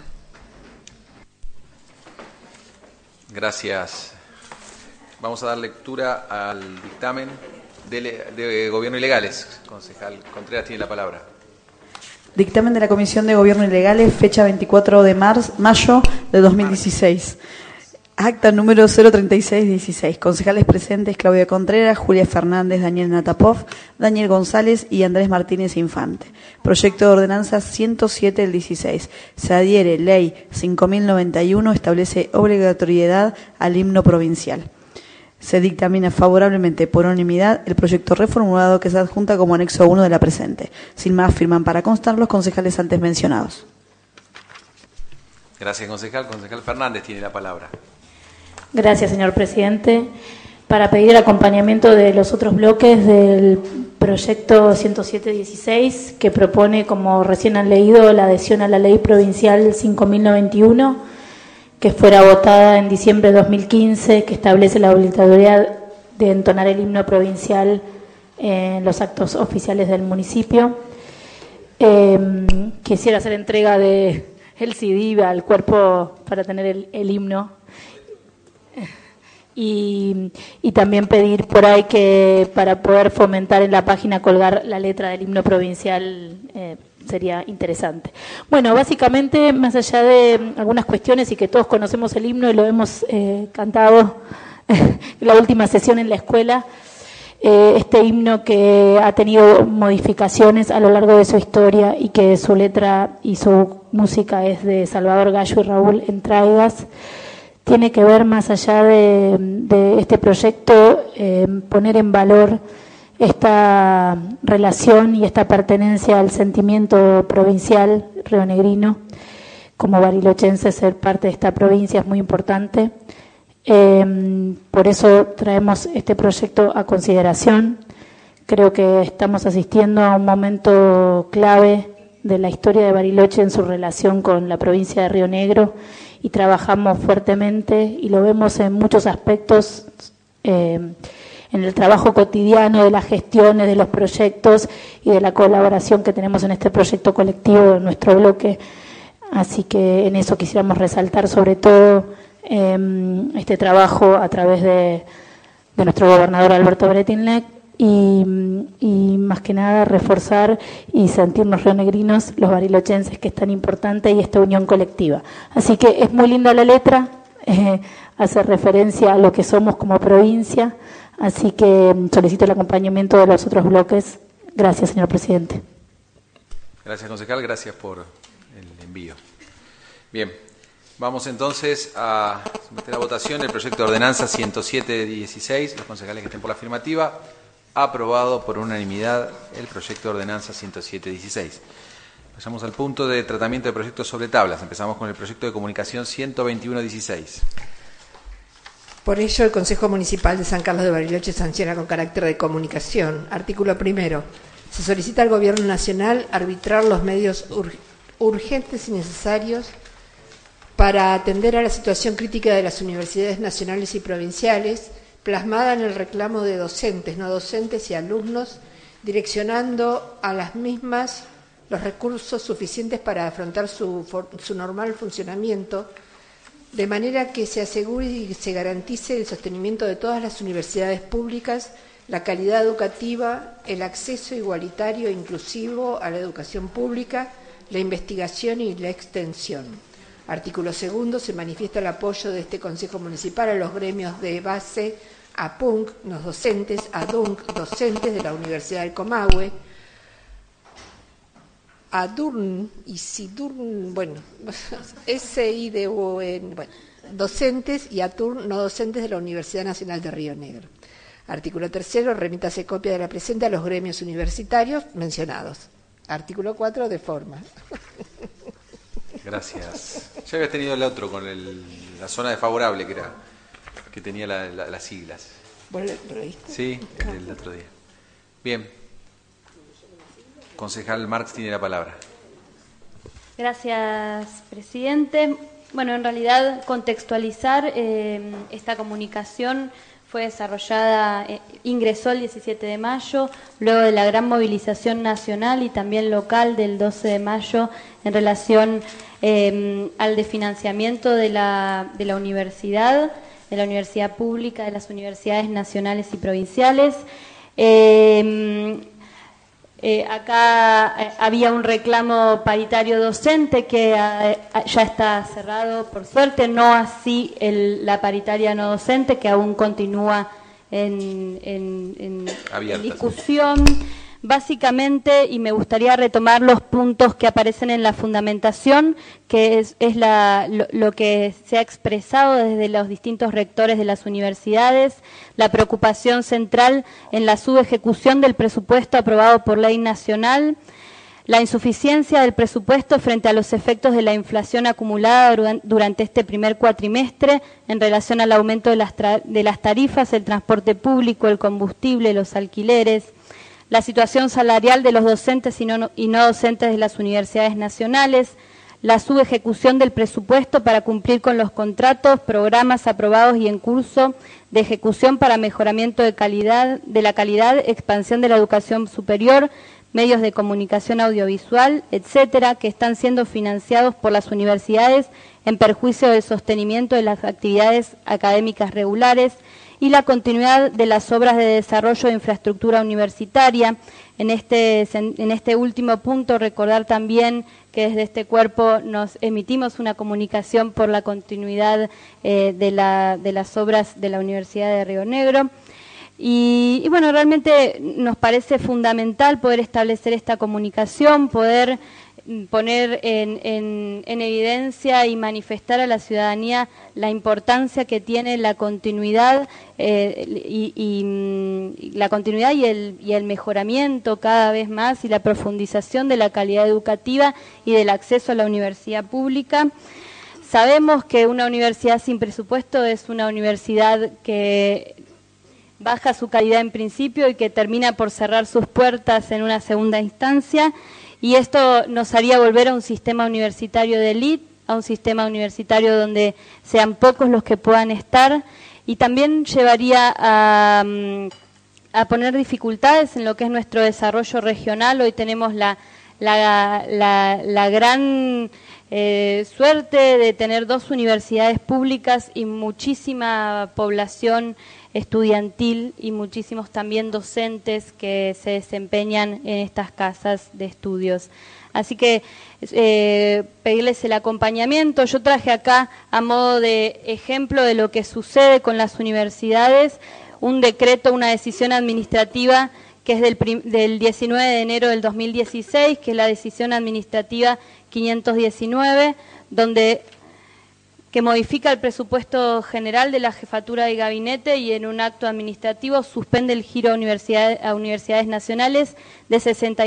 Gracias. Vamos a dar lectura al dictamen de Gobierno y Legales. Concejal Contreras tiene la palabra. Dictamen de la Comisión de Gobierno y Legales, fecha 24 de mayo de 2016. Acta número 03616. Concejales presentes: Claudia Contreras, Julia Fernández, Daniel Natapov, Daniel González y Andrés Martínez Infante. Proyecto de ordenanza 107 del 16. Se adhiere Ley 5091, establece obligatoriedad al himno provincial. Se dictamina favorablemente por unanimidad el proyecto reformulado que se adjunta como anexo 1 de la presente. Sin más, firman para constar los concejales antes mencionados. Gracias, concejal. Concejal Fernández tiene la palabra. Gracias, señor presidente. Para pedir el acompañamiento de los otros bloques del proyecto 107-16, que propone, como recién han leído, la adhesión a la Ley Provincial 5091, que fuera votada en diciembre de 2015, que establece la obligatoriedad de entonar el himno provincial en los actos oficiales del municipio. Quisiera hacer entrega de el CD al cuerpo para tener el himno. Y también pedir por ahí que para poder fomentar en la página colgar la letra del himno provincial sería interesante. Bueno, básicamente, más allá de algunas cuestiones y que todos conocemos el himno y lo hemos cantado en la última sesión en la escuela, este himno que ha tenido modificaciones a lo largo de su historia y que su letra y su música es de Salvador Gallo y Raúl Entraigas, tiene que ver, más allá de este proyecto, poner en valor esta relación y esta pertenencia al sentimiento provincial rionegrino. Como barilochense, ser parte de esta provincia es muy importante. Por eso traemos este proyecto a consideración. Creo que estamos asistiendo a un momento clave de la historia de Bariloche en su relación con la provincia de Río Negro, y trabajamos fuertemente y lo vemos en muchos aspectos, en el trabajo cotidiano de las gestiones, de los proyectos y de la colaboración que tenemos en este proyecto colectivo de nuestro bloque. Así que en eso quisiéramos resaltar sobre todo este trabajo a través de nuestro gobernador Alberto Bretinlec y más que nada reforzar y sentirnos rionegrinos, los barilochenses, que es tan importante, y esta unión colectiva. Así que es muy linda la letra, hace referencia a lo que somos como provincia, así que solicito el acompañamiento de los otros bloques. Gracias, señor presidente. Gracias, concejal, gracias por el envío. Bien, vamos entonces a someter a votación el proyecto de ordenanza 107-16, los concejales que estén por la afirmativa. Aprobado por unanimidad el proyecto de ordenanza 107-16. Pasamos al punto de tratamiento de proyectos sobre tablas. Empezamos con el proyecto de comunicación 121-16. Por ello, el Consejo Municipal de San Carlos de Bariloche sanciona con carácter de comunicación. Artículo primero. Se solicita al Gobierno Nacional arbitrar los medios urgentes y necesarios para atender a la situación crítica de las universidades nacionales y provinciales, plasmada en el reclamo de docentes, no docentes y alumnos, direccionando a las mismas los recursos suficientes para afrontar su normal funcionamiento, de manera que se asegure y se garantice el sostenimiento de todas las universidades públicas, la calidad educativa, el acceso igualitario e inclusivo a la educación pública, la investigación y la extensión. Artículo segundo. Se manifiesta el apoyo de este Consejo Municipal a los gremios de base, APUNC, los docentes, ADUNC, docentes de la Universidad del Comahue, ADURN y SIDURN, bueno, SIDUN, bueno, docentes y ATURN no docentes de la Universidad Nacional de Río Negro. Artículo 3, remítase copia de la presente a los gremios universitarios mencionados. Artículo 4, de forma. Gracias. Ya habías tenido el otro con la zona desfavorable que tenía las siglas. ¿Vos lo viste? Sí, el otro día. Bien. Concejal Marx tiene la palabra. Gracias, presidente. Bueno, en realidad contextualizar esta comunicación fue desarrollada, ingresó el 17 de mayo, luego de la gran movilización nacional y también local del 12 de mayo en relación al desfinanciamiento de la universidad pública, de las universidades nacionales y provinciales. Acá había un reclamo paritario docente que ya está cerrado, por suerte, no así la paritaria no docente, que aún continúa en discusión. Básicamente, y me gustaría retomar los puntos que aparecen en la fundamentación, que es lo que se ha expresado desde los distintos rectores de las universidades, la preocupación central en la subejecución del presupuesto aprobado por ley nacional, la insuficiencia del presupuesto frente a los efectos de la inflación acumulada durante este primer cuatrimestre en relación al aumento de las tarifas, el transporte público, el combustible, los alquileres, la situación salarial de los docentes y no docentes de las universidades nacionales, la subejecución del presupuesto para cumplir con los contratos, programas aprobados y en curso de ejecución para mejoramiento de la calidad, expansión de la educación superior, medios de comunicación audiovisual, etcétera, que están siendo financiados por las universidades en perjuicio del sostenimiento de las actividades académicas regulares, y la continuidad de las obras de desarrollo de infraestructura universitaria. En este último punto, recordar también que desde este cuerpo nos emitimos una comunicación por la continuidad de las obras de la Universidad de Río Negro. Y bueno, realmente nos parece fundamental poder establecer esta comunicación, poder poner en evidencia y manifestar a la ciudadanía la importancia que tiene la continuidad la continuidad y el mejoramiento cada vez más y la profundización de la calidad educativa y del acceso a la universidad pública. Sabemos que una universidad sin presupuesto es una universidad que baja su calidad en principio y que termina por cerrar sus puertas en una segunda instancia. Y esto nos haría volver a un sistema universitario de élite, a un sistema universitario donde sean pocos los que puedan estar, y también llevaría a poner dificultades en lo que es nuestro desarrollo regional. Hoy tenemos la gran suerte de tener 2 universidades públicas y muchísima población estudiantil y muchísimos también docentes que se desempeñan en estas casas de estudios. Así que pedirles el acompañamiento. Yo traje acá, a modo de ejemplo de lo que sucede con las universidades, un decreto, una decisión administrativa que es del 19 de enero del 2016, que es la decisión administrativa 519, que modifica el presupuesto general de la jefatura de gabinete y en un acto administrativo suspende el giro a universidades nacionales de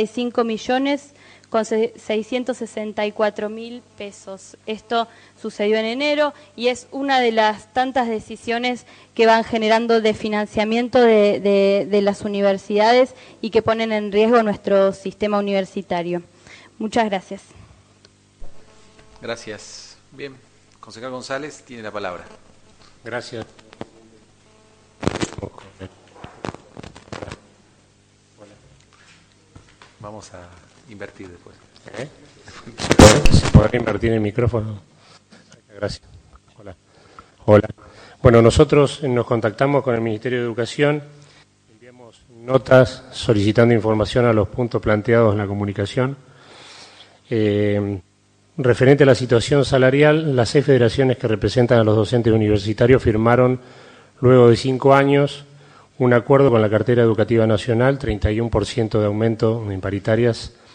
65.664.000 pesos. Esto sucedió en enero y es una de las tantas decisiones que van generando de financiamiento de las universidades y que ponen en riesgo nuestro sistema universitario. Muchas gracias. Gracias. Bien. Concejal González tiene la palabra. Gracias. Vamos a invertir después. ¿Se podrá invertir el micrófono? Gracias. Hola. Bueno, nosotros nos contactamos con el Ministerio de Educación, enviamos notas solicitando información a los puntos planteados en la comunicación. Referente a la situación salarial, las 6 federaciones que representan a los docentes universitarios firmaron, luego de 5 años, un acuerdo con la cartera educativa nacional, 31% de aumento en paritarias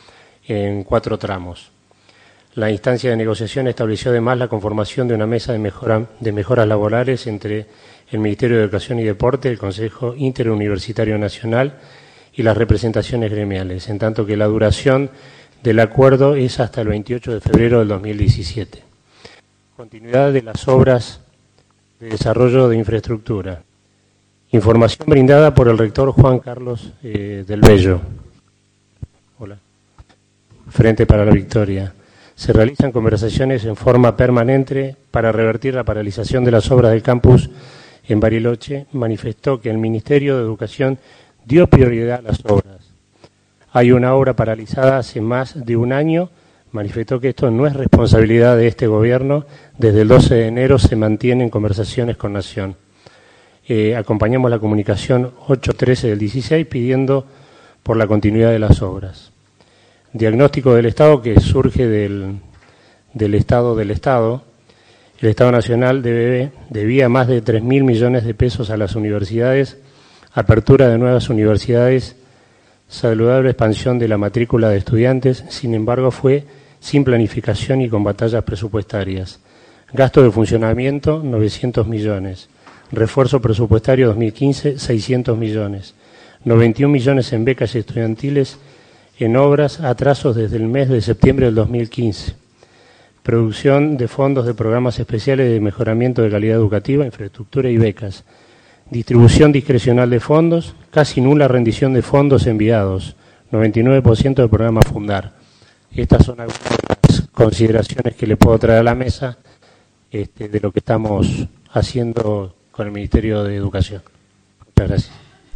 en 4 tramos. La instancia de negociación estableció además la conformación de una mesa de mejoras laborales entre el Ministerio de Educación y Deporte, el Consejo Interuniversitario Nacional y las representaciones gremiales, en tanto que la duración del acuerdo es hasta el 28 de febrero del 2017. Continuidad de las obras de desarrollo de infraestructura. Información brindada por el rector Juan Carlos del Bello. Hola. Frente para la Victoria. Se realizan conversaciones en forma permanente para revertir la paralización de las obras del campus en Bariloche. Manifestó que el Ministerio de Educación dio prioridad a las obras. Hay una obra paralizada hace más de un año. Manifestó que esto no es responsabilidad de este gobierno. Desde el 12 de enero se mantienen conversaciones con Nación. Acompañamos la comunicación 813 del 16 pidiendo por la continuidad de las obras. Diagnóstico del Estado que surge del Estado del Estado. El Estado Nacional debía más de 3.000 millones de pesos a las universidades, apertura de nuevas universidades, saludable expansión de la matrícula de estudiantes, sin embargo fue sin planificación y con batallas presupuestarias. Gasto de funcionamiento, 900 millones. Refuerzo presupuestario 2015, 600 millones. 91 millones en becas estudiantiles, en obras, atrasos desde el mes de septiembre del 2015. Producción de fondos de programas especiales de mejoramiento de calidad educativa, infraestructura y becas. Distribución discrecional de fondos, casi nula rendición de fondos enviados, 99% del programa Fundar. Estas son algunas de las consideraciones que le puedo traer a la mesa de lo que estamos haciendo con el Ministerio de Educación. Muchas gracias.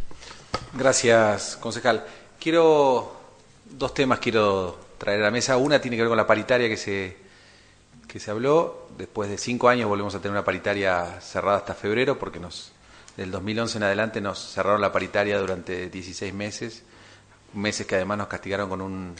Gracias, concejal. Dos temas quiero traer a la mesa. Una tiene que ver con la paritaria que se habló. Después de 5 años volvemos a tener una paritaria cerrada hasta febrero, porque del 2011 en adelante nos cerraron la paritaria durante 16 meses que además nos castigaron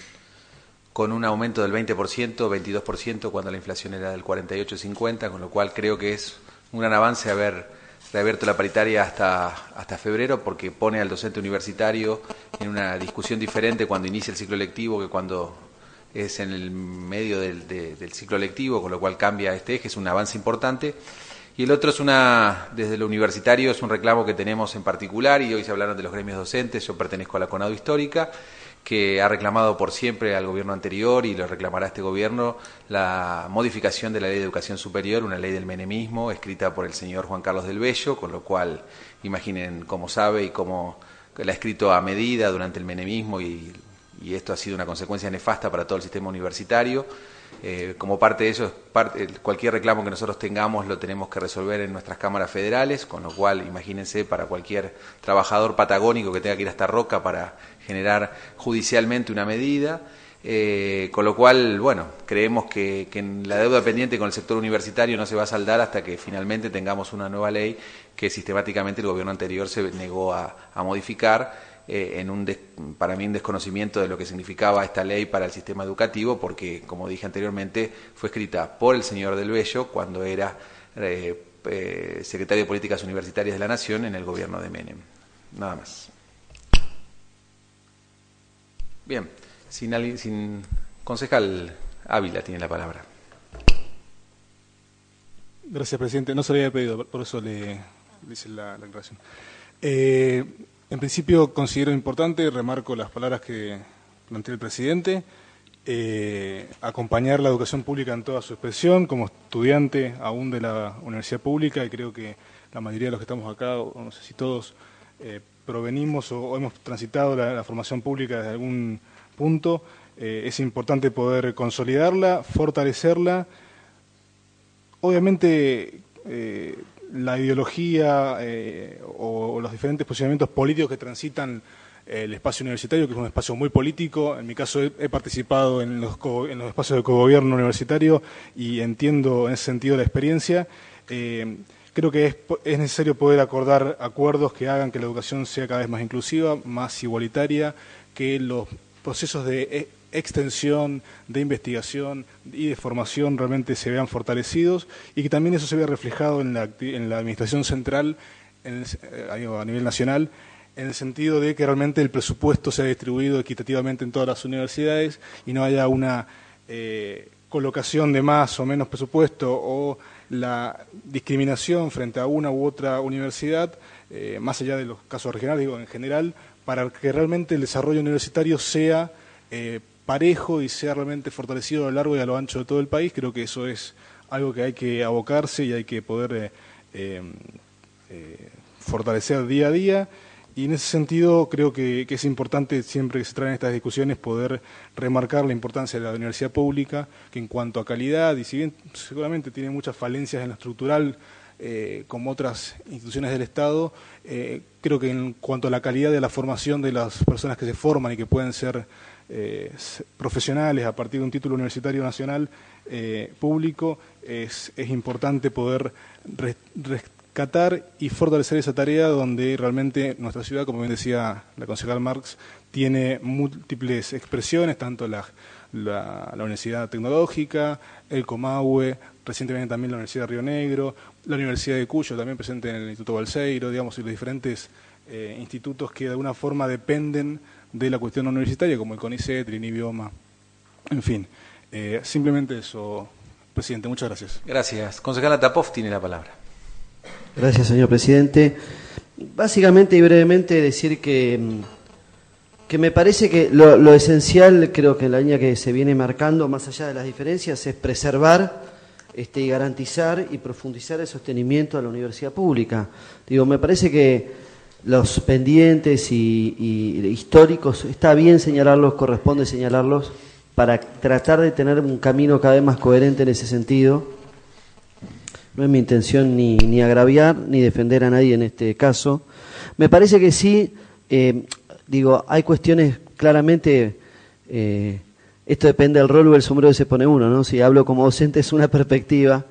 con un aumento del 20%, 22%, cuando la inflación era del 48,50, con lo cual creo que es un gran avance haber reabierto la paritaria hasta febrero, porque pone al docente universitario en una discusión diferente cuando inicia el ciclo lectivo que cuando es en el medio del ciclo lectivo, con lo cual cambia este eje, es un avance importante. Y el otro desde lo universitario, es un reclamo que tenemos en particular, y hoy se hablaron de los gremios docentes. Yo pertenezco a la CONADU Histórica, que ha reclamado por siempre al gobierno anterior y lo reclamará este gobierno la modificación de la Ley de Educación Superior, una ley del menemismo escrita por el señor Juan Carlos del Bello, con lo cual imaginen cómo sabe y cómo la ha escrito a medida durante el menemismo, y esto ha sido una consecuencia nefasta para todo el sistema universitario. Como parte de eso, cualquier reclamo que nosotros tengamos lo tenemos que resolver en nuestras cámaras federales, con lo cual imagínense para cualquier trabajador patagónico que tenga que ir hasta Roca para generar judicialmente una medida, con lo cual, bueno, creemos que la deuda pendiente con el sector universitario no se va a saldar hasta que finalmente tengamos una nueva ley que sistemáticamente el gobierno anterior se negó a modificar, para mí un desconocimiento de lo que significaba esta ley para el sistema educativo, porque, como dije anteriormente, fue escrita por el señor del Bello cuando era secretario de Políticas Universitarias de la Nación en el gobierno de Menem. Nada más. Bien, sin concejal Ávila tiene la palabra. Gracias, presidente. No se le había pedido, por eso le hice la aclaración. En principio considero importante, remarco las palabras que planteó el presidente, acompañar la educación pública en toda su expresión, como estudiante aún de la universidad pública, y creo que la mayoría de los que estamos acá, o no sé si todos, provenimos o hemos transitado la formación pública desde algún punto. Es importante poder consolidarla, fortalecerla. Obviamente, la ideología o los diferentes posicionamientos políticos que transitan el espacio universitario, que es un espacio muy político. En mi caso he participado en los espacios de cogobierno universitario y entiendo en ese sentido la experiencia. Creo que es necesario poder acordar acuerdos que hagan que la educación sea cada vez más inclusiva, más igualitaria, que los procesos de extensión, de investigación y de formación realmente se vean fortalecidos, y que también eso se vea reflejado en la administración central a nivel nacional, en el sentido de que realmente el presupuesto sea distribuido equitativamente en todas las universidades y no haya una colocación de más o menos presupuesto o la discriminación frente a una u otra universidad, más allá de los casos regionales, digo, en general, para que realmente el desarrollo universitario sea parejo y sea realmente fortalecido a lo largo y a lo ancho de todo el país. Creo que eso es algo que hay que abocarse y hay que poder fortalecer día a día. Y en ese sentido creo que es importante, siempre que se traen estas discusiones, poder remarcar la importancia de la universidad pública, que en cuanto a calidad, y si bien seguramente tiene muchas falencias en lo estructural, como otras instituciones del Estado, creo que en cuanto a la calidad de la formación de las personas que se forman y que pueden ser profesionales a partir de un título universitario nacional público, es importante poder rescatar y fortalecer esa tarea donde realmente nuestra ciudad, como bien decía la concejal Marx, tiene múltiples expresiones, tanto la Universidad Tecnológica, el Comahue, recientemente también la Universidad de Río Negro, la Universidad de Cuyo, también presente en el Instituto Balseiro, digamos, y los diferentes institutos que de alguna forma dependen de la cuestión universitaria, como el CONICET, el INIBIOMA, en fin. Simplemente eso, presidente. Muchas gracias. Gracias. Concejala Tapov tiene la palabra. Gracias, señor presidente. Básicamente y brevemente decir que me parece que lo esencial, creo que en la línea que se viene marcando, más allá de las diferencias, es preservar y garantizar y profundizar el sostenimiento a la universidad pública. Digo, me parece que los pendientes y históricos, está bien señalarlos, corresponde señalarlos, para tratar de tener un camino cada vez más coherente en ese sentido. No es mi intención ni agraviar ni defender a nadie en este caso. Me parece que sí, hay cuestiones claramente, esto depende del rol o el sombrero que se pone uno, ¿no? Si hablo como docente es una perspectiva,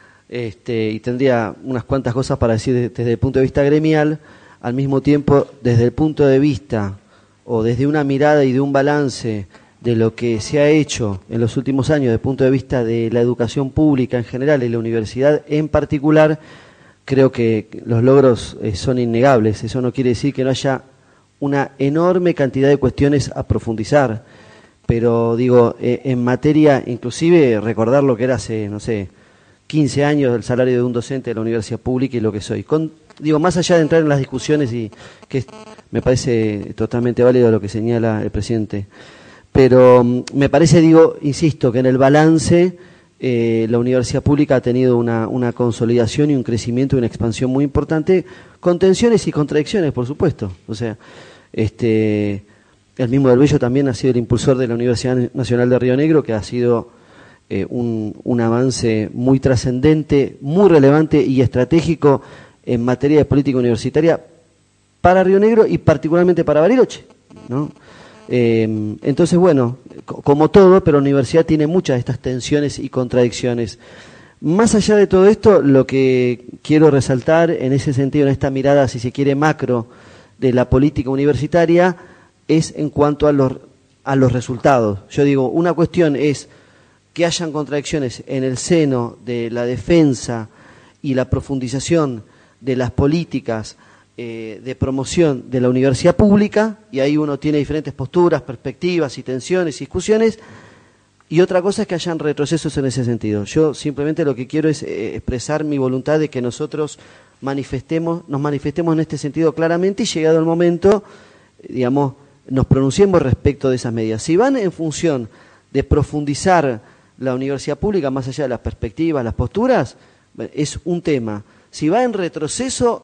y tendría unas cuantas cosas para decir desde el punto de vista gremial. Al mismo tiempo, desde el punto de vista o desde una mirada y de un balance de lo que se ha hecho en los últimos años desde el punto de vista de la educación pública en general y la universidad en particular, creo que los logros son innegables. Eso no quiere decir que no haya una enorme cantidad de cuestiones a profundizar, pero digo, en materia, inclusive recordar lo que era hace, 15 años del salario de un docente de la universidad pública y lo que soy. Más allá de entrar en las discusiones, y que me parece totalmente válido lo que señala el presidente, pero me parece, insisto, que en el balance la universidad pública ha tenido una consolidación y un crecimiento y una expansión muy importante, con tensiones y contradicciones, por supuesto. O sea, el mismo Del Bello también ha sido el impulsor de la Universidad Nacional de Río Negro, que ha sido un avance muy trascendente, muy relevante y estratégico en materia de política universitaria para Río Negro y particularmente para Bariloche, ¿no? Entonces, bueno, como todo, pero la universidad tiene muchas de estas tensiones y contradicciones. Más allá de todo esto, lo que quiero resaltar en ese sentido, en esta mirada, si se quiere, macro de la política universitaria, es en cuanto a los resultados. Yo digo, una cuestión es que hayan contradicciones en el seno de la defensa y la profundización de las políticas de promoción de la universidad pública, y ahí uno tiene diferentes posturas, perspectivas y tensiones y discusiones, y otra cosa es que hayan retrocesos en ese sentido. Yo simplemente lo que quiero es expresar mi voluntad de que nosotros nos manifestemos en este sentido claramente, y llegado el momento, nos pronunciemos respecto de esas medidas. Si van en función de profundizar la universidad pública más allá de las perspectivas, las posturas, es un tema. Si va en retroceso,